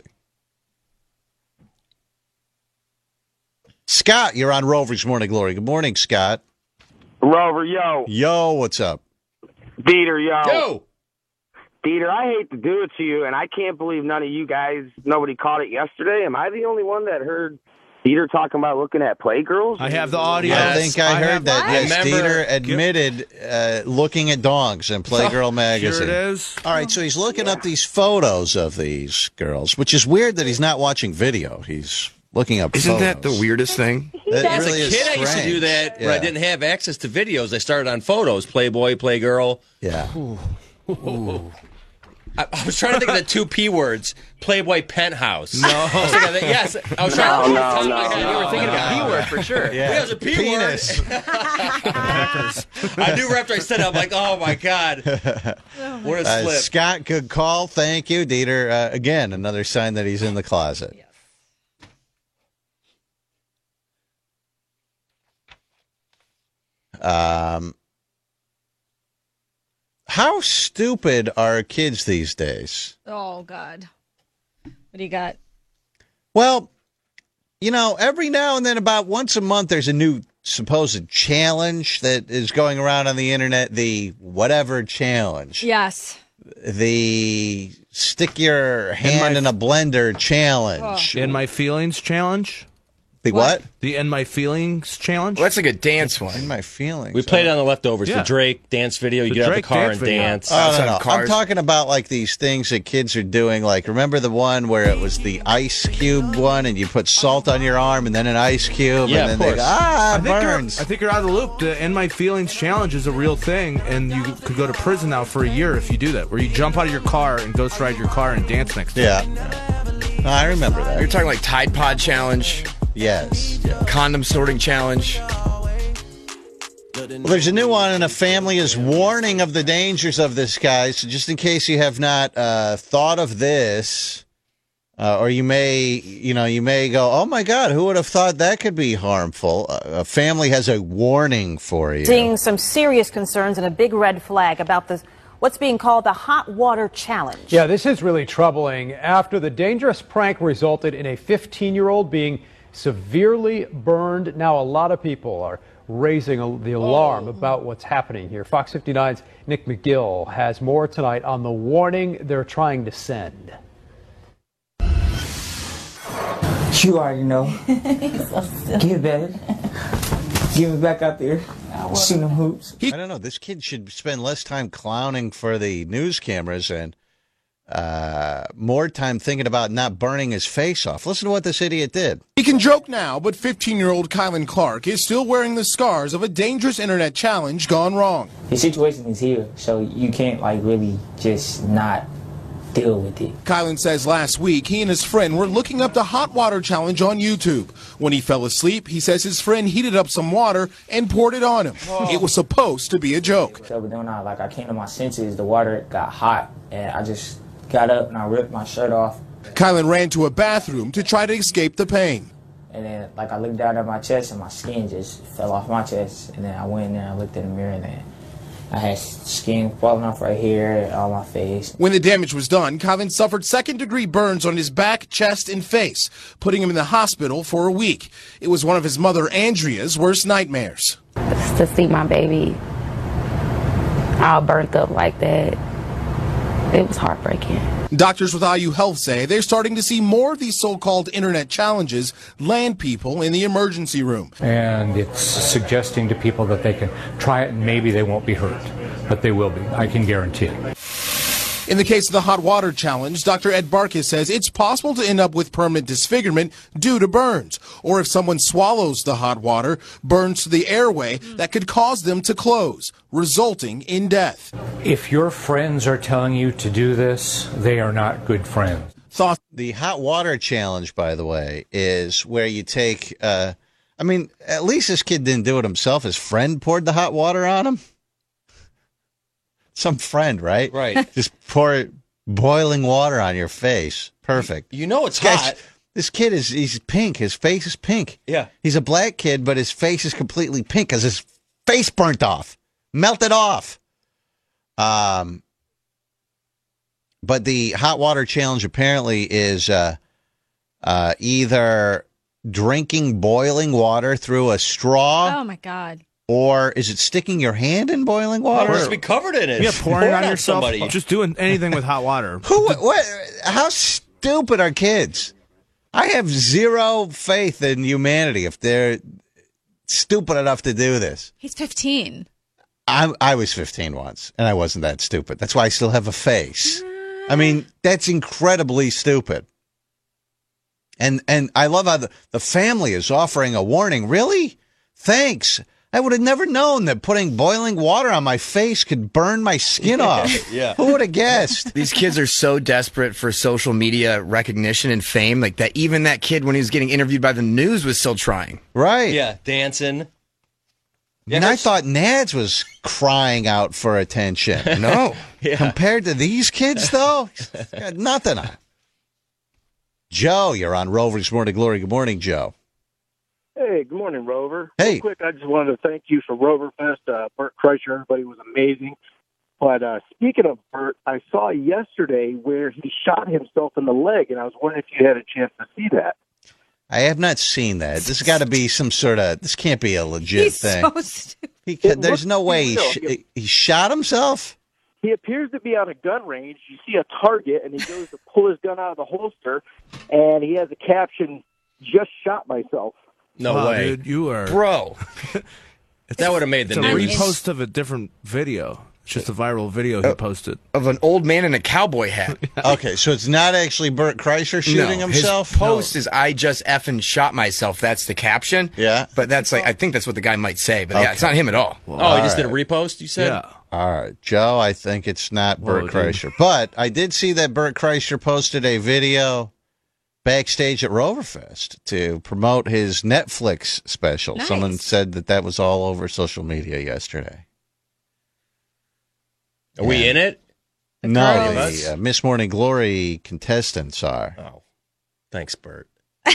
Scott, you're on Rover's Morning Glory. Good morning, Scott. Rover, yo. Yo, what's up? Dieter, yo. Yo. Dieter, I hate to do it to you, and I can't believe none of you guys, nobody caught it yesterday. Am I the only one that heard Dieter talking about looking at Playgirls? I have the audio. I think I, I heard have- that. I Yes, remember- Dieter admitted uh, looking at dogs in Playgirl magazine. Here it is. All right, so he's looking up these photos of these girls, which is weird that he's not watching video. He's looking up Isn't photos. that the weirdest thing? That As really a is kid, I used to do strange. that when I Yeah. didn't have access to videos. I started on photos, Playboy, Playgirl. Yeah. I, I was trying to think of the two P words, Playboy Penthouse. No. I was thinking of that, yes. I was trying No, to no, top of no, my head. no, You were thinking no. of a P word for sure. Yeah. Yeah, it was a P Penis. word. I knew after I said it, I'm like, oh my God. What a Uh, slip. Scott, good call. Thank you, Dieter. Uh, again, another sign that he's in the closet. Um, how stupid are kids these days? Oh, God. What do you got? Well, you know, every now and then, about once a month, there's a new supposed challenge that is going around on the internet. The whatever challenge. Yes. The stick your hand in, a blender challenge. In My Feelings challenge? The what? The In My Feelings challenge? Well, that's like a dance one. In My Feelings. We played it on the leftovers, Yeah. the Drake dance video. You The get out the Drake car dance and video. dance. Oh, no, Outside no. of cars. I'm talking about like these things that kids are doing. Like, remember the one where it was the ice cube one, and you put salt on your arm and then an ice cube, Yeah, and of then they course. ah, I it think, you're, burns. I think you're out of the loop. The In My Feelings challenge is a real thing, and you could go to prison now for a year if you do that, where you jump out of your car and ghost ride your car and dance next to it. Yeah, No, I remember You're that. talking like Tide Pod challenge, Yes. condom sorting challenge. Well, there's a new one, and a family is warning of the dangers of this, guys. So just in case you have not uh, thought of this, uh, or you may, you know, you may go, "Oh my God, who would have thought that could be harmful?" Uh, a family has a warning for you. Seeing some serious concerns and a big red flag about the what's being called the hot water challenge. Yeah, this is really troubling after the dangerous prank resulted in a fifteen-year-old being severely burned. Now a lot of people are raising a, the alarm about what's happening here. Fox fifty-nine's Nick McGill has more tonight on the warning they're trying to send. You already know. Get better. Get me back out there. Shoot them hoops. I don't know. This kid should spend less time clowning for the news cameras and uh, more time thinking about not burning his face off. Listen to what this idiot did. He can joke now, but fifteen-year-old Kylan Clark is still wearing the scars of a dangerous internet challenge gone wrong. The situation is here, so you can't like really just not deal with it. Kylan says last week he and his friend were looking up the hot water challenge on YouTube. When he fell asleep, he says his friend heated up some water and poured it on him. It was supposed to be a joke. So, but then I like I came to my senses, the water got hot, and I just got up and I ripped my shirt off. Kylan ran to a bathroom to try to escape the pain. And then, like, I looked down at my chest and my skin just fell off my chest. And then I went in there and I looked in the mirror and then I had skin falling off right here, on my face. When the damage was done, Kylan suffered second-degree burns on his back, chest, and face, putting him in the hospital for a week. It was one of his mother, Andrea's, worst nightmares. To see my baby all burnt up like that, it was heartbreaking. Doctors with I U Health say they're starting to see more of these so-called internet challenges land people in the emergency room. And it's suggesting to people that they can try it and maybe they won't be hurt, but they will be. I can guarantee it. In the case of the hot water challenge, Doctor Ed Barkis says it's possible to end up with permanent disfigurement due to burns, or if someone swallows the hot water, burns to the airway that could cause them to close, resulting in death. If your friends are telling you to do this, they are not good friends. Thought the hot water challenge, by the way, is where you take, uh, I mean, at least this kid didn't do it himself. His friend poured the hot water on him. Some friend, right? Right. Just pour boiling water on your face. Perfect. You know it's Guys, hot. This kid is he's pink. His face is pink. Yeah. He's a black kid, but his face is completely pink because his face burnt off, melted off. Um, but the hot water challenge apparently is uh, uh, either drinking boiling water through a straw. Oh my God. Or is it sticking your hand in boiling water? Or just be covered in it. Yeah, pouring it on yourself. Somebody. Just doing anything with hot water. Who? What? How stupid are kids? I have zero faith in humanity if they're stupid enough to do this. He's fifteen. I, I was fifteen once, and I wasn't that stupid. That's why I still have a face. I mean, that's incredibly stupid. And and I love how the, the family is offering a warning. Really? Thanks. I would have never known that putting boiling water on my face could burn my skin off. Yeah. Who would have guessed? These kids are so desperate for social media recognition and fame, like that even that kid, when he was getting interviewed by the news, was still trying. Right. Yeah, dancing. And I thought Nads was crying out for attention. No. Yeah. Compared to these kids, though, got nothing on. Joe, you're on Rover's Morning Glory. Good morning, Joe. Hey, good morning, Rover. Hey. Real quick, I just wanted to thank you for Roverfest. Uh, Bert Kreischer, everybody was amazing. But uh, speaking of Bert, I saw yesterday where he shot himself in the leg, and I was wondering if you had a chance to see that. I have not seen that. This has got to be some sort of. This can't be a legit He's thing. so stupid. He can, It there's looks no way he, real. sh- he shot himself. He appears to be on a gun range. You see a target, and he goes to pull his gun out of the holster, and he has a caption, "Just shot myself." No Wow, way. dude, you are. Bro. That would have made the It's a news. repost of a different video. It's just a viral video he posted. Of an old man in a cowboy hat. Okay, so it's not actually Bert Kreischer shooting No, himself? His post is "I just effing shot myself." That's the caption. Yeah. But that's like, I think that's what the guy might say, but yeah, it's Okay. not him at all. Oh, he just did a repost, you said? Yeah. All right, Joe, I think it's not Whoa, Bert dude. Kreischer. But I did see that Bert Kreischer posted a video backstage at Roverfest to promote his Netflix special. Nice. Someone said that that was all over social media yesterday. Are we Yeah. in it? No, girls. the uh, Miss Morning Glory contestants are. Oh, thanks, Bert.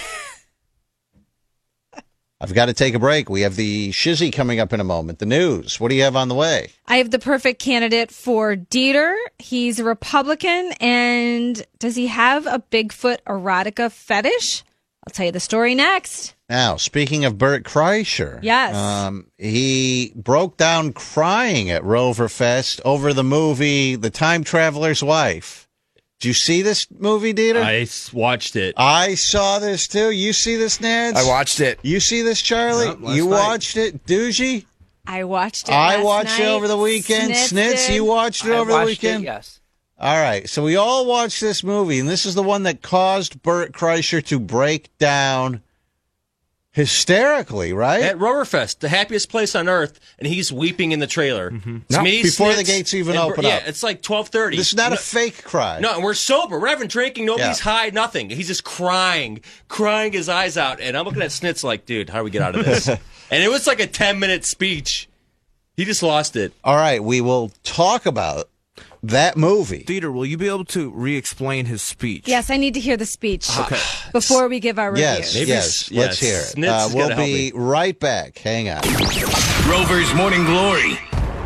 I've got to take a break. We have the shizzy coming up in a moment. The news. What do you have on the way? I have the perfect candidate for Dieter. He's a Republican, and does he have a Bigfoot erotica fetish? I'll tell you the story next. Now, speaking of Bert Kreischer, Yes. um, he broke down crying at Roverfest over the movie The Time Traveler's Wife. Did you see this movie, Dieter? I s- watched it. I saw this too. You see this, Nads? I watched it. You see this, Charlie? Yep, last you night. watched it, Doogie? I watched it. I last watched it night. over the weekend. Snitz Snitz, did. you watched it I over the watched weekend? It, yes. All right, so we all watched this movie, and this is the one that caused Bert Kreischer to break down hysterically, right? At Roverfest, the happiest place on earth, and he's weeping in the trailer. It's No, me, before the Snitz, gates even and open Bert- up. Yeah, it's like twelve thirty. This is not no, a fake cry. No, and we're sober. We're not even drinking. Nobody's Yeah. high, nothing. He's just crying, crying his eyes out. And I'm looking at Snitz like, dude, how do we get out of this? And it was like a ten-minute speech. He just lost it. All right, we will talk about that movie. Dieter, will you be able to re-explain his speech? Yes, I need to hear the speech Okay. before we give our review. Yes, Maybe yes, it's- let's yeah, hear it. Snitz Uh, is we'll gonna help be right back. Hang on. Rover's Morning Glory.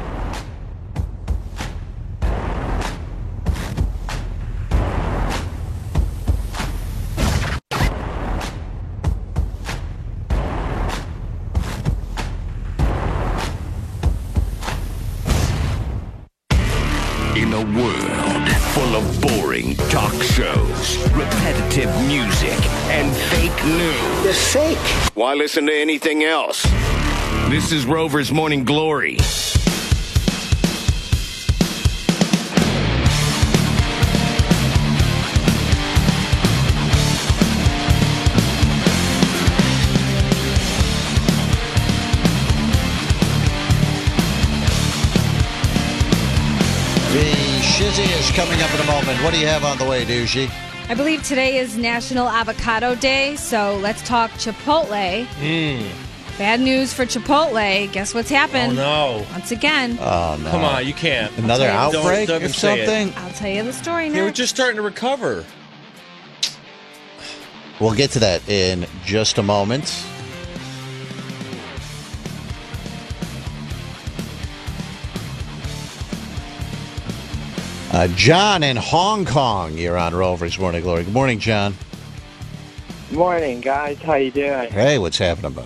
In a world full of boring talk shows, repetitive music, and fake news. It's fake. Why listen to anything else? This is Rover's Morning Glory. The shizzy is coming up in a moment. What do you have on the way, Doogie? I believe today is National Avocado Day, so let's talk Chipotle. Mm. Bad news for Chipotle. Guess what's happened? Oh, no. Once again. Oh, no. Come on, you can't. Another I'll tell you- outbreak Don't- don't or say it. something? I'll tell you the story They were next. just starting to recover. We'll get to that in just a moment. Uh, John in Hong Kong, you're on Rover's Morning Glory. Good morning, John. Morning, guys. How you doing? Hey, what's happening, bud?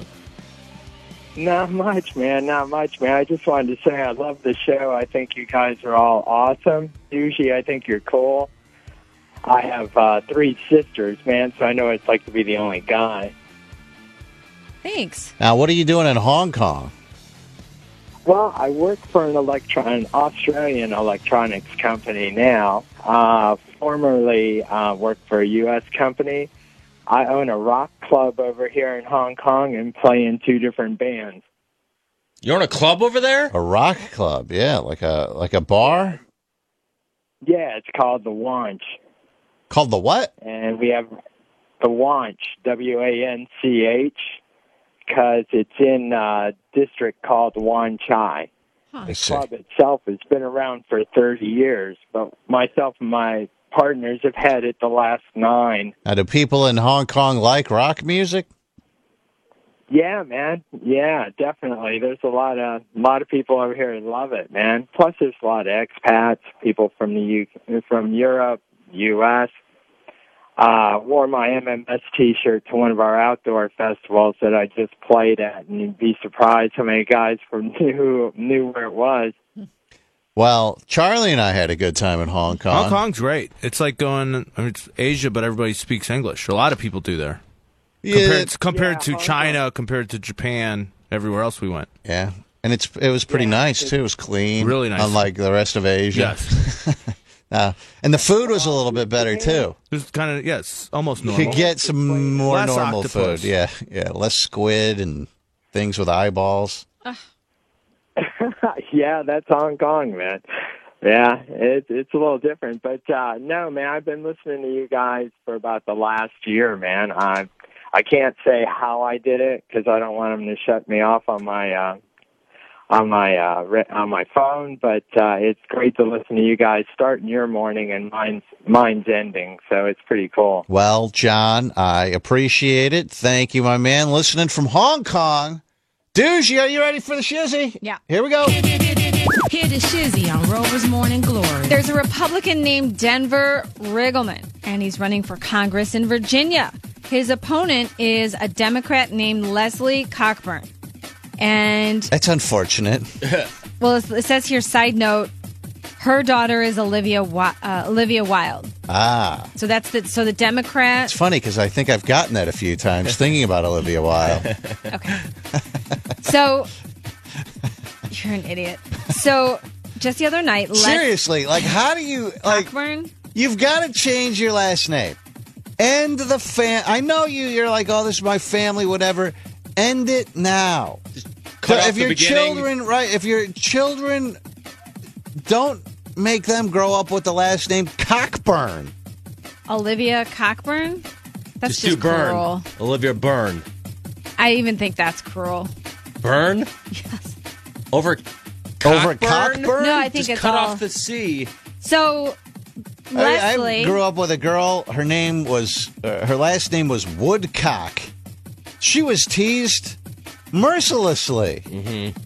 Not much, man. Not much, man. I just wanted to say I love the show. I think you guys are all awesome. Usually, I think you're cool. I have uh, three sisters, man, so I know what it's like to be the only guy. Thanks. Now, what are you doing in Hong Kong? Well, I work for an electron Australian electronics company now. Uh, formerly uh, worked for a U S company. I own a rock club over here in Hong Kong and play in two different bands. You own a club over there? A rock club, yeah, like a like a bar. Yeah, it's called the Wanch. Called the what? And we have the Wanch, W A N C H, because it's in a district called Wan Chai. Huh. The club itself has been around for thirty years, but myself and my partners have had it the last nine. Now, do people in Hong Kong like rock music? Yeah, man. Yeah, definitely. There's a lot of a lot of people over here who love it, man. Plus, there's a lot of expats, people from the U from Europe, U S Uh, wore my M M S T-shirt to one of our outdoor festivals that I just played at, and you'd be surprised how many guys from knew knew where it was. Well, Charlie and I had a good time in Hong Kong. Hong Kong's great. It's like going, I mean, it's Asia, but everybody speaks English. A lot of people do there. Yeah. Compared, compared Yeah, to Hong China, Kong. compared to Japan, everywhere else we went. Yeah, and it's it was pretty nice too. It was clean, Really nice. unlike the rest of Asia. Yes. uh, and the food was a little bit better too. It was kind of, yes, almost You normal. could get some more Less normal octopus. food. Yeah, yeah, less squid and things with eyeballs. Yeah, that's Hong Kong, man. Yeah, it's it's a little different, but uh, no, man. I've been listening to you guys for about the last year, man. I I can't say how I did it because I don't want them to shut me off on my uh, on my uh, re- on my phone. But uh, it's great to listen to you guys starting your morning and mine's mine's ending, so it's pretty cool. Well, John, I appreciate it. Thank you, my man. Listening from Hong Kong. Doogie, are you ready for the shizzy? Yeah. Here we go. Hear the shizzy on Rover's Morning Glory. There's a Republican named Denver Riggleman, and he's running for Congress in Virginia. His opponent is a Democrat named Leslie Cockburn. And, That's unfortunate. well, it says here, side note, her daughter is Olivia Wi- uh, Olivia Wilde. Ah. So that's the so the Democrat. It's funny because I think I've gotten that a few times thinking about Olivia Wilde. Okay. So you're an idiot. So just the other night, Les- Seriously, like how do you like? Cockburn? You've got to change your last name. End the fam. I know you. You're like, oh, this is my family, whatever. End it now. cut So off if the your beginning. children, right? If your children don't make them grow up with the last name Cockburn. Olivia Cockburn. That's Just just, do Byrne. cruel. Olivia Byrne. I even think that's cruel. Byrne? Yes. Over Over Cockburn? Cockburn? No, I think Just it's cut all- off the C. So I, Leslie. I grew up with a girl. Her name was, uh, her last name was Woodcock. She was teased mercilessly. Mm-hmm.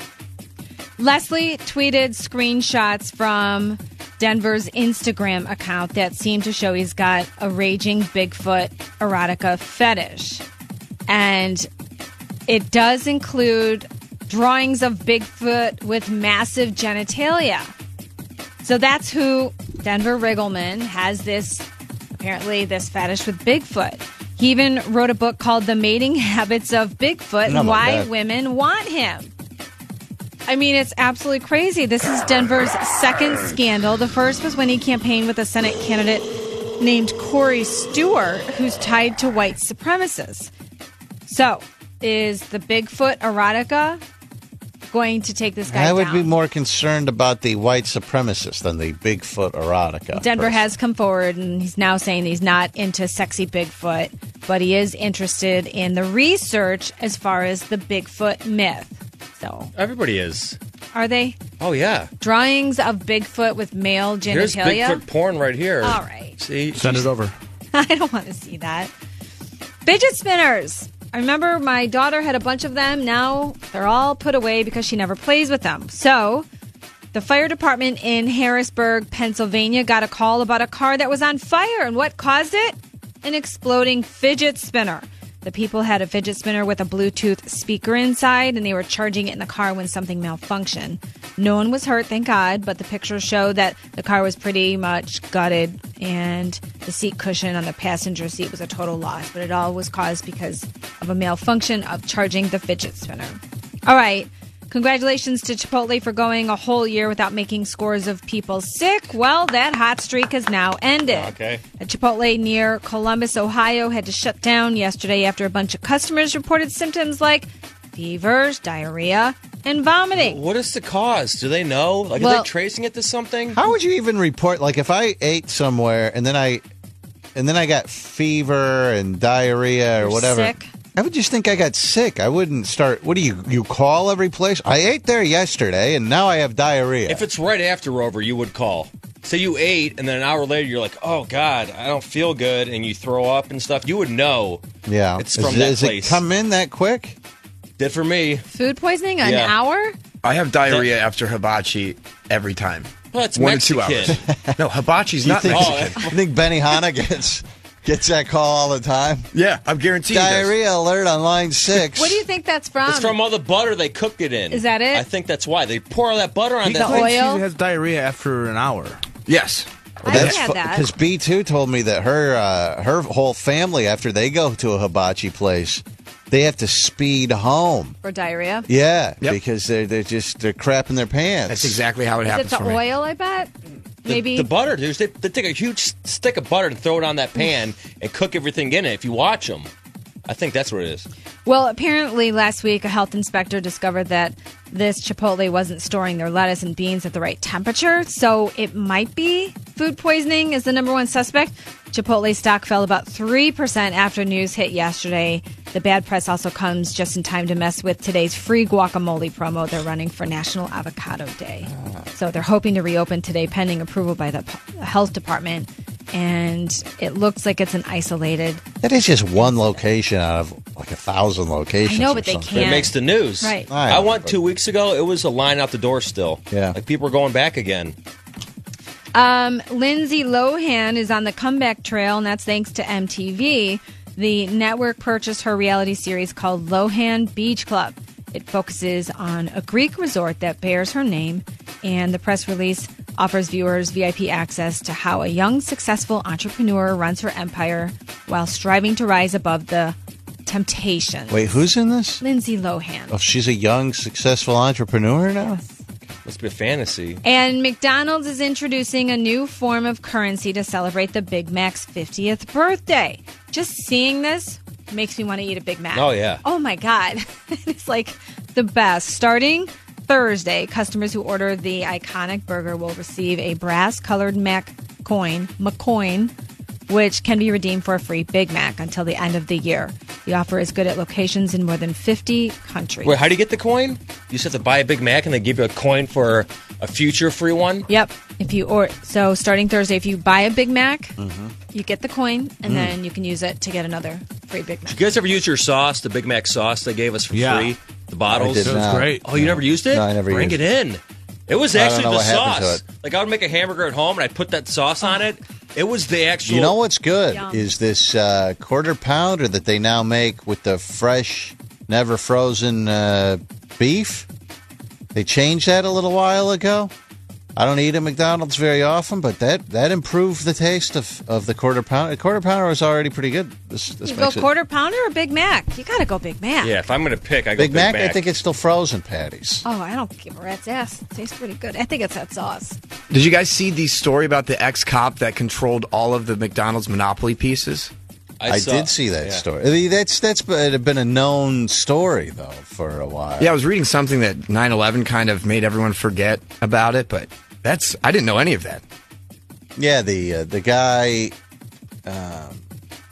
Leslie tweeted screenshots from Denver's Instagram account that seem to show he's got a raging Bigfoot erotica fetish. And it does include drawings of Bigfoot with massive genitalia. So that's who Denver Riggleman has this, apparently, this fetish with Bigfoot. He even wrote a book called The Mating Habits of Bigfoot Oh, and my Why God. Women Want Him. I mean, it's absolutely crazy. This is Denver's second scandal. The first was when he campaigned with a Senate candidate named Corey Stewart, who's tied to white supremacists. So, is the Bigfoot erotica going to take this guy I would down? be more concerned about the white supremacist than the Bigfoot erotica. Denver person. has come forward and he's now saying he's not into sexy Bigfoot, but he is interested in the research as far as the Bigfoot myth. So, Everybody is. are they Oh, yeah. drawings of Bigfoot with male Here's genitalia? Bigfoot porn right here. All right. See? Send it over. I don't want to see that. Fidget spinners. I remember my daughter had a bunch of them. Now they're all put away because she never plays with them. So the fire department in Harrisburg, Pennsylvania got a call about a car that was on fire. And what caused it? An exploding fidget spinner. The people had a fidget spinner with a Bluetooth speaker inside, and they were charging it in the car when something malfunctioned. No one was hurt, thank God, but the pictures show that the car was pretty much gutted, and the seat cushion on the passenger seat was a total loss. But it all was caused because of a malfunction of charging the fidget spinner. All right. Congratulations to Chipotle for going a whole year without making scores of people sick. Well, that hot streak has now ended. Okay. A Chipotle near Columbus, Ohio had to shut down yesterday after a bunch of customers reported symptoms like fevers, diarrhea, and vomiting. What is the cause? Do they know? Like, Well- are they tracing it to something? How would you even report? Like, if I ate somewhere and then I, and then I got fever and diarrhea or You're whatever, sick. I would just think I got sick. I wouldn't start. What do you you call every place? I ate there yesterday and now I have diarrhea. If it's right after Rover, you would call. Say you ate, and then an hour later, you're like, "Oh God, I don't feel good," and you throw up and stuff. You would know. yeah, It's Is- from that does place. it come in that quick? Did for me. Food poisoning, an Yeah. hour? I have diarrhea after hibachi every time. Well, it's One to two Mexican. hours. No, hibachi's You not think, Mexican. you think Benihana gets gets that call all the time? Yeah, I'm guaranteed. it does. Diarrhea alert on line six. What do you think that's from? It's from all the butter they cook it in. Is that it? I think that's why. They pour all that butter on He that claims oil? He has diarrhea after an hour. Yes. I've had that. Because B two told me that her uh, her whole family, after they go to a hibachi place, they have to speed home. For diarrhea? Yeah, because they're they're just they're crapping their pants. That's exactly how it Is it happens the for me. oil, I bet? The, Maybe. the butter, dude. They, they take a huge stick of butter and throw it on that pan and cook everything in it. If you watch them, I think that's what it is. Well, apparently last week a health inspector discovered that this Chipotle wasn't storing their lettuce and beans at the right temperature, so it might be food poisoning is the number one suspect. Chipotle stock fell about three percent after news hit yesterday. The bad press also comes just in time to mess with today's free guacamole promo they're running for National Avocado Day. So they're hoping to reopen today pending approval by the p- health department, and it looks like it's an isolated. That is just one location out of like a thousand locations. I know, or but they something. It can't. makes the news. Right. I I know, went but- two weeks ago. It was a line out the door still. Yeah. Like people were going back again. Um, Lindsay Lohan is on the comeback trail, and that's thanks to M T V. The network purchased her reality series called Lohan Beach Club. It focuses on a Greek resort that bears her name, and the press release offers viewers V I P access to how a young, successful entrepreneur runs her empire while striving to rise above the temptations. Wait, who's in this? Lindsay Lohan. Oh, she's a young, successful entrepreneur now. Must be a fantasy. And McDonald's is introducing a new form of currency to celebrate the Big Mac's fiftieth birthday. Just seeing this makes me want to eat a Big Mac. Oh, yeah. Oh, my God. It's like the best. Starting Thursday, customers who order the iconic burger will receive a brass-colored Mac coin, McCoin, which can be redeemed for a free Big Mac until the end of the year. The offer is good at locations in more than fifty countries. Wait, how do you get the coin? You just have to buy a Big Mac and they give you a coin for a future free one? Yep. If you or so starting Thursday, if you buy a Big Mac, Mm-hmm. you get the coin, and Mm. then you can use it to get another free Big Mac. You guys ever use your sauce, the Big Mac sauce they gave us for Yeah. free? The bottles? I did It was not. great. Oh, you never used it? No, I never Bring used it in. It was I don't actually know the what happened to sauce. Like, I would make a hamburger at home, and I'd put that sauce on it. It was the actual... You know what's good Yum. is this uh, quarter pounder that they now make with the fresh, never frozen uh, beef. They changed that a little while ago. I don't eat at McDonald's very often, but that, that improved the taste of, of the quarter pounder. The quarter pounder was already pretty good. This, this You go makes it quarter pounder or Big Mac? You got to go Big Mac. Yeah, if I'm going to pick, I go Big Big, Mac, Mac. I think it's still frozen patties. Oh, I don't give a rat's ass. It tastes pretty good. I think it's that sauce. Did you guys see the story about the ex-cop that controlled all of the McDonald's Monopoly pieces? I, did see that story. I mean, that's that's been been a known story though for a while. Yeah, I was reading something that nine eleven kind of made everyone forget about it, but that's I didn't know any of that. Yeah, the uh, the guy, um,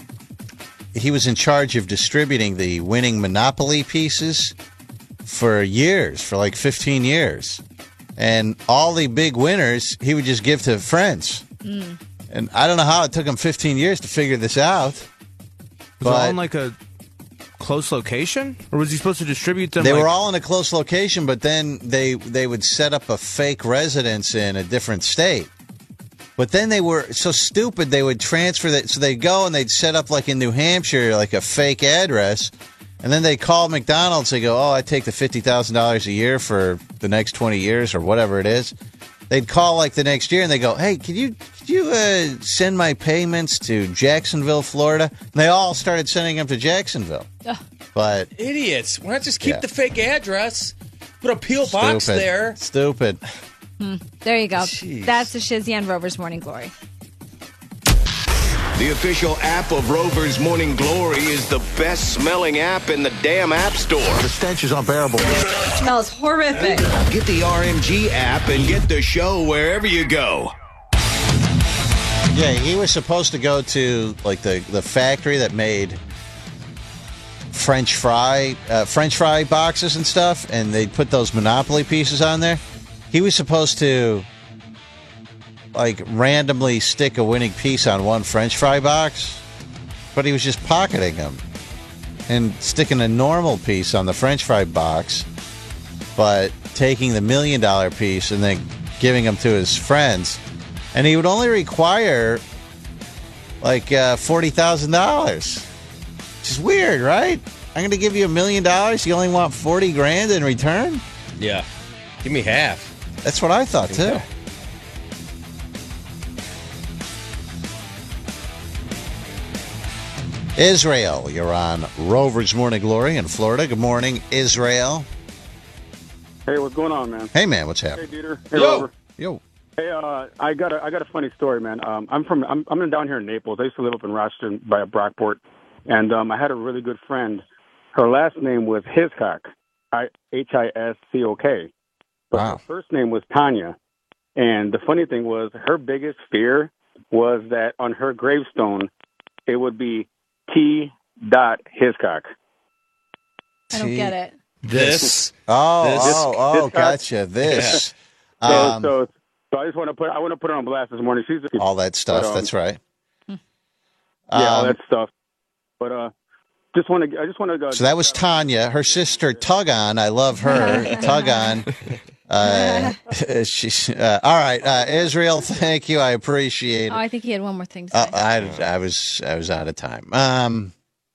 he was in charge of distributing the winning Monopoly pieces for years, for like fifteen years, and all the big winners he would just give to friends. Mm. And I don't know how it took him fifteen years to figure this out. Was it all in like a close location, or was he supposed to distribute them? They like- were all in a close location, but then they they would set up a fake residence in a different state. But then they were so stupid they would transfer that. So they'd go and they'd set up like in New Hampshire, like a fake address, and then they call McDonald's. They go, "Oh, I take the fifty thousand dollars a year for the next twenty years or whatever it is." They'd call like the next year and they go, "Hey, could you could you uh, send my payments to Jacksonville, Florida?" And they all started sending them to Jacksonville. Ugh. But Idiots. Why not just keep Yeah. the fake address? Put a P O box stupid. there. Stupid. Hmm. There you go. Jeez. That's the Shizzy and Rover's Morning Glory. The official app of Rover's Morning Glory is the best smelling app in the damn app store. The stench is unbearable. It smells horrific. Get the R M G app and get the show wherever you go. Yeah, he was supposed to go to like the, the factory that made French fry uh, French fry boxes and stuff, and they put those Monopoly pieces on there. He was supposed to like randomly stick a winning piece on one French fry box, but he was just pocketing them and sticking a normal piece on the French fry box, but taking the million dollar piece and then giving them to his friends. And he would only require like uh, forty thousand dollars. Which is weird, right? I'm going to give you a million dollars. You only want forty grand in return? Yeah. Give me half. That's what I thought, too. Okay. Israel, you're on Rover's Morning Glory in Florida. Good morning, Israel. Hey, what's going on, man? Hey, man, what's Hey, happening? Dieter. Hey, Yo. Rover. Yo. Hey, uh, I got a I got a funny story, man. Um, I'm from I'm I'm down here in Naples. I used to live up in Rochester by Brockport, and um, I had a really good friend. Her last name was Hiscock, I H I S C O K, but Wow. her first name was Tanya. And the funny thing was, her biggest fear was that on her gravestone, it would be T. Dot Hiscock. I don't get it. This. Oh, This- oh, oh, this- gotcha. This. So, Um, so, so I just want to put I want to put her on blast this morning. She's all that stuff. but, um, That's right. Yeah, all Um, that stuff. But uh, just want to I just want to go. So that was Tanya. Her sister, Tug On. I love her. Tug On. Uh, she's uh, all right. Uh, Israel, thank you. I appreciate Oh, it. I think he had one more thing to Uh, say. I, I was I was out of time. Um,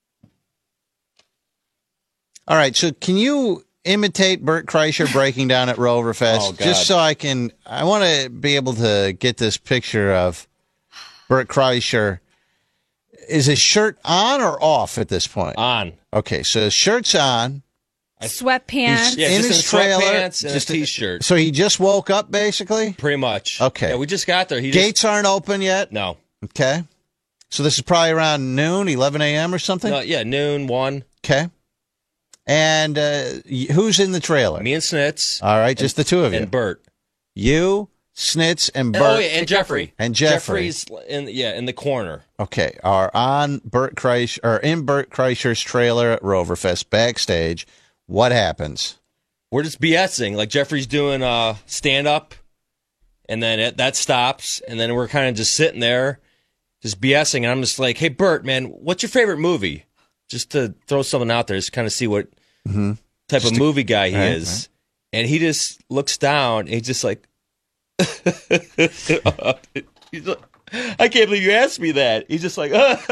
all right. So can you imitate Bert Kreischer breaking down at Roverfest? Oh, God. Just so I can. I want to be able to get this picture of Bert Kreischer. Is his shirt on or off at this point? On. Okay, so his shirt's on. Sweatpants. Yeah, in just his in trailer, sweatpants and just a t-shirt. So he just woke up, basically. Pretty much. Okay. Yeah, we just got there. He Gates just, aren't open yet. No. Okay. So this is probably around noon, eleven a.m. or something. No, yeah, noon, one. Okay. And uh, y- who's in the trailer? Me and Snitz. All right, just the two of you. And Bert. You, Snitz, and Bert. Oh, yeah, and Jeffrey. And Jeffrey. Jeffrey's in, yeah, in the corner. Okay, are on Bert Kreischer or in Bert Kreischer's trailer at Roverfest backstage. What happens? We're just BSing. Like Jeffrey's doing uh, stand up, and then it, that stops, and then we're kind of just sitting there, just BSing. And I'm just like, "Hey, Bert, man, what's your favorite movie?" Just to throw something out there, just kind of see what Mm-hmm. type Just of to- movie guy he Right, is. right. And he just looks down, and he's just like, he's like, I can't believe you asked me that. He's just like,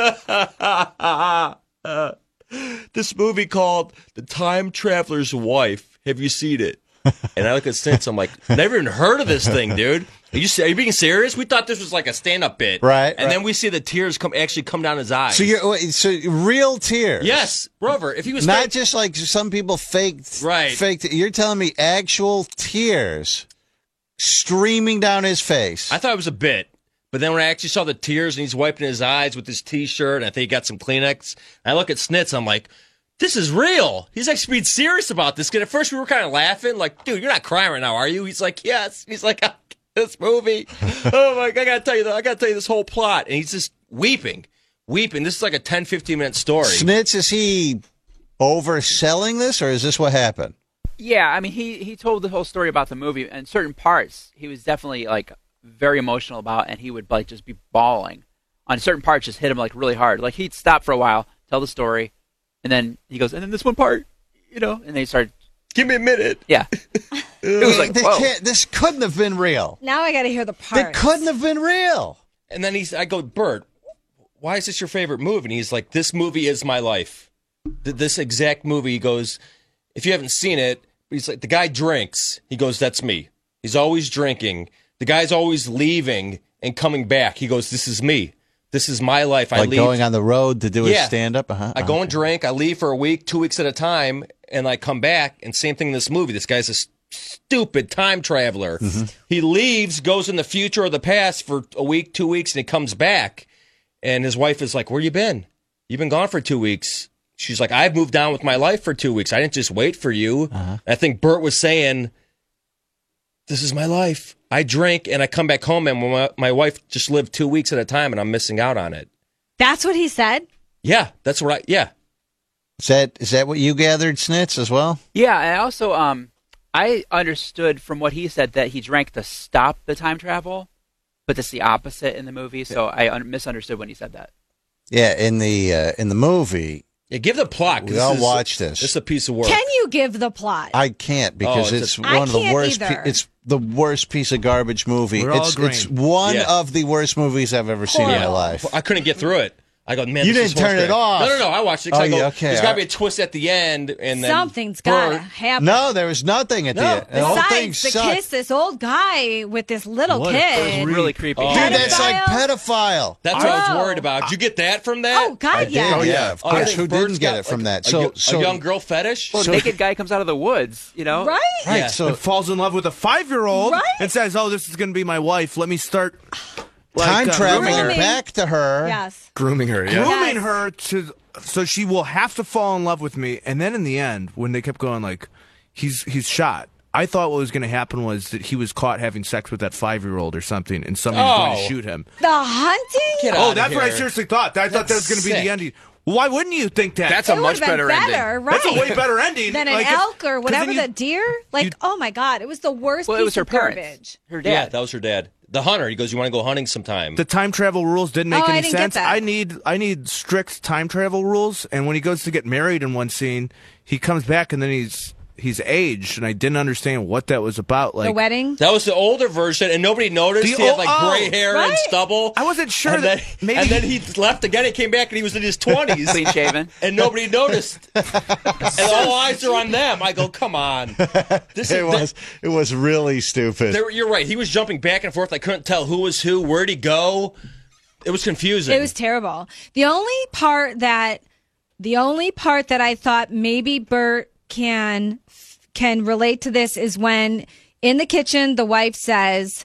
this movie called The Time Traveler's Wife. Have you seen it? And I look at Snitz, I'm like, never even heard of this thing, dude. Are you, are you being serious? We thought this was like a stand-up bit. Right, And right. then we see the tears come actually come down his eyes. So you're wait, so real tears. Yes, Rover, if he was not fake- just like some people faked. Right. Faked. You're telling me actual tears streaming down his face. I thought it was a bit. But then when I actually saw the tears and he's wiping his eyes with his T-shirt, and I think he got some Kleenex, and I look at Snitz, I'm like, this is real. He's actually being serious about this. Because at first we were kind of laughing, like, dude, you're not crying right now, are you? He's like, yes. He's like, this movie. Oh my God, I gotta tell you, I gotta tell you this whole plot, and he's just weeping, weeping. This is like a ten, fifteen minute story. Snitz, is he overselling this, or is this what happened? Yeah, I mean, he, he told the whole story about the movie, and certain parts he was definitely like very emotional about, and he would like just be bawling. On certain parts, just hit him like really hard. Like he'd stop for a while tell the story, and then he goes, and then this one part, you know, and they start. Give me a minute. Yeah. It was like, this, whoa. can't- this couldn't have been real. Now I got to hear the part. It couldn't have been real. And then he's, I go, Bert, why is this your favorite movie? And he's like, this movie is my life. Th- This exact movie. He goes, if you haven't seen it, he's like, the guy drinks. He goes, that's me. He's always drinking. The guy's always leaving and coming back. He goes, this is me. This is my life. I Like leave. going on the road to do Yeah. a stand-up? Uh-huh. I go and drink. I leave for a week, two weeks at a time, and I come back. And same thing in this movie. This guy's a s- stupid time traveler. He leaves, goes in the future or the past for a week, two weeks, and he comes back. And his wife is like, where you been? You've been gone for two weeks. She's like, I've moved on with my life for two weeks. I didn't just wait for you. I think Bert was saying, this is my life. I drink and I come back home, and my, my wife just lived two weeks at a time, and I'm missing out on it. That's what he said? Yeah, that's what I, yeah. Is that is that what you gathered, Snitz, as well? Yeah, and I also um, I understood from what he said that he drank to stop the time travel, but that's the opposite in the movie. So I un- misunderstood when he said that. Yeah, in the uh, in the movie. Yeah, give the plot. 'cause We all this is- watched this. This is a piece of work. Can you give the plot? I can't because Oh, it's it's a- one I of the can't worst. either. Pe- it's the worst piece of garbage movie. We're all It's it's agreeing. one Yeah. of the worst movies I've ever seen in my Horrible. life. I couldn't get through it. I go, man, You this is didn't turn horse it crap. off. No, no, no. I watched it. 'cause Oh, I go, yeah, okay. There's got to be a twist at the end, and then Something's got to Bert- happen. No, there was nothing at the No. end. The whole thing Besides the sucked. kiss, this old guy with this little What a kid. creep. Really creepy. Oh, Dude, that's like pedophile. That's what I was Oh. worried about. Did you get that from that? Oh, God, I did. yes. Oh, yeah, of I course. think Who Bert's didn't get got, it from like, that? a So, yo- so a young girl fetish? Well, So- naked guy comes out of the woods, you know? Right? right. Yeah. So And falls in love with a five-year-old Right? and says, "Oh, this is going to be my wife. Let me start like, time uh, traveling grooming. back to her. Yes. Grooming her, yeah. grooming Yes. her to so she will have to fall in love with me." And then in the end, when they kept going like, "He's he's shot," I thought what was going to happen was that he was caught having sex with that five-year-old or something, and somebody was going Oh. to shoot him. The hunting? Get Oh, outta that's what I here. seriously thought. I thought that was That's going to be sick. the ending. Why wouldn't you think that? That's It a much would've been better, better, ending. right? That's a way better ending Than an Like, if- elk or 'cause whatever, then you- the deer? Like, you- oh my God, it was the worst Well, piece it was her of parents. garbage. Her Yeah, dad. that was her dad. The hunter. He goes, you want to go hunting sometime? The time travel rules didn't make Oh, I any didn't get sense. that. I need I need strict time travel rules. And when he goes to get married in one scene, he comes back and then he's he's aged, and I didn't understand what that was about. Like the wedding? That was the older version, and nobody noticed. The he had ol- like oh, gray hair and right? stubble. I wasn't sure and that then, maybe and then he left again. He came back, and he was in his twenties, Clean shaven. and nobody noticed. And all eyes are on them. I go, come on. This It is, was it was really stupid. there- you're right. He was jumping back and forth. I couldn't tell who was who. Where'd he go? It was confusing. It was terrible. The only part that, the only part that I thought maybe Bert can can relate to this is when in the kitchen the wife says,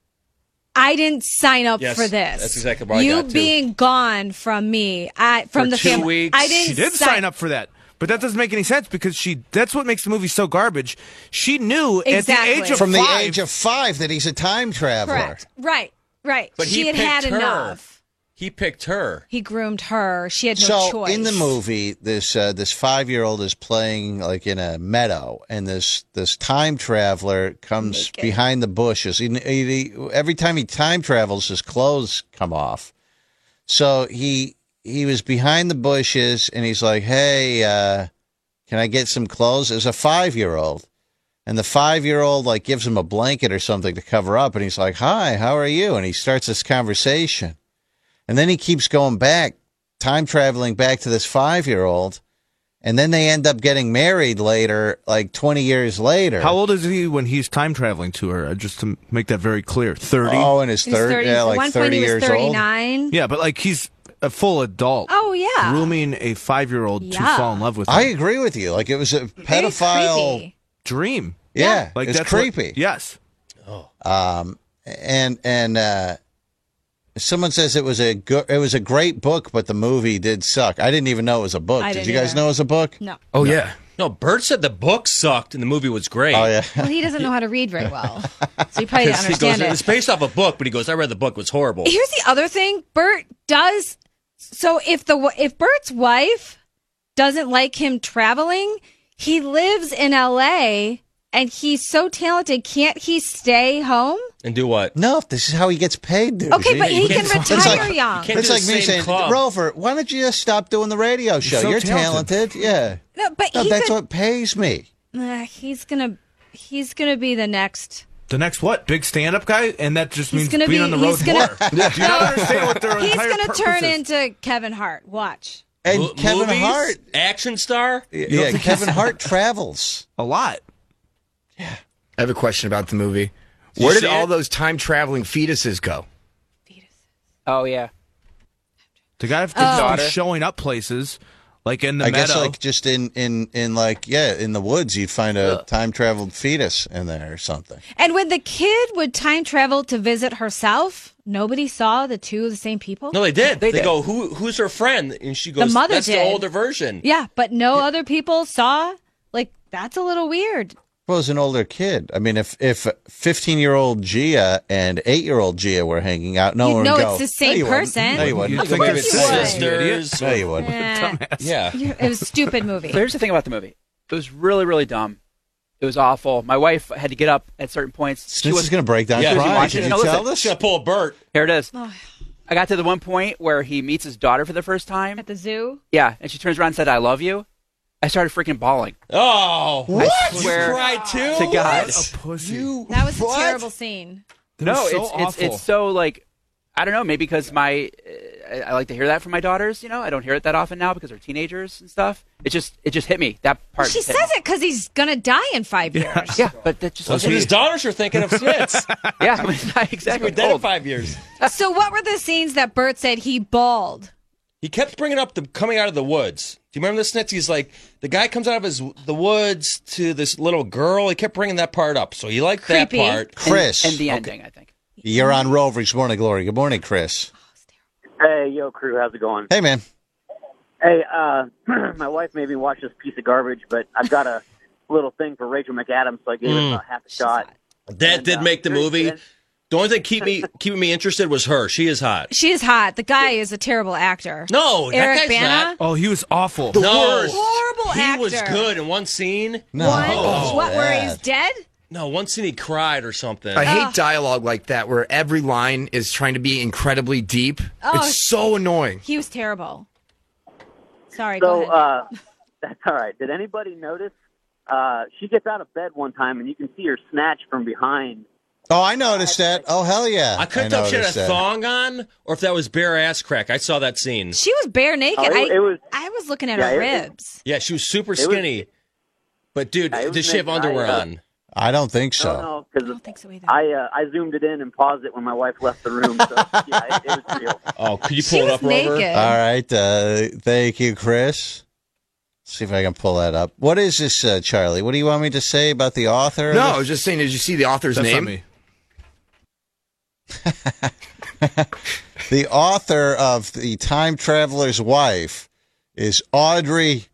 "I didn't sign up Yes, for this. that's exactly what I you got, too. being gone from me, I, from For the two family. weeks. I didn't she did sign up for that. But that doesn't make any sense because she that's what makes the movie so garbage. She knew Exactly. at the age of From the five, age of five that he's a time traveler. Correct. Right. Right. But she he had picked had her. enough. He picked her. He groomed her. She had no so choice. in the movie, this uh, this five year old is playing like in a meadow, and this this time traveler comes Naked. behind the bushes. He, he, he- every time he time travels, his clothes come off. So he he was behind the bushes, and he's like, "Hey, uh, can I get some clothes?" It was a five year old, and the five year old like gives him a blanket or something to cover up, and he's like, "Hi, how are you?" And he starts this conversation. And then he keeps going back, time traveling back to this five-year-old, and then they end up getting married later, like twenty years later. how old is he when he's time traveling to her? Uh, Just to make that very clear, thirty. Oh, in his He was third, thirty yeah, At like one point thirty he was years old. thirty-nine. Yeah, but like he's a full adult. Oh, yeah. grooming a five-year-old to Yeah. fall in love with him. I agree with you. Like it was a Very pedophile. creepy. Dream. Yeah, Like it's that's what- creepy. yes. Um, and and uh, someone says it was a go- it was a great book, but the movie did suck. I didn't even know it was a book. I Did didn't you guys either. know it was a book? No. Oh, yeah. No, Bert said the book sucked and the movie was great. Oh yeah. Well, he doesn't know how to read very well. So he probably didn't He understand goes, it. it's based off a book, but he goes, I read the book, it was horrible. Here's the other thing. Bert does. So if the if Bert's wife doesn't like him traveling, he lives in L A and he's so talented. Can't he stay home? And do what? No, this is how he gets paid, dude. Okay, but he can retire like, young. It's like me saying, club. Rover, why don't you just stop doing the radio show? so You're talented. talented. Yeah. No, but no, he that's could, what pays me. Uh, he's gonna, he's gonna be the next. The next what? Big stand-up guy? And that just He's means gonna being be- on the he's road gonna- more. Do you not understand what their He's entire gonna purpose turn is? into Kevin Hart. Watch. And Mo- Kevin movies? Hart. Action star? Yeah, don't think Kevin he's- Hart travels. A lot. I have a question about the movie. Did Where you did see all it? those time traveling fetuses go? Oh yeah. The guy have to Oh. just be showing up places, like in the I meadow. guess like just in, in, in like, yeah, in the woods, you'd find a time-traveled fetus in there or something. And when the kid would time travel to visit herself, nobody saw the two of the same people. No, they did. They, They did. go, Who, who's her friend? And she goes, The mother that's did. the older version. Yeah, but no other people saw. Like that's a little weird. Well, as an older kid, I mean, if if fifteen-year-old Gia and eight-year-old Gia were hanging out, no You one know would go. it's the same no, you wouldn't. person. No, you wouldn't. You Of think course it's you would. Sisters. No, you wouldn't. Eh, Yeah. you're- it was a stupid movie. So here's the thing about the movie. It was really, really dumb. It was awful. My wife had to get up at certain points. This is going to break down Yeah. crying. watch Did it. you No, tell listen. us? She's going to pull a Bert. Here it is. Oh. I got to the one point where he meets his daughter for the first time. At the zoo. Yeah, and she turns around and said, "I love you." I started freaking bawling. Oh. What? You swear cried too? to God. a pussy. You, That was a what? terrible scene. That No, was so it's, it's awful. it's so like I don't know. Maybe because my uh, I, I like to hear that from my daughters. You know, I don't hear it that often now because they're teenagers and stuff. It just it just hit me that part. She just hit says me. it because he's gonna die in five years. Yeah, but that just That's what his daughters are thinking of Smiths. yeah, I mean, not He's exactly. been dead in Old. five years. So what were the scenes that Bert said he bawled? He kept bringing up the coming out of the woods. Do you remember this, Snitz? He's like, the guy comes out of his the woods to this little girl. He kept bringing that part up. So he liked that Creepy. part. Chris. and, and the ending, I think. You're on Rover's Morning Glory. Good morning, Chris. Hey, yo, crew, how's it going? Hey, man. Hey, uh, my wife made me watch this piece of garbage, but I've got a little thing for Rachel McAdams, so I gave Mm. it about half a shot. That And, did uh, make the very movie. good. The only thing keep me keeping me interested was her. She is hot. She is hot. The guy is a terrible actor. No, that Eric guy's Bana. not. Oh, he was awful. No, Horrible he actor. was good in one scene. No. One, Oh, what? Where bad. he's dead? No, one scene he cried or something. I hate Ugh. dialogue like that where every line is trying to be incredibly deep. Oh, it's so annoying. He was terrible. Sorry. go So, ahead. uh, that's all right. Did anybody notice? Uh, she gets out of bed one time, and you can see her snatch from behind. Oh, I noticed that. Oh, hell yeah. I couldn't tell if she had a noticed that. thong on or if that was bare ass crack. I saw that scene. She was bare naked. Oh, it- I, it was- I was looking at yeah, her it- ribs. Yeah, she was super was- skinny. But dude, Yeah, it was did she have naked. underwear I, uh, on? I don't think so. No, no, because I don't think so either. I uh, I zoomed it in and paused it when my wife left the room. So yeah, it, it was real. Oh, could you She pull it was up, Rover? naked. All right. Uh, thank you, Chris. See if I can pull that up. What is this, uh, Charlie? What do you want me to say about the author? No, I was just saying, did you see the author's That's name? not me. The author of The Time Traveler's Wife is Audrey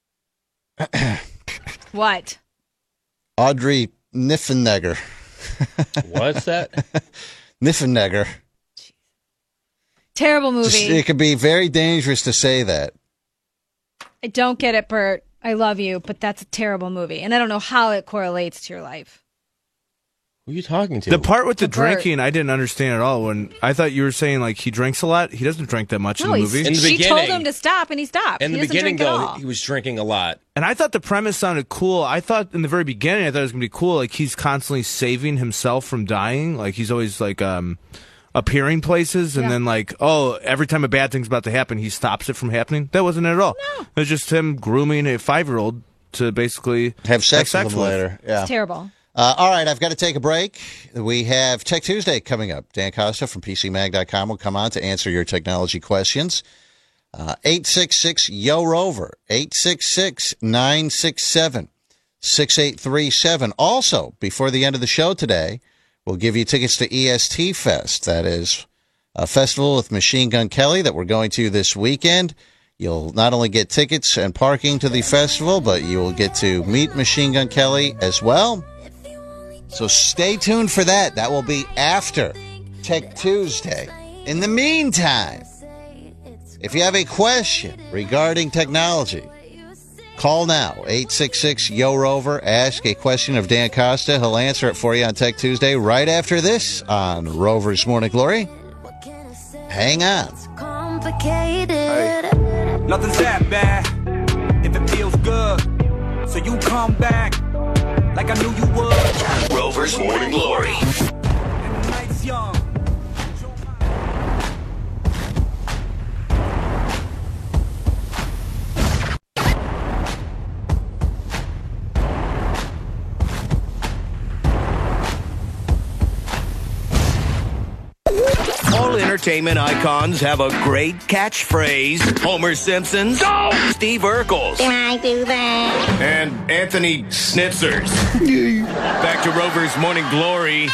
What? Audrey Niffenegger. What's that? Niffenegger. Terrible Just- movie. it could be very dangerous to say that. I don't get it, Bert. I love you, but that's a terrible movie. And I don't know how it correlates to your life. Who are you talking to? The part with the To Bert. drinking, I didn't understand at all. When I thought you were saying like he drinks a lot, he doesn't drink that much No, in the he's- movie. In the she told beginning- him to stop, and he stopped. In the he doesn't beginning, drink at though, all. he was drinking a lot. And I thought the premise sounded cool. I thought in the very beginning, I thought it was gonna be cool. Like he's constantly saving himself from dying. Like he's always like um, appearing places, and Yeah. then like oh, every time a bad thing's about to happen, he stops it from happening. That wasn't it at all. No. It was just him grooming a five-year-old to basically Have sex, with them with. later. Yeah. It's terrible. Uh, all right, I've got to take a break. We have Tech Tuesday coming up. Dan Costa from P C mag dot com will come on to answer your technology questions. Uh, eight six six, Y O R O V E R, eight six six, nine six seven, six eight three seven. Also, before the end of the show today, we'll give you tickets to E S T Fest. That is a festival with Machine Gun Kelly that we're going to this weekend. You'll not only get tickets and parking to the festival, but you will get to meet Machine Gun Kelly as well. So stay tuned for that. That will be after Tech Tuesday. In the meantime, if you have a question regarding technology, Call now, eight six six, Y O, ROVER. Ask a question of Dan Costa. He'll answer it for you on Tech Tuesday right after this on Rover's Morning Glory. Hang on. Hey, nothing's that bad if it feels good. So you come back like I knew you would. Rover's Morning Glory. And the night's young. All entertainment icons have a great catchphrase. Homer Simpson, no! Steve Urkel, Can I do that? and Anthony Schnitzers. Back to Rover's Morning Glory.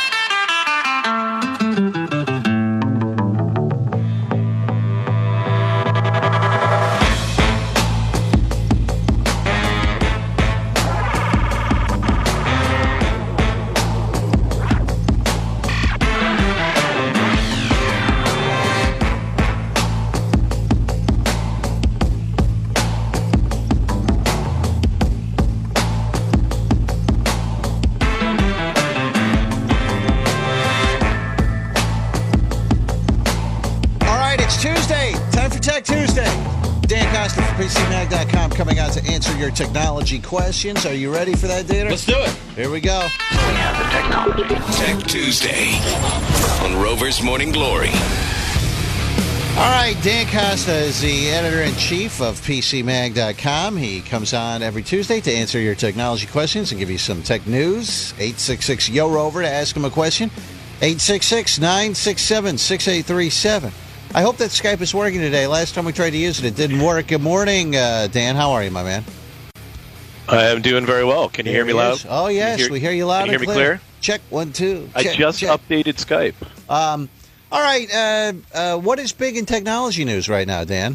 P C Mag dot com coming out to answer your technology questions. Are you ready for that, Dieter? Let's do it. Here we go. Tech Tuesday on Rover's Morning Glory. All right, Dan Costa is the editor-in-chief of P C Mag dot com. He comes on every Tuesday to answer your technology questions and give you some tech news. eight six six, Y O, ROVER to ask him a question. eight six six, nine six seven, six eight three seven. I hope that Skype is working today. Last time we tried to use it, it didn't work. Good morning, uh, Dan. How are you, my man? I am doing very well. Can you There hear me he loud? is. Oh, yes. Can you hear, we hear you loud can you and hear me clear. clear? Check, one, two. I Check, just check. updated Skype. Um, all right. Uh, uh, what is big in technology news right now, Dan?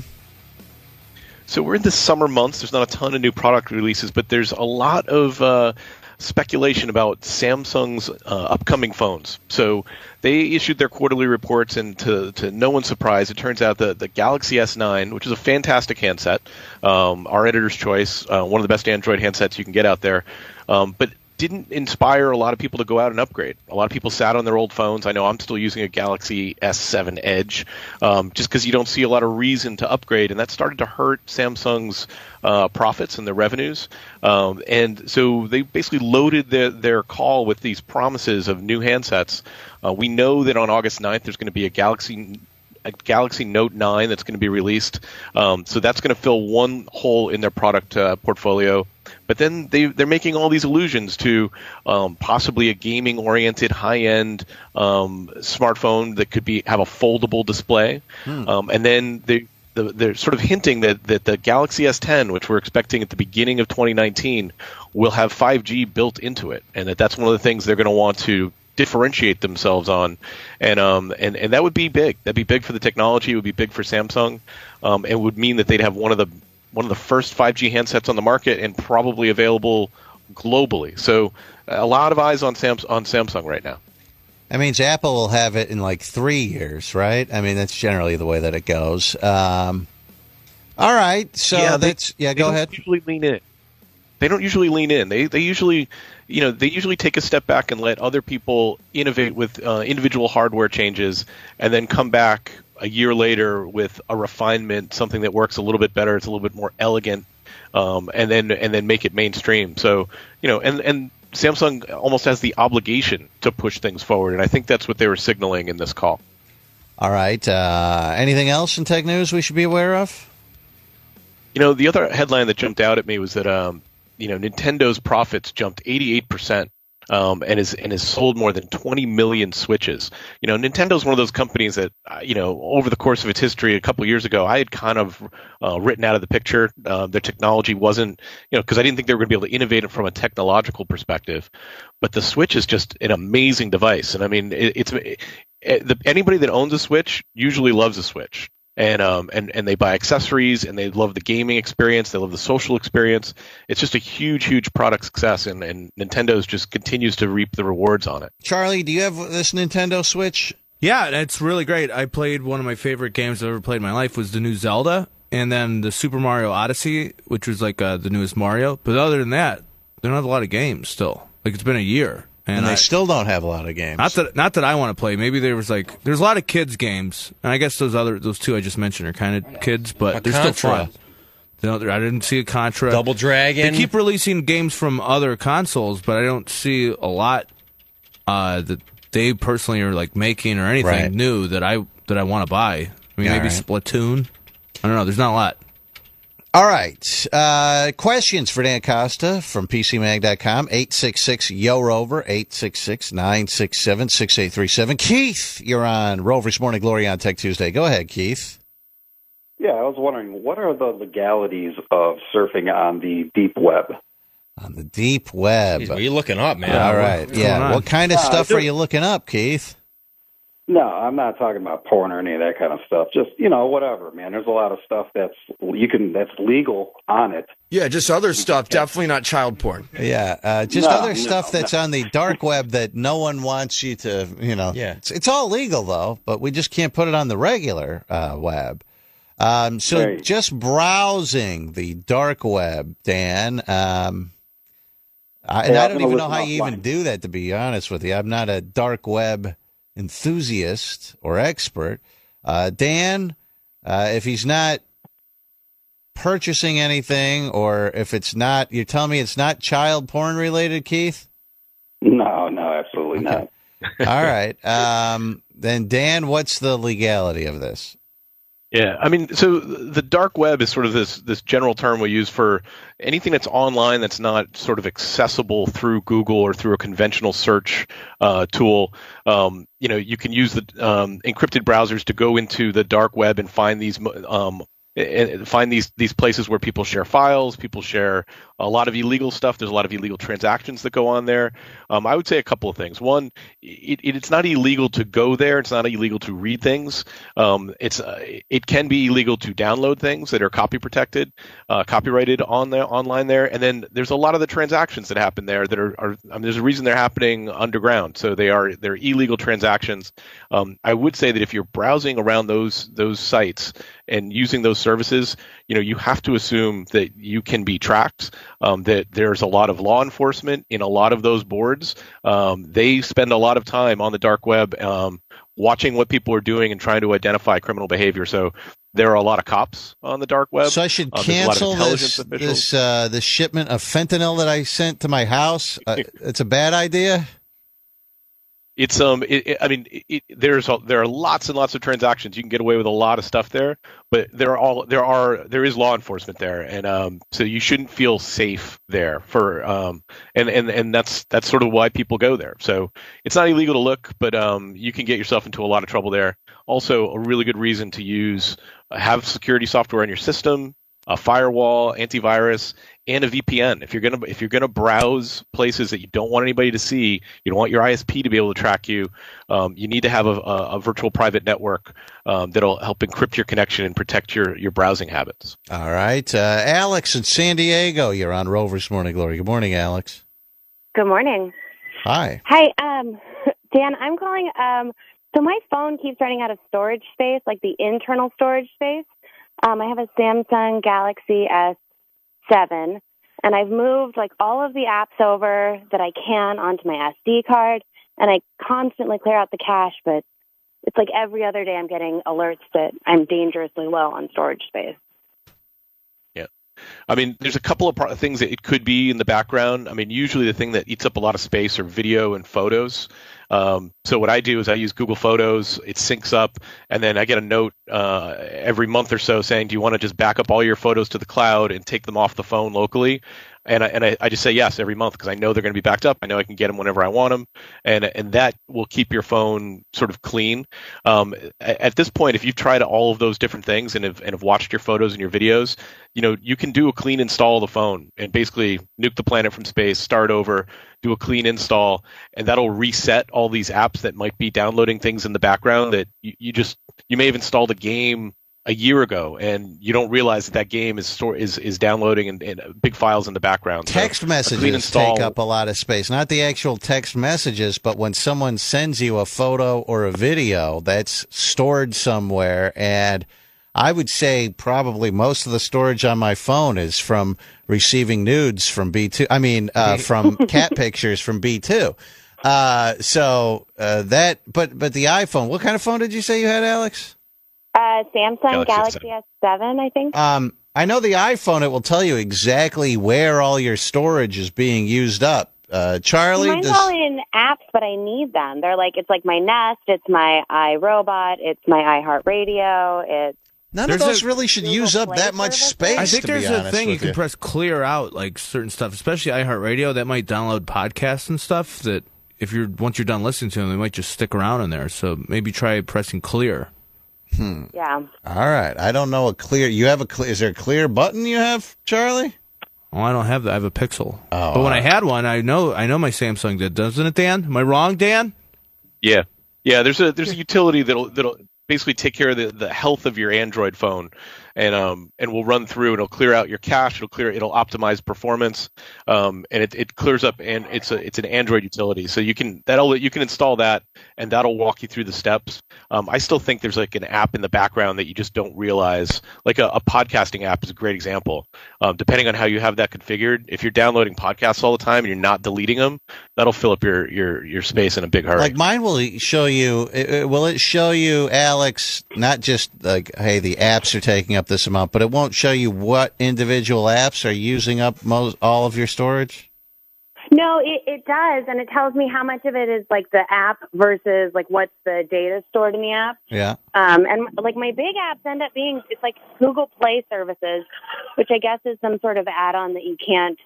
So we're in the summer months. There's not a ton of new product releases, but there's a lot of uh, speculation about Samsung's uh, upcoming phones. So they issued their quarterly reports, and to, to no one's surprise, it turns out that the Galaxy S nine, which is a fantastic handset, um, our editor's choice, uh, one of the best Android handsets you can get out there, um, but didn't inspire a lot of people to go out and upgrade. A lot of people sat on their old phones. I know I'm still using a Galaxy S seven Edge, um, just because you don't see a lot of reason to upgrade, and that started to hurt Samsung's uh, profits and their revenues. Um, and so they basically loaded their, their call with these promises of new handsets. Uh, we know that on August ninth there's going to be a Galaxy a Galaxy Note nine that's going to be released. Um, so that's going to fill one hole in their product uh, portfolio. But then they, they're making all these allusions to um, possibly a gaming-oriented, high-end um, smartphone that could be have a foldable display. Hmm. Um, and then they, the, they're sort of hinting that, that the Galaxy S ten, which we're expecting at the beginning of twenty nineteen, will have five G built into it, and that that's one of the things they're going to want to differentiate themselves on, and um and, and that would be big. That'd be big for the technology. It would be big for Samsung. Um, it would mean that they'd have one of the one of the first five G handsets on the market and probably available globally. So a lot of eyes on Sam on Samsung right now. That means Apple will have it in like three years, right? I mean, that's generally the way that it goes. Um, all right, so yeah, that's they, yeah. They Go don't ahead. Usually lean in. They don't usually lean in. They they usually, you know, they usually take a step back and let other people innovate with uh, individual hardware changes, and then come back a year later with a refinement, something that works a little bit better. It's a little bit more elegant, um, and then and then make it mainstream. So you know, and and Samsung almost has the obligation to push things forward, and I think that's what they were signaling in this call. All right. Uh, anything else in tech news we should be aware of? You know, the other headline that jumped out at me was that um, you know, Nintendo's profits jumped eighty-eight percent. Um, and is and has sold more than twenty million Switches. You know, Nintendo's one of those companies that, uh, you know, over the course of its history, a couple of years ago, I had kind of uh, written out of the picture. Uh, their technology wasn't, you know, because I didn't think they were going to be able to innovate it from a technological perspective. But the Switch is just an amazing device, and I mean, it, it's it, it, the, anybody that owns a Switch usually loves a Switch. And um and, and they buy accessories, and they love the gaming experience, they love the social experience. It's just a huge, huge product success, and, and Nintendo's just continues to reap the rewards on it. Charlie, do you have this Nintendo Switch? Yeah, it's really great. I played one of my favorite games I've ever played in my life was the new Zelda, and then the Super Mario Odyssey, which was like uh, the newest Mario. But other than that, they don't have a lot of games still. Like, it's been a year. And, and they I, still don't have a lot of games. Not that not that I want to play. Maybe there was like there's a lot of kids games, and I guess those other those two I just mentioned are kind of kids, but A they're Contra. still fun. They don't, I didn't see a Contra. Double Dragon. They keep releasing games from other consoles, but I don't see a lot uh, that they personally are like making or anything Right. new that I that I want to buy. I mean, All maybe right. Splatoon. I don't know. There's not a lot. All right. Uh, questions for Dan Costa from P C Mag dot com. eight six six, Y O, Rover, eight six six, nine six seven, six eight three seven. Keith, you're on Rover's Morning Glory on Tech Tuesday. Go ahead, Keith. Yeah, I was wondering, what are the legalities of surfing on the deep web? On the deep web. Jeez, what are you looking up, man? All right. What's Yeah. going on? What kind of Uh, stuff just- are you looking up, Keith? No, I'm not talking about porn or any of that kind of stuff. Just, you know, whatever, man. There's a lot of stuff that's you can that's legal on it. Yeah, just other stuff. Definitely not child porn. Yeah, uh, just No, other no, stuff that's no. on the dark web that no one wants you to, you know. Yeah. It's, it's all legal, though, but we just can't put it on the regular uh, web. Um, so Right. just browsing the dark web, Dan, um, I, and Yeah, I I'm don't gonna even know look how them you offline. even do that, to be honest with you. I'm not a dark web enthusiast or expert. Uh, Dan, uh, if he's not purchasing anything, or if it's not, you're telling me it's not child porn related, Keith? No, no, absolutely not. All right. Um, then, Dan, what's the legality of this? Yeah, I mean, so the dark web is sort of this this general term we use for anything that's online that's not sort of accessible through Google or through a conventional search uh, tool. Um, you know, you can use the um, encrypted browsers to go into the dark web and find these um, and find these these places where people share files, people share a lot of illegal stuff. There's a lot of illegal transactions that go on there. Um, I would say a couple of things. One, it, it, it's not illegal to go there. It's not illegal to read things. Um, it's uh, it can be illegal to download things that are copy protected, uh, copyrighted on the online there. And then there's a lot of the transactions that happen there that are, are I mean, there's a reason they're happening underground. So they are they're illegal transactions. Um, I would say that if you're browsing around those those sites and using those services, you know, you have to assume that you can be tracked, um, that there's a lot of law enforcement in a lot of those boards. Um, they spend a lot of time on the dark web um, watching what people are doing and trying to identify criminal behavior. So there are a lot of cops on the dark web. So I should Um, there's a lot of cancel intelligence this officials. this uh, this shipment of fentanyl that I sent to my house. Uh, it's a bad idea. It's um, it, it, I mean, it, it, there's a, there are lots and lots of transactions. You can get away with a lot of stuff there, but there are all there are there is law enforcement there, and um, so you shouldn't feel safe there for um, and and and that's that's sort of why people go there. So it's not illegal to look, but um, you can get yourself into a lot of trouble there. Also, a really good reason to use uh, have security software in your system, a firewall, antivirus, and a V P N. If you're gonna if you're gonna browse places that you don't want anybody to see, you don't want your I S P to be able to track you. Um, you need to have a, a, a virtual private network um, that'll help encrypt your connection and protect your your browsing habits. All right, uh, Alex in San Diego, you're on Rover's Morning Glory. Good morning, Alex. Good morning. Hi. Hi, um, Dan. I'm calling. Um, so my phone keeps running out of storage space, like the internal storage space. Um, I have a Samsung Galaxy S seven, and I've moved like all of the apps over that I can onto my S D card, and I constantly clear out the cache, but it's like every other day I'm getting alerts that I'm dangerously low on storage space. Yeah. I mean, there's a couple of pro- things that it could be in the background. I mean, usually the thing that eats up a lot of space are video and photos. Um, so what I do is I use Google Photos, it syncs up, and then I get a note uh, every month or so saying, do you want to just back up all your photos to the cloud and take them off the phone locally? And I, and I, I just say yes every month because I know they're going to be backed up. I know I can get them whenever I want them, and and that will keep your phone sort of clean. Um, at, at this point, if you've tried all of those different things and have, and have watched your photos and your videos, you know you can do a clean install of the phone and basically nuke the planet from space, start over, do a clean install, and that'll reset all these apps that might be downloading things in the background that you, you just you may have installed a game a year ago, and you don't realize that that game is store is is downloading in, in big files in the background. Text so messages install, take up a lot of space. Not the actual text messages, but when someone sends you a photo or a video that's stored somewhere. And I would say probably most of the storage on my phone is from receiving nudes from B two. I mean, uh, from cat pictures from B two. Uh, so uh, that, but but the iPhone. What kind of phone did you say you had, Alex? Uh, Samsung Galaxy Galaxy S seven, I think. Um, I know the iPhone. It will tell you exactly where all your storage is being used up. Uh, Charlie, Mine's does, all in apps, but I need them. They're like, it's like my Nest, it's my iRobot, it's my iHeartRadio, it's none There's of those a- really should use up that much space. I think to there's be a honest thing you with can press clear out, like certain stuff, especially iHeartRadio, that might download podcasts and stuff that if you're once you're done listening to them, they might just stick around in there. So maybe try pressing clear. Hmm. Yeah. All right. I don't know a clear. You have a clear. Is there a clear button you have, Charlie? Oh, I don't have that. I have a Pixel. Oh, but when I all had one, I know I know my Samsung did, doesn't it, Dan? Am I wrong, Dan? Yeah, yeah. There's a there's a utility that'll that'll basically take care of the, the health of your Android phone, and um and will run through. It'll clear out your cache. It'll clear. It'll optimize performance. Um and it, it clears up. And it's a it's an Android utility. So you can that'll you can install that, and that'll walk you through the steps. Um, I still think there's like an app in the background that you just don't realize. Like a, a podcasting app is a great example. Um, depending on how you have that configured, if you're downloading podcasts all the time and you're not deleting them, that'll fill up your your, your space in a big hurry. Like mine will show you. it- it- Will it show you, Alex? Not just like, hey, the apps are taking up this amount, but it won't show you what individual apps are using up most all of your storage. No, it, it does, and it tells me how much of it is like the app versus like what's the data stored in the app. Yeah. Um, and like my big apps end up being it's like Google Play services, which I guess is some sort of add-on that you can't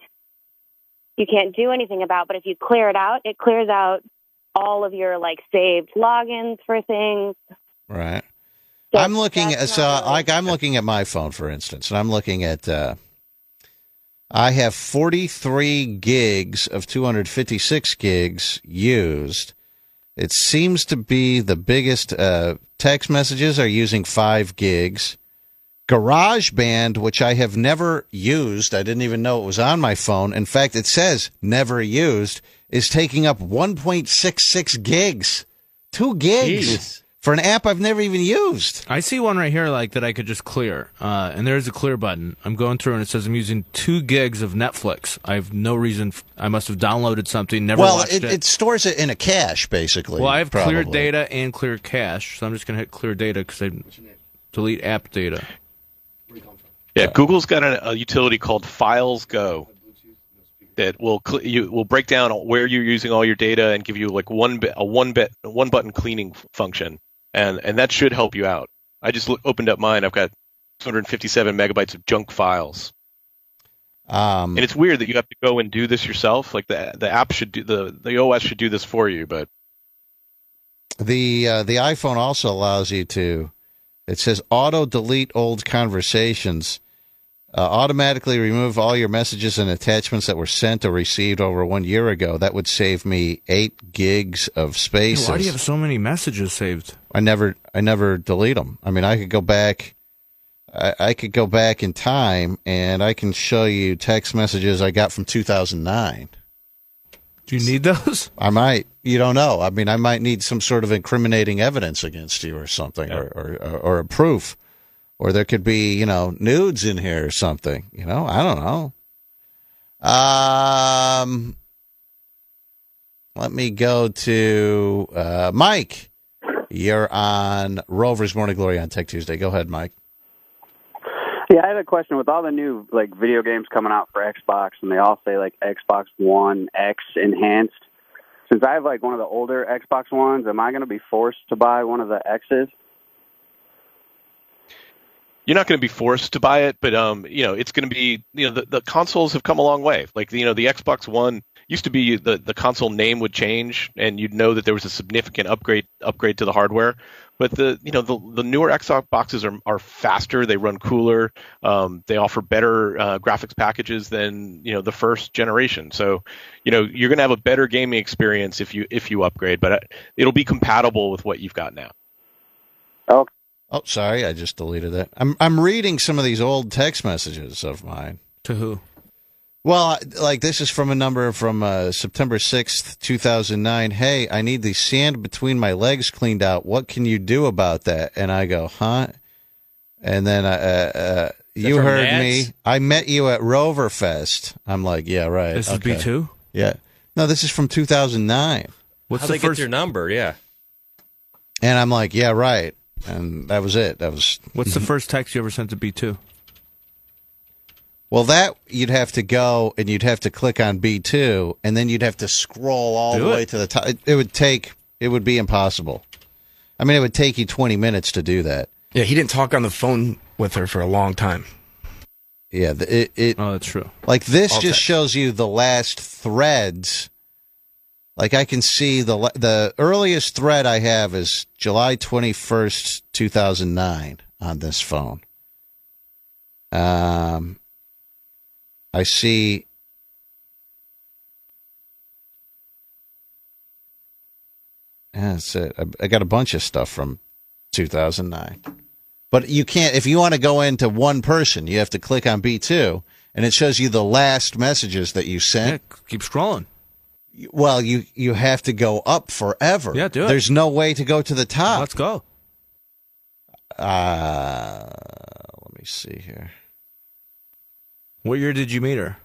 you can't do anything about. But if you clear it out, it clears out all of your like saved logins for things. Right. I'm looking at so like I'm looking at my phone, for instance, and I'm looking at. Uh, I have forty-three gigs of two hundred fifty-six gigs used. It seems to be the biggest. Uh, text messages are using five gigs. GarageBand, which I have never used, I didn't even know it was on my phone. In fact, it says never used, is taking up one point six six gigs. Two gigs. Jeez. For an app I've never even used. I see one right here like that I could just clear, uh, and there's a clear button. I'm going through and it says I'm using two gigs of Netflix. I have no reason. F- I must have downloaded something, never well, watched it, it. it stores it in a cache, basically. Well, I have probably. clear data and clear cache, so I'm just going to hit clear data because I delete app data. Yeah, Google's got a, a utility called Files Go that will cl- you will break down where you're using all your data and give you like one bit a one bit one button cleaning f- function, and and that should help you out. I just look, opened up mine. I've got two hundred fifty-seven megabytes of junk files. Um, and it's weird that you have to go and do this yourself. Like the the app should do the the O S should do this for you, but The uh, the iPhone also allows you to. It says auto delete old conversations. Uh, automatically remove all your messages and attachments that were sent or received over one year ago. That would save me eight gigs of space. Why do you have so many messages saved? I never, I never delete them. I mean, I could go back, I, I could go back in time, and I can show you text messages I got from two thousand nine. Do you need those? I might. You don't know. I mean, I might need some sort of incriminating evidence against you or something, or, or, or a proof. Or there could be, you know, nudes in here or something. You know, I don't know. Um, let me go to uh, Mike. You're on Rover's Morning Glory on Tech Tuesday. Go ahead, Mike. Yeah, I had a question. With all the new like video games coming out for Xbox, and they all say like Xbox One X enhanced. Since I have like one of the older Xbox Ones, am I going to be forced to buy one of the X's? you're not going to be forced to buy it, but um, you know, it's going to be, you know, the, the consoles have come a long way. Like, you know, the Xbox One used to be the, the console name would change, and you'd know that there was a significant upgrade upgrade to the hardware. But the you know the the newer Xbox boxes are are faster. They run cooler. Um, they offer better uh, graphics packages than you know the first generation. So, you know, you're going to have a better gaming experience if you if you upgrade, but it'll be compatible with what you've got now. Oh, oh, sorry, I just deleted that. I'm I'm reading some of these old text messages of mine. To who? Well, like this is from a number from uh, September sixth, two thousand nine. Hey, I need the sand between my legs cleaned out. What can you do about that? And I go, huh? And then uh, uh, you from heard Nats? me. I met you at Roverfest. I'm like, yeah, right. This is okay. B two? Yeah. No, this is from two thousand nine. What's How'd the they first get your number? Yeah. And I'm like, yeah, right. And that was it. That was. What's the first text you ever sent to B two? Well, that you'd have to go and you'd have to click on B two, and then you'd have to scroll all Do the it. way to the top. It, it would take. It would be impossible. I mean, it would take you twenty minutes to do that. Yeah, he didn't talk on the phone with her for a long time. Yeah, the, it, it. Oh, that's true. Like this All just text. shows you the last threads. Like I can see the le- the earliest thread I have is July twenty-first, two thousand nine on this phone. Um, I see. Yeah, that's it. I, I got a bunch of stuff from two thousand nine. But you can't, if you want to go into one person, you have to click on B two, and it shows you the last messages that you sent. Yeah, keep scrolling. Well, you, you have to go up forever. Yeah, do it. There's no way to go to the top. Let's go. Uh, let me see here. What year did you meet her?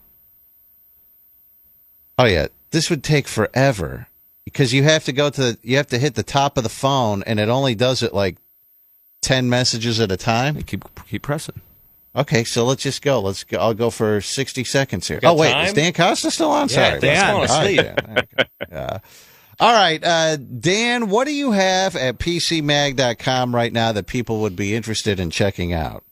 Oh, yeah. This would take forever because you have to go to, the, you have to hit the top of the phone, and it only does it like ten messages at a time. Keep keep pressing. Okay, so let's just go. Let's go. I'll go for sixty seconds here. Got Oh wait, time? is Dan Costa still on? Yeah, Sorry, Dan's falling All right, asleep. Dan. There you go. Uh, all right, uh, Dan. What do you have at P C mag dot com right now that people would be interested in checking out?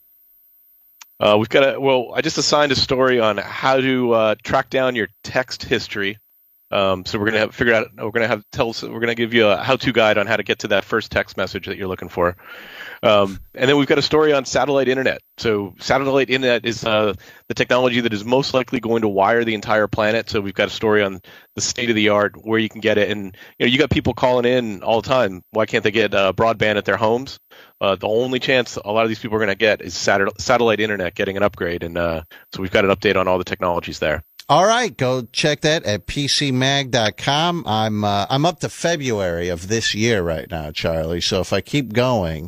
Uh, we've got a well. I just assigned a story on how to uh, track down your text history. Um, so we're gonna have figure out. We're gonna have tell. us- We're gonna give you a how-to guide on how to get to that first text message that you're looking for. Um, and then we've got a story on satellite internet. So satellite internet is uh, the technology that is most likely going to wire the entire planet. So we've got a story on the state of the art, where you can get it. And you know, you got people calling in all the time. Why can't they get uh, broadband at their homes? Uh, the only chance a lot of these people are going to get is sat- satellite internet getting an upgrade. And uh, so we've got an update on all the technologies there. All right, go check that at P C mag dot com. I'm uh, I'm up to February of this year right now, Charlie. So if I keep going,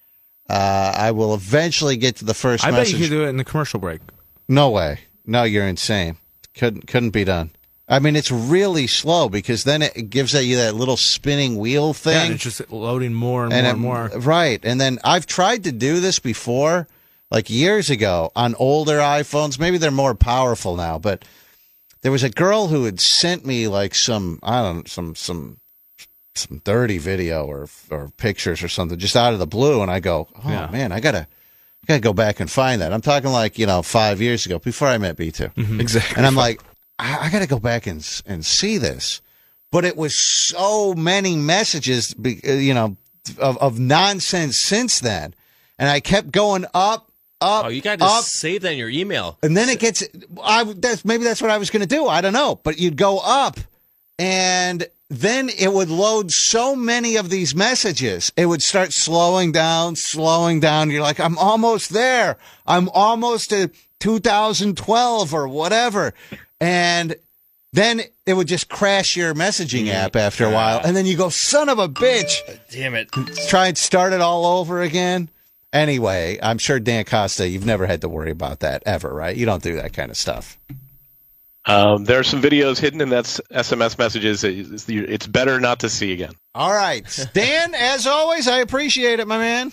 uh, I will eventually get to the first I bet message. you could do it in the commercial break. No way. No, you're insane. Couldn't couldn't be done. I mean, it's really slow because then it gives you that little spinning wheel Yeah, thing. and it's just loading more and, and more it- and more. Right. And then I've tried to do this before, like years ago, on older iPhones. Maybe they're more powerful now, but there was a girl who had sent me like some, I don't know, some, some, some dirty video or, or pictures or something just out of the blue. And I go, oh Yeah. man, I gotta, I gotta go back and find that. I'm talking like, you know, five years ago before I met B two. Exactly. And I'm like, I, I got to go back and and see this. But it was so many messages, be- uh, you know, of, of nonsense since then. And I kept going up, up, Oh, you got to up. save that in your email. And then it gets, I, that's, maybe that's what I was going to do. I don't know. But you'd go up, and then it would load so many of these messages. It would start slowing down, slowing down. You're like, I'm almost there. I'm almost to two thousand twelve or whatever. And then it would just crash your messaging app after a while. And then you go, son of a bitch. Damn it. Try and start it all over again. Anyway, I'm sure Dan Costa, you've never had to worry about that ever, right? You don't do that kind of stuff. Um, there are some videos hidden in that S M S messages. It's, it's better not to see again. All right. Dan, as always, I appreciate it, my man.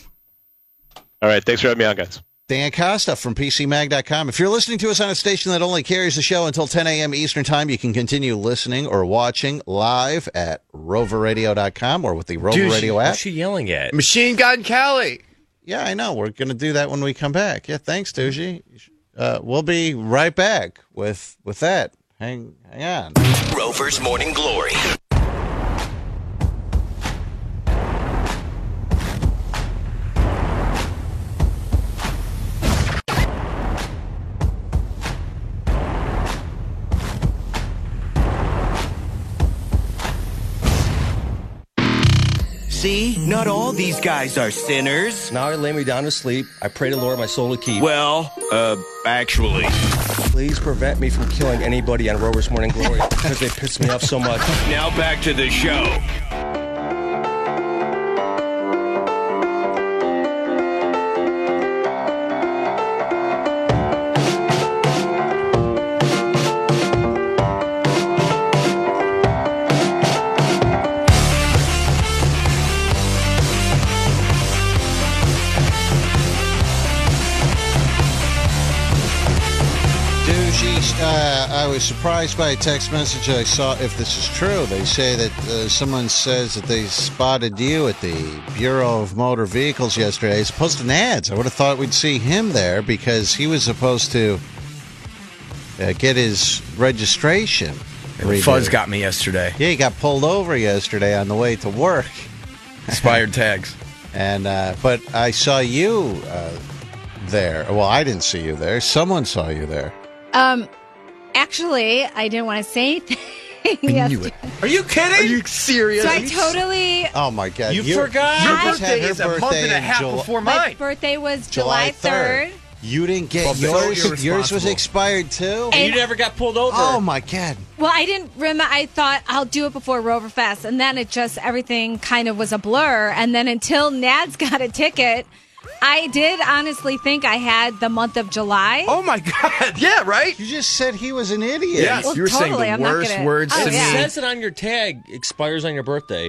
All right. Thanks for having me on, guys. Dan Costa from P C mag dot com. If you're listening to us on a station that only carries the show until ten a.m. Eastern Time, you can continue listening or watching live at rover radio dot com or with the Rover Dude, Radio she- app. What's she yelling at? Machine Gun Kelly. Yeah, I know. We're going to do that when we come back. Yeah, thanks, Doogie. Uh, we'll be right back with with that. Hang, hang on. Rover's Morning Glory. See, not all these guys are sinners. Now I lay me down to sleep. I pray to Lord my soul to keep. Well, uh, actually. Please prevent me from killing anybody on Rover's Morning Glory because they piss me off so much. Now back to the show. was surprised by a text message I saw. If this is true, they say that uh, someone says that they spotted you at the Bureau of Motor Vehicles yesterday. He's posting ads. I would have thought we'd see him there because he was supposed to uh, get his registration. Fuzz got me yesterday. Yeah, he got pulled over yesterday on the way to work. Expired tags. And uh, but I saw you uh, there. Well, I didn't see you there. Someone saw you there. Um, actually, I didn't want to say anything. I knew it. Are you kidding? Are you serious? So I totally. Oh my God! You, forgot. Your you just birthday had her is a month birthday and a in half Jul- before My mine. birthday was July July third. You didn't get Well, so yours. you're Yours was responsible. expired too. And- you never got pulled over. Oh my God! Well, I didn't remember. I thought I'll do it before Roverfest, and then it just everything kind of was a blur. And then until Nads got a ticket, I did honestly think I had the month of July. Oh my God! Yeah, right? You just said he was an idiot. Yes, Well, you were totally, saying the I'm not worst gonna- words Oh, to It yeah. me. says it on your tag. Expires on your birthday.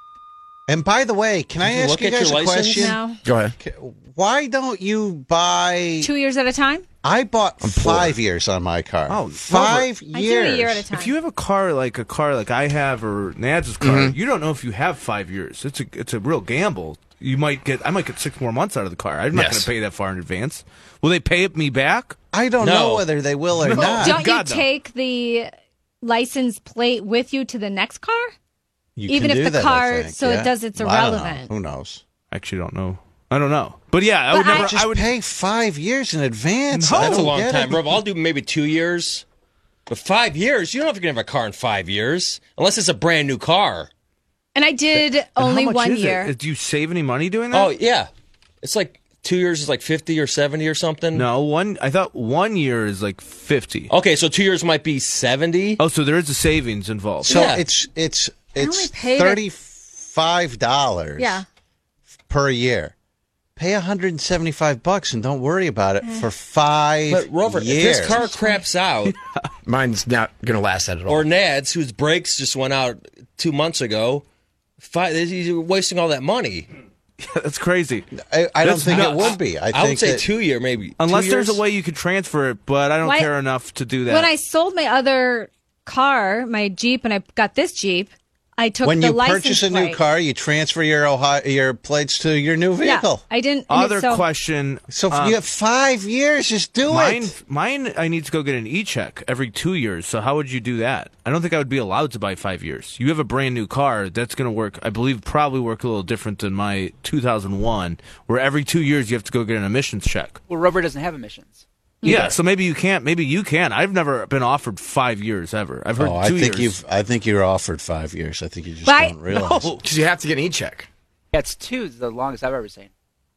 And by the way, can I Did you ask look you at guys your a license? question? No, Go ahead. Why don't you buy? two years at a time. I bought five years on my car. Oh, five I do years. a year at a time. If you have a car like a car like I have or Nads' car, Mhm. you don't know if you have five years. It's a it's a real gamble. You might get I might get six more months out of the car. I'm not Yes. going to pay that far in advance. Will they pay me back? I don't No. know whether they will or No. not. Don't God, you no. take the license plate with you to the next car? You Even can if do the that, I car- think, so it yeah? does- it's Well, I don't know. irrelevant. Who knows? I actually don't know. I don't know. But yeah, I But would never. I- I, Just would pay five years in advance. No. I That's a don't long get time, it. bro. I'll do maybe two years. But five years, you don't know if you're going to have a car in five years. Unless it's a brand new car. And I did And how only much one is it? year. Do you save any money doing that? Oh, yeah. It's like two years is like fifty or seventy or something. No, one. I thought one year is like fifty. Okay, so two years might be seventy. Oh, so there is a savings involved. So Yeah. it's it's only it's paid it- thirty-five dollars Yeah. per year. Pay one hundred seventy-five bucks and don't worry about it for five But Rover, years. if his car craps out, Mine's not going to last that at all. or Nads, whose brakes just went out two months ago, five, he's wasting all that money. That's crazy. I, I don't That's think not- it would be. I, I, think would say that, two year, maybe. Unless Two there's a years? way you could transfer it, but I don't Why- care enough to do that. When I sold my other car, my Jeep, and I got this Jeep, I took when the you license purchase a plate. new car, you transfer your Ohio, your plates to your new Yeah, vehicle. I didn't. and Other so, question. So if uh, you have five years, just do mine, it. mine, I need to go get an e-check every two years. So how would you do that? I don't think I would be allowed to buy five years. You have a brand new car. That's going to work, I believe, probably work a little different than my two thousand one, where every two years you have to go get an emissions check. Well, Rover doesn't have emissions. Yeah, so maybe you can't. Maybe you can. I've never been offered five years ever. I've heard Oh, I two think years. you've. I think you're offered five years. I think you just But I- don't realize. No. Because you have to get an e-check. Yeah, it's two is the longest I've ever seen.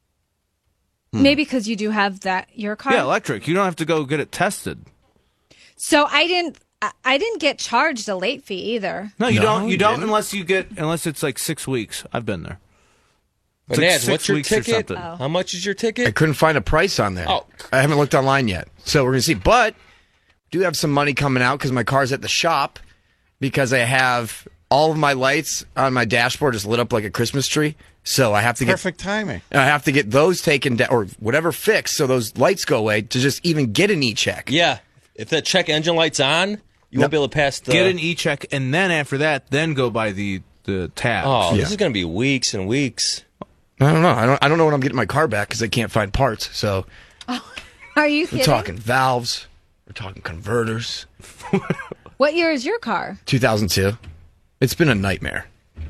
maybe because you do have that your car. Yeah, electric. You don't have to go get it tested. So I didn't. I- I didn't get charged a late fee either. No, you No, don't. You you don't didn't? unless you get unless it's like six weeks. I've been there. But It's like Nads, six what's your weeks or ticket? something. Oh. How much is your I ticket? couldn't find a price on there. Oh. I haven't looked online yet. So we're going to see. But do have some money coming out because my car's at the shop because I have all of my lights on my dashboard is lit up like a Christmas tree. So I have to get Perfect timing. I have to get those taken down or whatever fixed so those lights go away to just even get an e-check. Yeah. If that check engine light's on, you won't be able to pass the. Get an e-check, and then after that, then go by the the tab. Oh, Yeah. this is going to be weeks and weeks. I don't know. I don't I don't know when I'm getting my car back because I can't find parts. So Are you we're kidding? talking valves. We're talking converters. What year is your car? two thousand two. It's been a nightmare.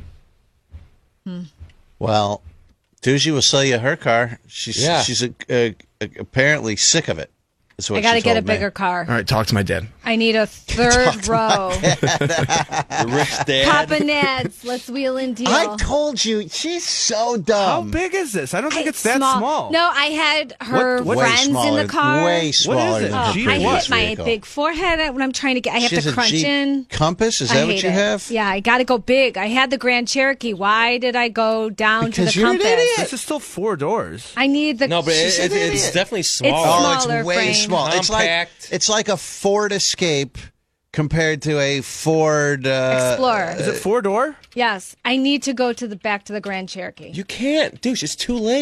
Well, Doozy will sell you her car. She's Yeah. she's a, a, a- apparently sick of it. That's what I got to she get a told me. bigger car. All right, talk to my dad. I need a third row. The rich dad. Papa Nads, let's wheel and deal. I told you, she's so How dumb. big is this? I don't think Hey, it's that small. No, I had her What- what- Way friends smaller, in the car. way smaller is it? than Oh, her Jeep I previous hit my vehicle. big forehead when I'm trying to get. I have She has to a crunch Jeep in. Compass? Is I that what hate you it. have? Yeah, I got to go big. I had the Grand Cherokee. Why did I go down Because to the you're an Compass? idiot. This is still four doors. I need the. No, but it, She's an it, it's idiot. definitely It's smaller. Oh, smaller it's way frame. small. It's like Compact. it's like a Ford Escape compared to a Ford uh, Explorer. Is it four door? Yes, I need to go to the back to the Grand Cherokee. You can't, dude. It's too late.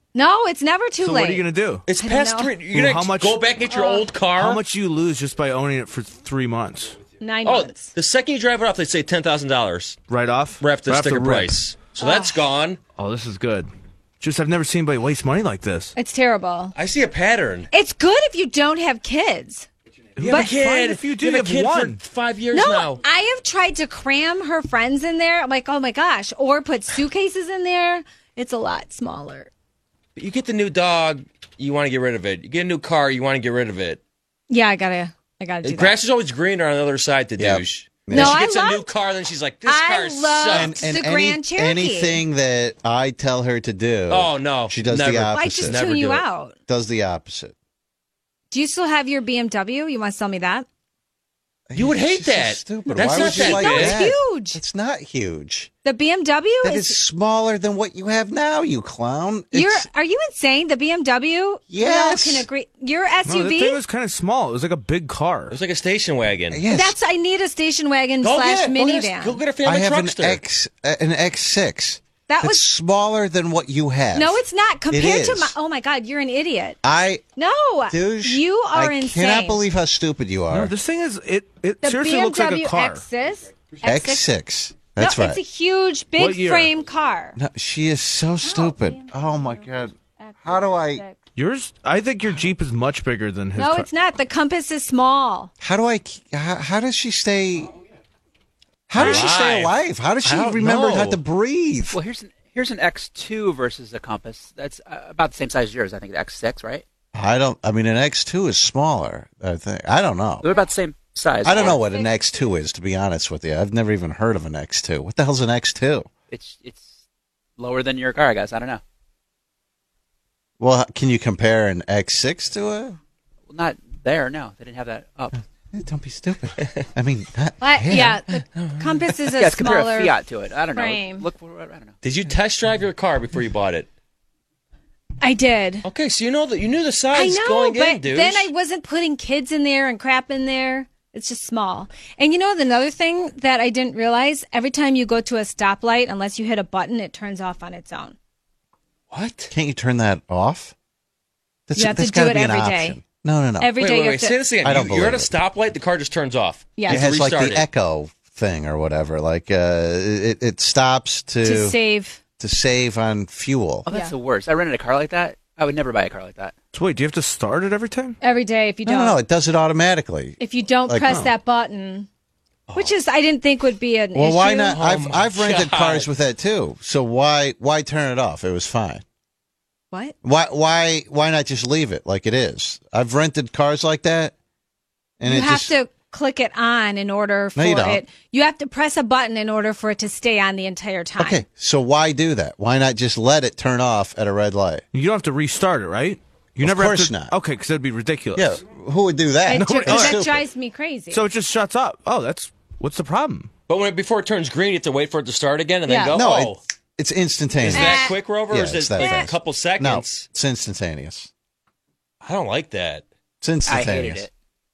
No, it's never too so late. what are you going to do? It's I don't past know. three. You're going How to much- go back and get your Oh. old car? How much you lose just by owning it for three months? Nine Oh, months. the second you drive it off, they say ten thousand dollars. Right off? Right after the Right off the sticker rip. price. So that's gone. Oh, this is good. Just I've never seen anybody waste money like this. It's terrible. I see a pattern. It's good if you don't have kids. You But have a kid. fine if you do, have you a have kid one. for five years No, now. I have tried to cram her friends in there. I'm like, oh my gosh, or put suitcases in there. It's a lot smaller. You get the new dog, you want to get rid of it. You get a new car, you want to get rid of it. Yeah, I gotta, I gotta do The that. grass is always greener on the other side to Yep. douche. No, she I gets a new love- car, then she's like, this I car love- sucks. And, and The any- Grand Cherokee. anything that I tell her to do, Oh, no. she does Never. the Why Why opposite. just Never tune you do it. out? Does the opposite. Do you still have your B M W? You want to sell me that? You would hate She's so that. stupid. That's Why not would you that like No, big. it's that? huge. It's not huge. The B M W That is. is smaller than what you have now, you clown. You're. It's- Are you insane? The B M W. Yes. We all can agree. Your S No, U that V. thing was kind of small. It was like a big car. It was like a station wagon. yes. That's. I need a station wagon Go slash get, go get, a, minivan. go get a I family have an truckster. X, uh, an X six. That That's was- smaller than what you have. No, it's not. Compared to is. my. Oh my God, you're an idiot. I No, douche. you are I insane. cannot believe how stupid you No, are. this thing is it. It the seriously B M looks like W a car. X six. X six. That's no, right. it's a huge, What big year? frame car. No, she is so stupid. Oh my god. How do I? Yours, I think your Jeep is much bigger than his. No, car. it's not. The Compass is small. How do I? How, how does she stay? How does she stay Alive. alive? How does she I don't remember know. how to breathe? Well, here's an here's an X two versus a Compass. That's uh, about the same size as yours. I think the X six, right? I don't. I mean, an X two is smaller. I think. I don't know. They're about the same size. I don't know what an X two is, to be honest with you. I've never even heard of an X two. What the hell's an X two? It's it's lower than your car, I guess. I don't know. Well, can you compare an X six to a? Well, not there. No, they didn't have that up. Eh, Don't be stupid. I mean, not What? here. Yeah, the Compass is a yeah, compare smaller a Fiat to it. I don't frame. know. Look, for, I don't know. Did you test drive your car before you bought it? I did. Okay, so you know that you knew the I size know, going but in, dude. then I wasn't putting kids in there and crap in there. It's just small. And you know, the another thing that I didn't realize, every time you go to a stoplight, unless you hit a button, it turns off on its own. What? Can't you turn that off? That's, You have to that's do gotta it be an every option. day. No, no, no. Every wait, day wait, you wait. have to- Say this again. I don't You- You're at a believe it. stoplight, the car just turns off. Yes. It You has like restart the it. echo thing or whatever. Like uh, it, it stops to to save. to save on fuel. Oh, that's Yeah. the worst. I rented a car like that. I would never buy a car like that. So wait, do you have to start it every time? Every day if you No, don't. no, no, it does it automatically. If you don't Like, press oh. that button, which is I didn't think would be an Well, issue. why not? Oh I've my I've rented God. cars with that too. So why why turn it off? It was fine. What? Why why why not just leave it like it is? I've rented cars like that, and You it have just to click it on in order for No, you don't. it. You have to press a button in order for it to stay on the entire time. okay. So why do that? Why not just let it turn off at a red light? You don't have to restart it, right? You Of never course have to, not. Okay, because that'd be ridiculous. Yeah, who would do that? It, Nobody- ju- all that right. drives me crazy. So it just shuts up. Oh, that's what's the problem? But when it, before it turns green, you have to wait for it to start again and Yeah. then go, No, oh. it, it's instantaneous. Is that quick, Rover, Yeah, or is it's it that like fast. a couple No, seconds? it's instantaneous. I don't like that. It's I instantaneous. hated it.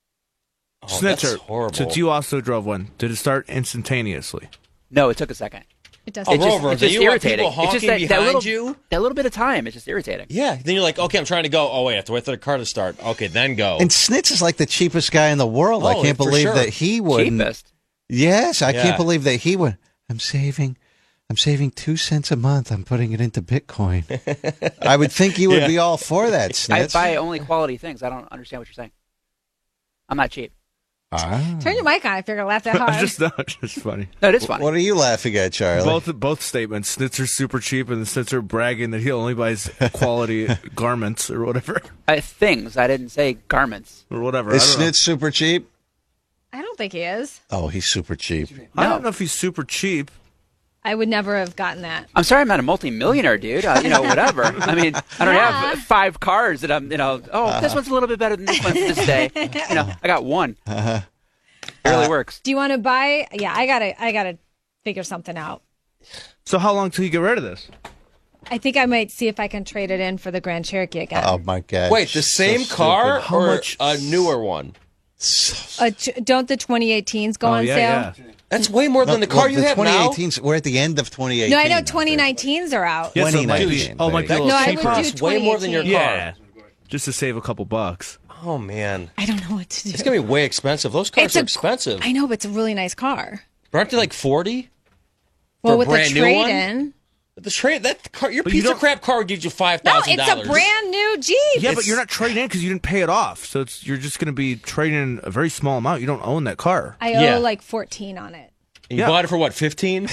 Oh, Snitzer, that's horrible. since you also drove one, did it start instantaneously? No, it took a second. it does. Oh, It's just, Rover, it's do just you want irritating. people It's just honking that, that behind little, you? that little bit of time. It's just irritating. Yeah, then you're like, okay, I'm trying to go. Oh, wait, I have to wait for the car to start. Okay, then go. And Snitch is like the cheapest guy in the world. I Oh, can't for believe sure. that he wouldn't. Cheapest. Yes, I Yeah. can't believe that he would. I'm saving. I'm saving two cents a month. I'm putting it into Bitcoin. I would think you would Yeah. be all for that, I Snitch. buy only quality things. I don't understand what you're saying. I'm not cheap. Ah. Turn your mic on if you're gonna laugh that hard. just no, just funny. No, it is funny. What are you laughing at, Charlie? Both both statements. Snitzer's super cheap, and Snitzer bragging that he only buys quality garments or whatever, Uh, things. I didn't say garments. or whatever. Is I don't know. Snitch super cheap? I don't think he is. Oh, he's super cheap. I don't know if he's super cheap. I would never have gotten that. I'm sorry, I'm not a multi-millionaire, dude. Uh, you know, whatever. I mean, I don't Yeah. have five cars that I'm, you know, oh, this one's a little bit better than this one for this day. You know, I got one. Uh-huh. Barely works. Do you want to buy? Yeah, I gotta, I gotta figure something out. So how long till you get rid of this? I think I might see if I can trade it in for the Grand Cherokee again. Oh my god! Wait, the same So car stupid. or a newer one? Uh, t- don't the twenty eighteens go Oh, on yeah, sale? yeah. That's way more than the car Well, you the have now. twenty eighteens, we're at the end of twenty eighteen. No, I know twenty nineteens are out. Yeah, so it might be- twenty nineteen, oh, it might be a baby. little No, I cheaper. would do Costs way more than your car. Yeah, just to save a couple bucks. Oh man, I don't know what to do. it's gonna be way expensive. Those cars It's are a- expensive. I know, but it's a really nice car. Aren't they like forty? Well, For a with brand the new one? trade-in. The trade that car, your But you piece of don't- crap car would give you five No, thousand it's dollars. a brand new Jeep. Yeah, but you're not trading in because you didn't pay it off. So it's you're just going to be trading in a very small amount. You don't own that car. I owe Yeah. like fourteen on it. You Yeah. bought it for what, fifteen?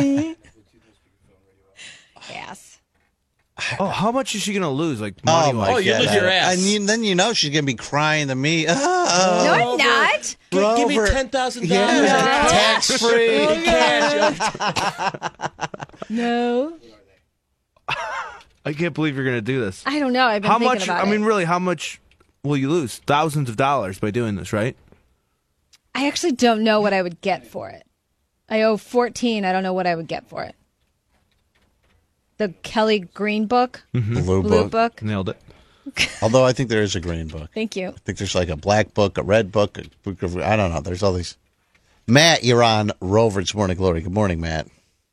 Yes. Oh, how much is she going to lose? Like Oh money my wise? Oh, you God. lose your ass. And you, then you know she's gonna be crying to me. Oh, No, I'm not. G- Give me Rover. ten thousand Yeah, dollars. tax free. No. I can't believe you're going to do this. I don't know. I've been How thinking much? about I mean, it. really, how much will you lose? Thousands of dollars by doing this, right? I actually don't know what I would get for it. I owe fourteen. I don't know what I would get for it. The Kelly Green book. Blue, Blue book. book. Nailed it. Although I think there is a green book. Thank you. I think there's like a black book, a red book, a book of, I don't know. There's all these. Matt, you're on Rover's Morning Glory. Good morning, Matt.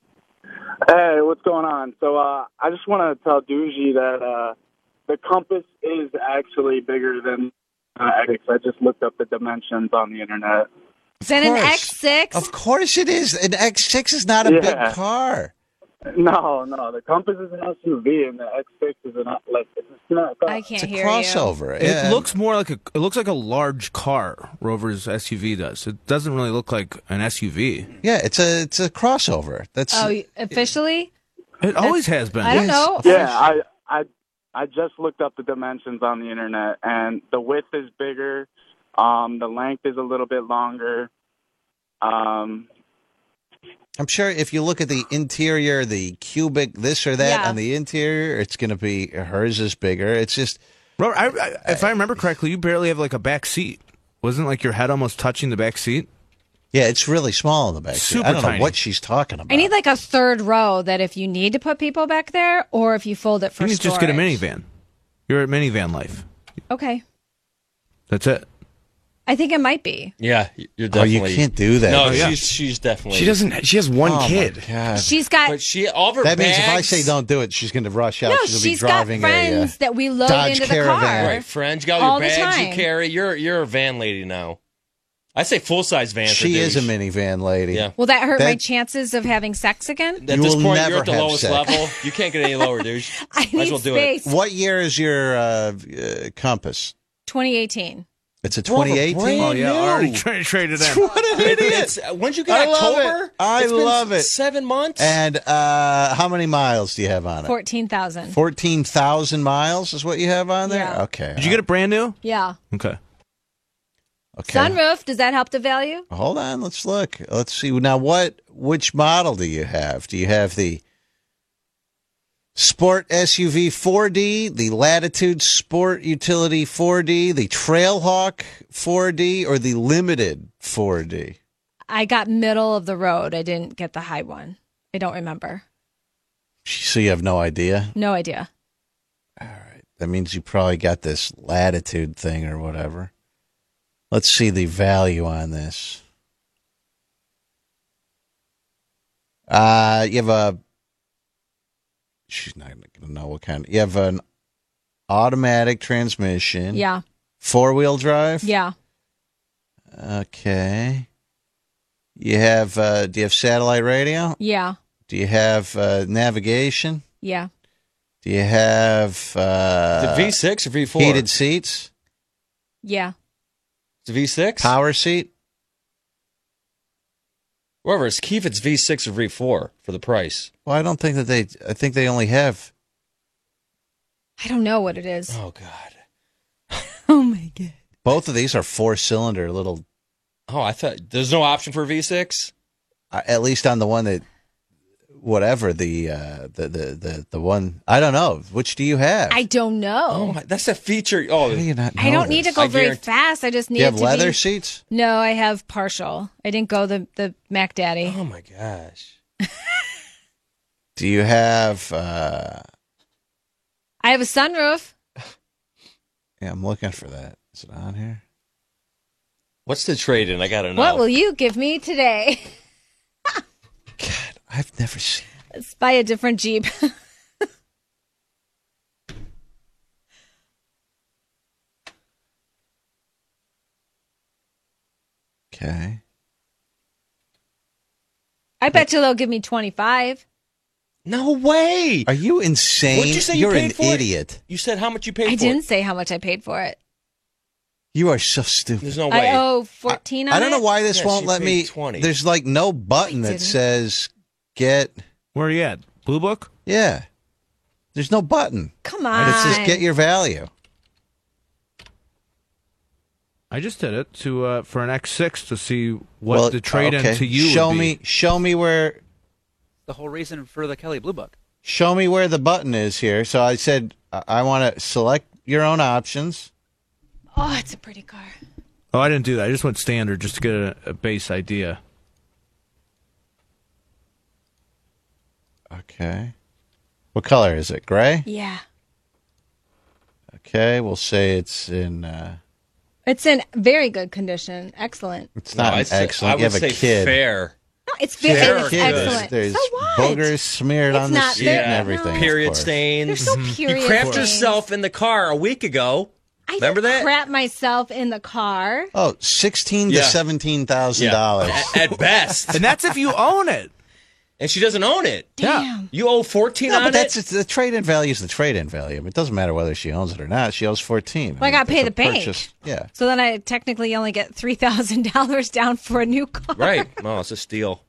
Hey, what's going on? So uh, I just want to tell Doogie that uh, the Compass is actually bigger than uh, X. I just looked up the dimensions on the internet. Is that an course. X six? Of course it is. An X six is not a Yeah. big car. No, no, the Compass is an S U V, and the X six is an like it's a small car. I can't It's a hear crossover. It Yeah. looks more like a. It looks like a large car. Rover's S U V does. It doesn't really look like an S U V. Yeah, it's a it's a crossover. That's you. Oh, officially? It always has been. I don't know. Yeah, I, I, I just looked up the dimensions on the internet, and the width is bigger. Um, the length is a little bit longer. Um, I'm sure if you look at the interior, the cubic, this or that Yeah. on the interior, it's going to be hers is bigger. It's just Robert, I, I, if I remember correctly, you barely have like a back seat. Wasn't like your head almost touching the back seat? yeah, it's really small in the back. seat. Super I don't tiny. know what she's talking about. I need like a third row that if you need to put people back there or if you fold it for You need to just get a storage. minivan. You're at minivan life. Okay. That's it. I think it might be. Yeah, you're Oh, you definitely. can't do that. No, Oh, yeah. she's she's definitely. She doesn't. She has one Oh, my kid. God. She's got But she all of her That means if I bags- say don't do it, she's going to rush out. No, she's going to be she's got driving friends a uh, that we load Dodge into the Caravan. car. Right, friends, you got all all your the bags you time. carry. You're you're a van lady now. I say full size van. for She is a douche. minivan lady. Yeah. Will that hurt my That- chances of having sex again? At You this will point, never you're at the have lowest sex. level. You can't get any lower, dude. I Might need as well do space. What year is your uh, uh, Compass? twenty eighteen. It's a twenty eighteen. brand Oh yeah, new. already tra- traded in. What an idiot! It's, when'd you get I love October? it. I It's been love it. Seven months. And uh, how many miles do you have on it? fourteen thousand. Fourteen thousand miles is what you have on there. Yeah. Okay. Did you get it brand new? Yeah. Okay. Okay. Sunroof, does that help the value? Hold on. Let's look. Let's see. Now, what? Which model do you have? Do you have the Sport S U V four D, the Latitude Sport Utility four D, the Trailhawk four D, or the Limited four D? I got middle of the road. I didn't get the high one. I don't remember. So you have no idea? No idea. That means you probably got this Latitude thing or whatever. Let's see the value on this. Uh, you have a. She's not going to know what kind. You have an automatic transmission. Yeah. Four wheel drive. Yeah. Okay. You have. Uh, do you have satellite radio? Yeah. Do you have uh, navigation? Yeah. Do you have uh, The V six or V four? heated seats? Yeah. It's a V six? Power seat? Whatever, it's Keith, it's V six or V four for the price. Well, I don't think that they. I think they only have. I don't know what it is. Oh, God. Oh, my God. Both of these are four cylinder little. Oh, I thought there's no option for V six? Uh, at least on the one that. Whatever the, uh, the the the the one. I don't know. Which do you have? I don't know. Oh, my, that's a feature. Oh, How do you not I know don't need to this? go I very guarantee- fast. I just need Do you have it to leather be... seats? No, I have partial. I didn't go the, the Mac Daddy. Oh, my gosh. Do you have? Uh, I have a sunroof. yeah, I'm looking for that. Is it on here? What's the trade in? I got to know. What will you give me today? Never seen. Let's buy a different Jeep. Okay. I bet you they'll give me twenty-five. No way. Are you insane? What'd you say you You're paid an for it? idiot. You said how much you paid I for didn't it. say how much I paid for it. You are so stupid. There's no way. I owe fourteen on I don't know it. why this Yes, won't you let paid me. twenty. There's like no button I that didn't. says get. Where are you at? Blue Book? Yeah. There's no button. Come on. It says get your value. I just did it to uh, for an X six to see what Well, the trade okay. in to you Show would be. me. Show me where. The whole reason for the Kelly Blue Book. Show me where the button is here. So I said I, I want to select your own options. Oh, it's a pretty car. Oh, I didn't do that. I just went standard just to get a, a base idea. Okay. What color is it? Gray? Yeah. Okay, we'll say it's in. Uh, It's in very good condition. Excellent. it's not No, an I'd say- excellent. I you would have a say kid. fair. No, it's very Fair it's or good? excellent. There's so what? boogers smeared It's on the not seat fair. and No. everything. of Period course. stains. There's no Mhm. period You crapped stains. yourself in the car a week ago. I Remember didn't that? crap myself in the car. Oh, sixteen Yeah. to seventeen thousand dollars. At, at best. And that's if you own it. And she doesn't own it. Damn. You owe fourteen No, on but that's it. it's, the trade-in value is the trade-in value. I mean, it doesn't matter whether she owns it or not. She owes fourteen. Well, I got to pay the that's a bank. purchase. Yeah. So then I technically only get three thousand dollars down for a new car. Right. Oh, it's a steal.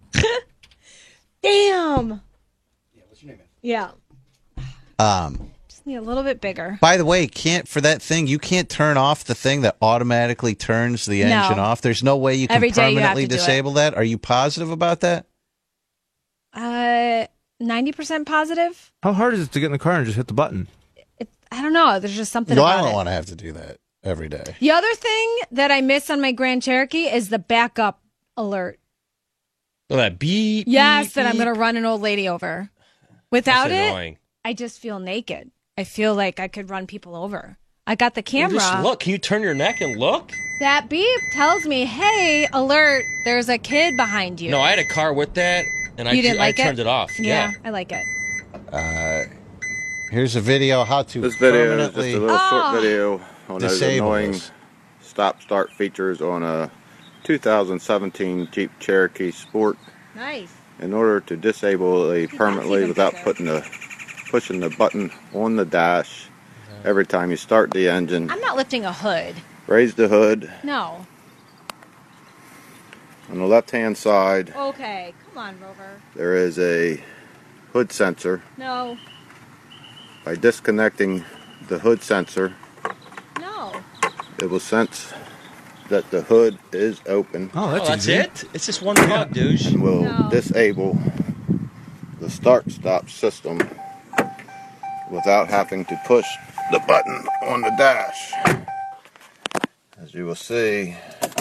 Damn. Yeah, what's your name? Yeah. Um. Just need a little bit bigger. By the way, can't for that thing you can't turn off the thing that automatically turns the No. engine off. There's no way you can Every day you have permanently to do it. disable that. Are you positive about that? Uh, ninety percent positive. How hard is it to get in the car and just hit the button? It, I don't know. There's just something No, I about don't it. want to have to do that every day. The other thing that I miss on my Grand Cherokee is the backup alert. Oh, that beep. Yes, beep, that I'm beep. going to run an old lady over. Without That's it, annoying. I just feel naked. I feel like I could run people over. I got the Well, camera. just look. Can you turn your neck and look? That beep tells me, "Hey, alert! There's a kid behind you." No, I had a car with that, and I, You didn't I like it? turned it off. Yeah, I like it. Uh, here's a video how to This video is just permanently a little Oh. short video on those disable annoying this. stop-start features on a two thousand seventeen Jeep Cherokee Sport. Nice. In order to disable it permanently even without better. putting the pushing the button on the dash every time you start the engine, I'm not lifting a hood. raise the hood No. on the left-hand side. Okay, come on, Rover. There is a hood sensor. No. By disconnecting the hood sensor, No. it will sense that the hood is open. Oh, Oh, that's it? It's just one plug, douche. And will No. disable the start-stop system without having to push the button on the dash. As you will see,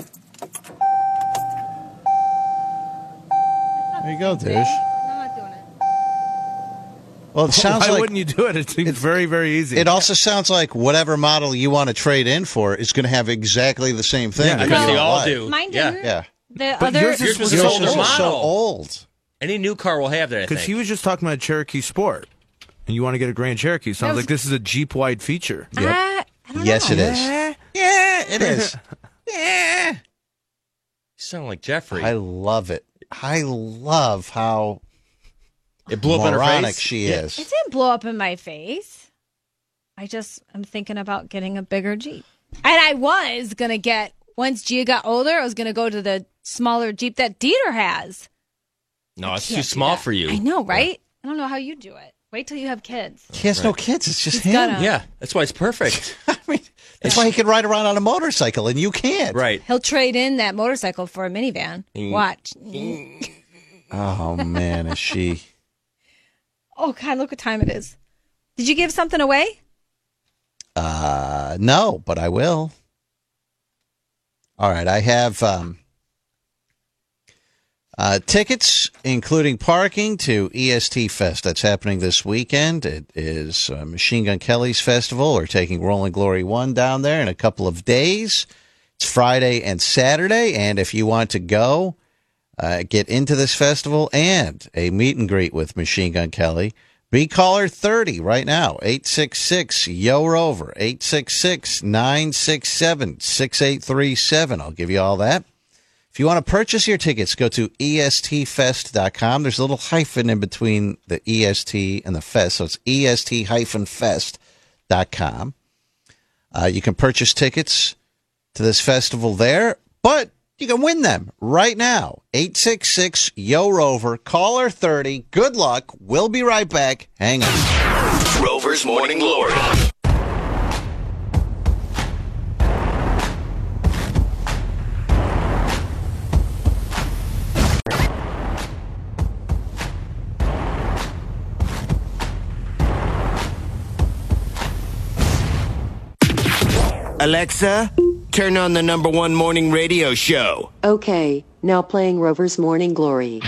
There you go, douche. I'm not doing it. Well, it sounds Why like wouldn't you do it? It seems very, very easy. it also sounds like whatever model you want to trade in for is going to have exactly the same thing. Yeah, that because you they don't all like. do. Mine Yeah. didn't. Yeah. The But other. yours Yours is was Yours an is older so model. old. Any new car will have that, I Because think. he was just talking about a Cherokee Sport, and you want to get a Grand Cherokee. Sounds was- like this is a Jeep-wide feature. Uh, I don't Yes, know. it is. Yeah, it is. Yeah. You sound like Jeffrey. I love it. I love how it blew up in her moronic face. she Yeah. is. It didn't blow up in my face. I just I'm thinking about getting a bigger Jeep. And I was gonna get once Gia got older, I was gonna go to the smaller Jeep that Dieter has. No, it's Can't too do small that. for you. I know, right? I don't know how you do it. Wait till you have kids. He has no kids. It's just He's him. gonna- Yeah, that's why it's perfect. That's why he can ride around on a motorcycle and you can't. Right. He'll trade in that motorcycle for a minivan. Mm. Watch. Oh man, is she? Oh God, look what time it is. Did you give something away? Uh, no, but I will. All right, I have um, uh, tickets, including parking, to E S T Fest. That's happening this weekend. It is uh, Machine Gun Kelly's festival. We're taking Rolling Glory one down there in a couple of days. It's Friday and Saturday, and if you want to go, uh, get into this festival and a meet and greet with Machine Gun Kelly, be caller thirty right now, eight six six, Y O, ROVER, eight six six, nine six seven, six eight three seven. I'll give you all that. If you want to purchase your tickets, go to E S T fest dot com. There's a little hyphen in between the E S T and the Fest, so it's E S T fest dot com. Uh, you can purchase tickets to this festival there, but you can win them right now. eight six six, Y O, ROVER, caller thirty. Good luck. We'll be right back. Hang on. Rover's Morning Glory. Alexa, turn on the number one morning radio show. Okay, now playing Rover's Morning Glory.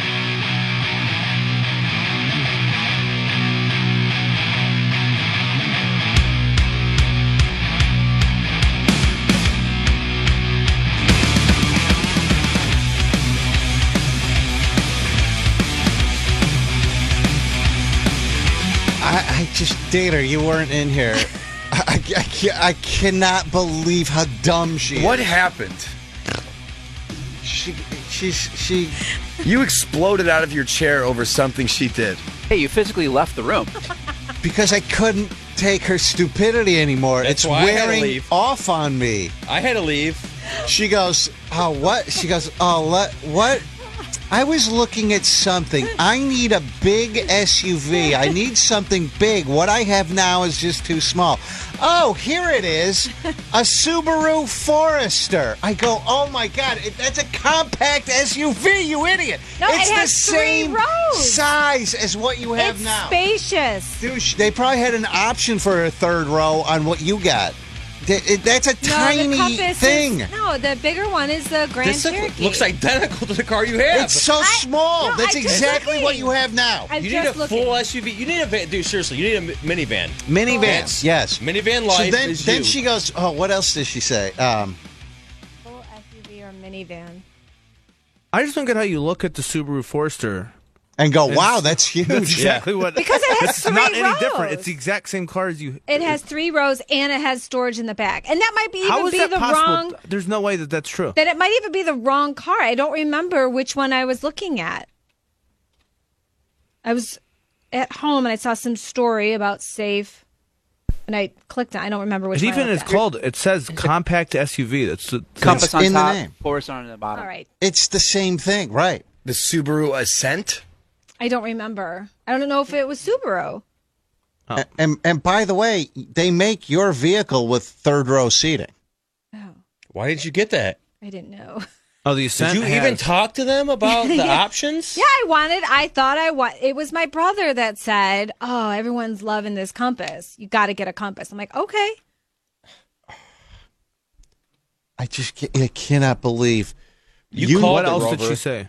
I, I just, Dater, you weren't in here. I, I, I, I cannot believe how dumb she is. What happened? She, she's, she. You exploded out of your chair over something she did. Hey, you physically left the room. Because I couldn't take her stupidity anymore. That's it's why I had to wearing leave. off on me. I had to leave. She goes, oh, what? She goes, oh, let, what? I was looking at something. I need a big S U V. I need something big. What I have now is just too small. Oh, here it is. A Subaru Forester. I go, oh, my God. It, that's a compact S U V, you idiot. No, it's it has the three same rows. size as what you have It's now. spacious. Dude, they probably had an option for a third row on what you got. Th- it- That's a No, the tiny Compass thing. Is, no, the bigger one is the Grand This look- Cherokee. looks identical to the car you have. It's so small. no, That's I'm just exactly looking. what you have now. I'm you need a just looking. full S U V. You need a van. Dude, seriously, you need a mi- minivan. Minivan, Yes. yes. Minivan life So then, is then you. she goes, oh, what else does she say? Um, Full S U V or minivan. I just don't get how you look at the Subaru Forester and go, and wow, s- that's huge. That's exactly what. Because it has It's not three any different. rows. It's the exact same car as you. It has three rows and it has storage in the back, and that might be How even is be that the possible? wrong. There's no way that that's true. That it might even be the wrong car. I don't remember which one I was looking at. I was at home and I saw some story about safe, and I clicked on. I don't remember which It one. even I is looked at. called. It says compact S U V. That's the Compass on in the top, name. Forester on the bottom. All right. It's the same thing, right? The Subaru Ascent? I don't remember. I don't know if it was Subaru. A- And, and by the way, they make your vehicle with third row seating. Why did you get that? I didn't know. Oh, the Did Ascent. you even has- talk to them about the Yeah. options? Yeah, I wanted. I thought I want. It was my brother that said, "Oh, everyone's loving this Compass. You got to get a Compass." I'm like, okay. I just ca- I cannot believe You called What it, else did Rover. she say?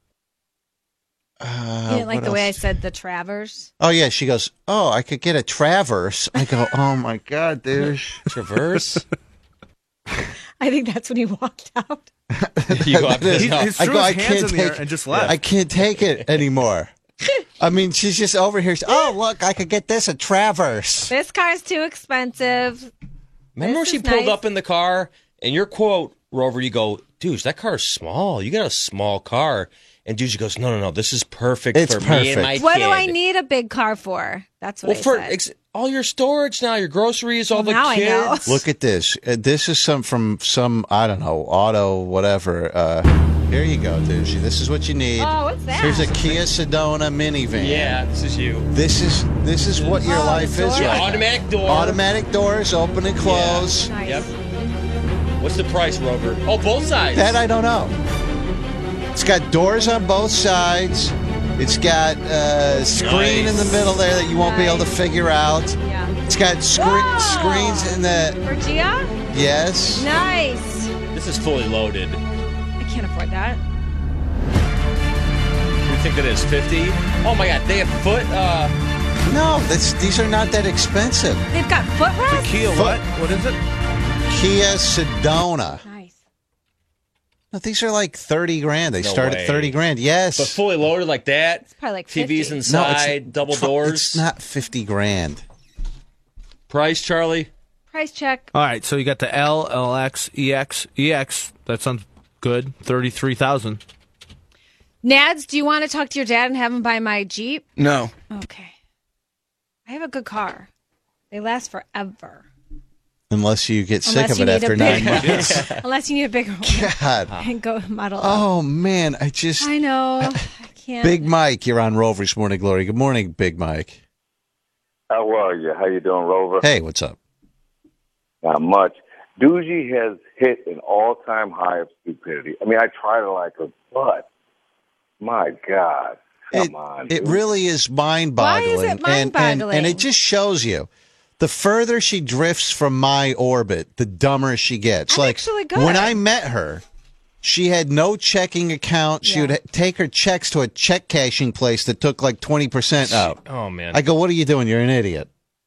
Uh, You didn't like what the way I else? said the Travers. Oh yeah, she goes, oh, I could get a Traverse. I go, oh my God, dude. Traverse? I think that's when he walked out. You go up That is- to He- he I threw go, his I hands can't in the air take, and just left. I can't take it anymore. I mean, she's just over here. Oh, look, I could get this a Traverse. This car's too expensive. Remember when This she is pulled nice. up in the car and your quote, Rover, you go, dude, that car's small. You got a small car. And dude, she goes, no, no, no, this is perfect It's for me and my perfect. What kid. do I need a big car for? That's what Well, I for said. ex- all your storage now, your groceries, all Well, the now I know. kids. Look at this. Uh, this is some from some, I don't know, auto, whatever. Uh, here you go, dude. This is what you need. Oh, what's that? Here's a Kia Sedona minivan. Yeah, this is you. This is this is what your Oh, life the is door. right now. Automatic door. Automatic doors, open and close. Nice. Yep. What's the price, Rover? Oh, both sides. That I don't know. It's got doors on both sides. It's got a screen in the Nice. middle there that you won't be able to figure out. Yeah. It's got scre- Whoa! screens in the For Gia? yes. Nice. This is fully loaded. I can't afford that. What do you think that is? fifty? Oh my God, they have foot. Uh, No, that's, these are not that expensive. They've got footrests. The Kia what? What is it? Kia Sedona. Nice. No, these are like thirty grand. They No start way. at thirty grand. Yes. But fully loaded like that? It's probably like T Vs fifty. inside, No, it's- double fu- doors. It's not fifty grand. Price, Charlie? Price check. All right, so you got the L, L X, E X, E X. That sounds good. thirty-three thousand. Nads, do you want to talk to your dad and have him buy my Jeep? No. Okay. I have a good car. They last forever. Unless you get sick Unless of you it need after a nine big- months. Unless you need a bigger one. God. And go model up. Oh, man. I just. I know. I can't. Big Mike, you're on Rover's Morning Glory. Good morning, Big Mike. How are you? How you doing, Rover? Hey, what's up? Not much. Doogie has hit an all-time high of stupidity. I mean, I try to like her, but my God, come It, on. it dude. really is mind-boggling. Why is it And, and, mind-boggling? and it just shows you. The further she drifts from my orbit, the dumber she gets. I'm like actually good. when I met her, she had no checking account. She Yeah. would ha- take her checks to a check cashing place that took like twenty percent out. Oh, man. I go, what are you doing? You're an idiot.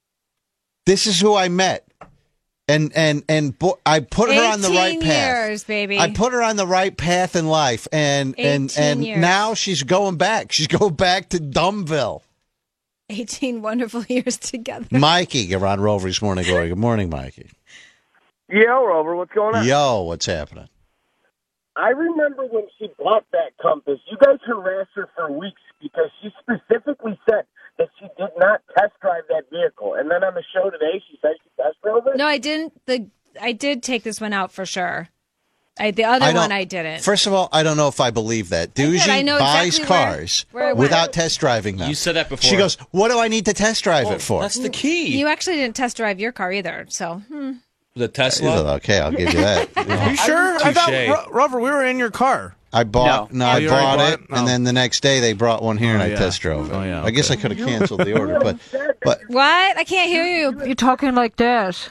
This is who I met. And and and bo- I put her on the right eighteen path. years, baby. I put her on the right path in life, and and eighteen and years. now she's going back. She's going back to Dumbville. eighteen wonderful years together. Mikey, you're on Rover's Morning Glory. Good morning, Mikey. Yo, Rover, what's going on? Yo, what's happening? I remember when she bought that Compass, you guys harassed her for weeks because she specifically said that she did not test drive that vehicle. And then on the show today, she said she test drove it? No, I didn't. The I did take this one out for sure. I, the other I don't- one I didn't. First of all, I don't know if I believe that. did. I Doogie know buys exactly where- cars where it went. without test driving them. You said that before. She goes, what do I need to test drive it for? That's the key. You actually didn't test drive your car either, so hmm. The Tesla? Okay, I'll give you that. Are you sure? I thought, Touche. Ro- Rover, we were in your car. I bought no, No. Oh, I you already bought bought it, it? Oh. and then the next day they brought one here and Oh, I yeah. test drove it. Oh, yeah, I guess I okay. could have canceled the order, but but What? I can't hear you. You're talking like this.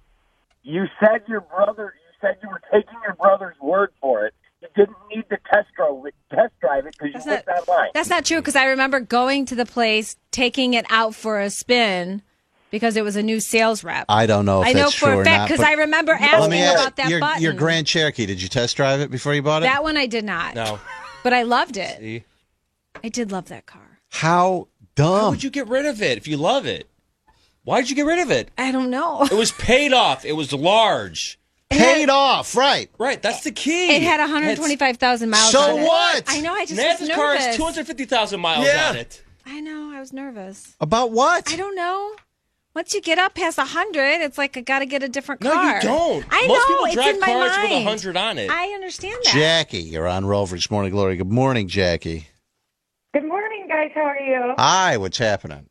You said your brother, you said you were taking your brother's word for it. You didn't need to test drive it, test drive it because you That's went online. That's not true because I remember going to the place, taking it out for a spin because it was a new sales rep. I don't know if I know that's for true a or fact not. because but- I remember Let asking me ask, about that your, button. your Grand Cherokee, did you test drive it before you bought it? That one I did not. No. But I loved it. See? I did love that car. How dumb. Why would you get rid of it if you love it? Why did you get rid of it? I don't know. It was paid off. It was large. Paid off, right. Right, that's the key. It had one hundred twenty-five thousand miles So on it. what? I know, I just Naz's was car nervous. has two hundred fifty thousand miles Yeah. on it. I know, I was nervous. About what? I don't know. Once you get up past one hundred, it's like I got to get a different No, car. you don't. I Most know, people it's drive in my cars mind. with one hundred on it. I understand that. Jackie, you're on Rover's Morning Glory. Good morning, Jackie. Good morning, guys. How are you? Hi, what's happening?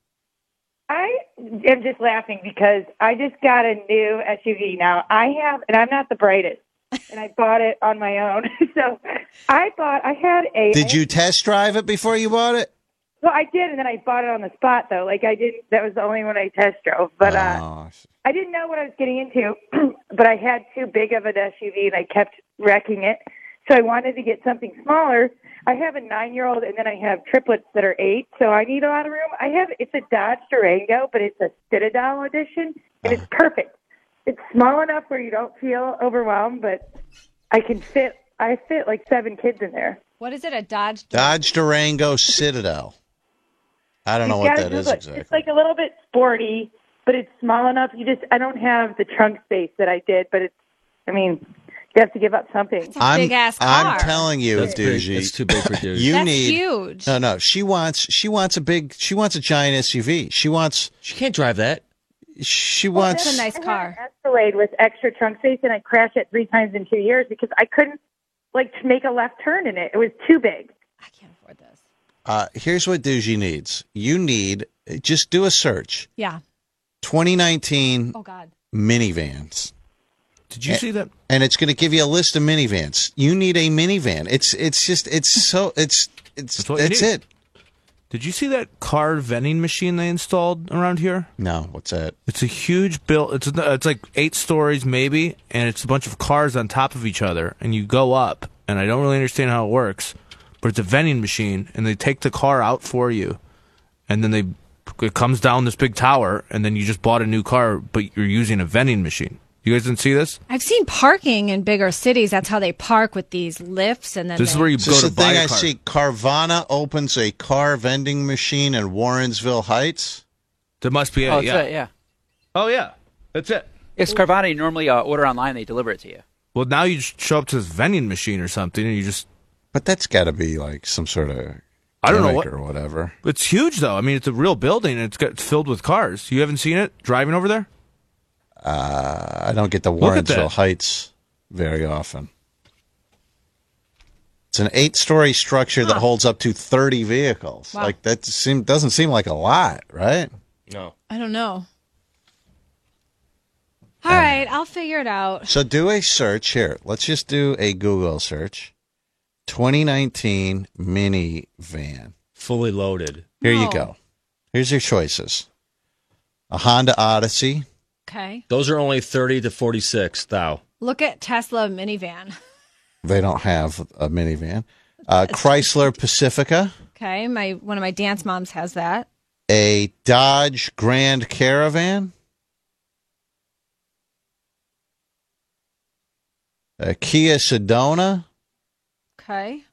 I am just laughing because I just got a new S U V. Now, I have, and I'm not the brightest, and I bought it on my own. So I thought I had a. Did you test drive it before you bought it? Well, I did, and then I bought it on the spot, though. Like, I didn't, that was the only one I test drove. But uh, Oh, I didn't know what I was getting into, but I had too big of an S U V, and I kept wrecking it. So I wanted to get something smaller. I have a nine-year-old, and then I have triplets that are eight, so I need a lot of room. I have, it's a Dodge Durango, but it's a Citadel edition, and it's perfect. It's small enough where you don't feel overwhelmed, but I can fit, I fit like seven kids in there. What is it, a Dodge? Dodge Durango Citadel. I don't know You what gotta that is Google it. exactly. It's like a little bit sporty, but it's small enough. You just, I don't have the trunk space that I did, but it's, I mean, you have to give up something. I'm, big-ass I'm car. telling you, That's big. Doogie. It's too big for Doogie. You That's need huge. No, no. She wants. She wants a big. She wants a giant S U V. She wants. She can't drive that. She Well, wants. It's a nice I had car. an Escalade with extra trunk space, and I crashed it three times in two years because I couldn't, like, make a left turn in it. It was too big. I can't afford this. Uh, here's what Doogie needs. You need. Just do a search. Yeah. twenty nineteen Oh, God. minivans. Did you see that? And it's going to give you a list of minivans. You need a minivan. It's it's just it's so it's it's That's what you that's need. it. Did you see that car vending machine they installed around here? No, what's that? It's a huge build. It's it's like eight stories maybe, and it's a bunch of cars on top of each other, and you go up. And I don't really understand how it works, but it's a vending machine, and they take the car out for you, and then they it comes down this big tower, and then you just bought a new car, but you're using a vending machine. You guys didn't see this? I've seen parking in bigger cities. That's how they park with these lifts, and then This is they- where you This go is to the buy thing a I car. see. Carvana opens a car vending machine in Warrensville Heights. There must be a, Oh, that's yeah. it, yeah. Oh, yeah. That's it. It's Carvana. You normally uh, order online, they deliver it to you. Well, now you just show up to this vending machine or something, and you just... But that's got to be like some sort of I don't know gimmick what- or whatever. It's huge, though. I mean, it's a real building, and it's got it's filled with cars. You haven't seen it driving over there? Uh, I don't get to Look at that. Warrensville Heights very often. It's an eight-story structure that holds up to thirty vehicles. Wow. Like that seem, doesn't seem like a lot, right? No. I don't know. All right, I'll figure it out. So do a search here. Let's just do a Google search. twenty nineteen minivan. Fully loaded. Here you No. go. Here's your choices. A Honda Odyssey. Okay. Those are only thirty to forty-six, thou. Look at Tesla minivan. They don't have a minivan. Uh, Chrysler Pacifica. Okay, my one of my dance moms has that. A Dodge Grand Caravan. A Kia Sedona. Okay.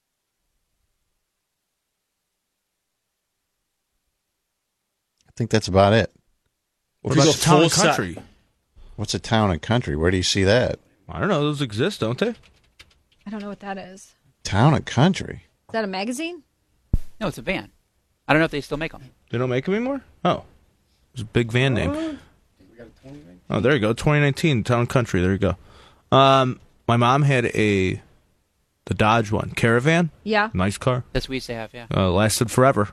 I think that's about it. What about the town and country? What's a town and country? Where do you see that? I don't know. Those exist, don't they? I don't know what that is. Town and country. Is that a magazine? No, it's a van. I don't know if they still make them. They don't make them anymore? Oh. It's a big van name. Oh, there you go. twenty nineteen Town and Country. There you go. Um, my mom had a the Dodge one, Caravan. Yeah. Nice car. That's what we used to have, yeah. Uh, lasted forever.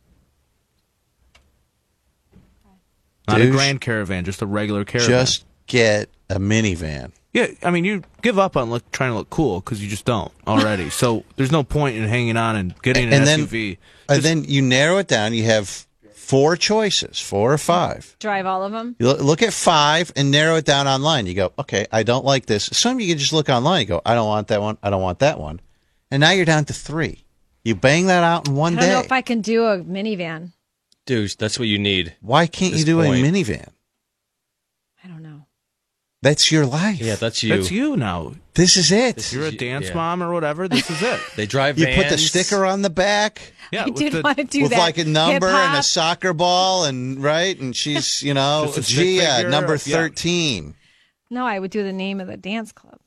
Not a Douche. Grand Caravan, just a regular Caravan. Just get a minivan. Yeah, I mean, you give up on look, trying to look cool because you just don't already. So there's no point in hanging on and getting an and S then, U V. And then you narrow it down. You have four choices, four or five. Drive all of them. You lo- look at five and narrow it down online. You go, okay, I don't like this. Some you can just look online. You go, I don't want that one. I don't want that one. And now you're down to three. You bang that out in I one don't know day. if I can do a minivan. Dude, that's what you need. Why can't This you do point. a minivan? I don't know. That's your life. Yeah, that's you. That's you now. This is it. If you're a you- dance yeah. mom or whatever, this is it. They drive You vans. put the sticker on the back. Yeah, I with did the- want to do with that. like a number and a Hip-hop. soccer ball and right and she's you know Just a stick Gia figure, number yeah. thirteen. No, I would do the name of the dance club.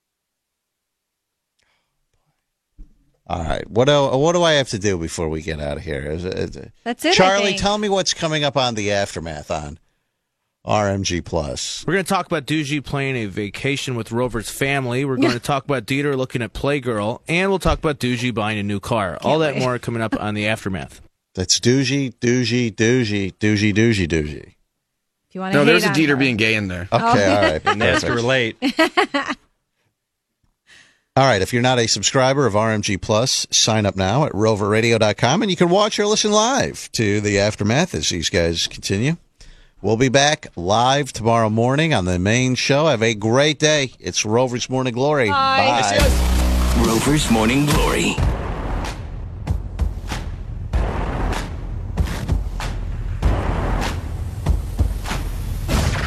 All right, what do what do I have to do before we get out of here? Is it, is it- That's it. I Charlie, think. tell me what's coming up on the aftermath on R M G Plus. We're going to talk about Doogie playing a vacation with Rover's family. We're going to talk about Dieter looking at Playgirl, and we'll talk about Doogie buying a new car. All that wait. more coming up on the aftermath. That's Doogie, Doogie, Doogie, Doogie, Doogie, Doogie. If you want to No, hate there's a on Dieter her. being gay in there. Okay, all right. And ask her perfect. late. All right, if you're not a subscriber of R M G Plus, sign up now at rover radio dot com, and you can watch or listen live to the aftermath as these guys continue. We'll be back live tomorrow morning on the main show. Have a great day. It's Rover's Morning Glory. Bye. Bye. Rover's Morning Glory.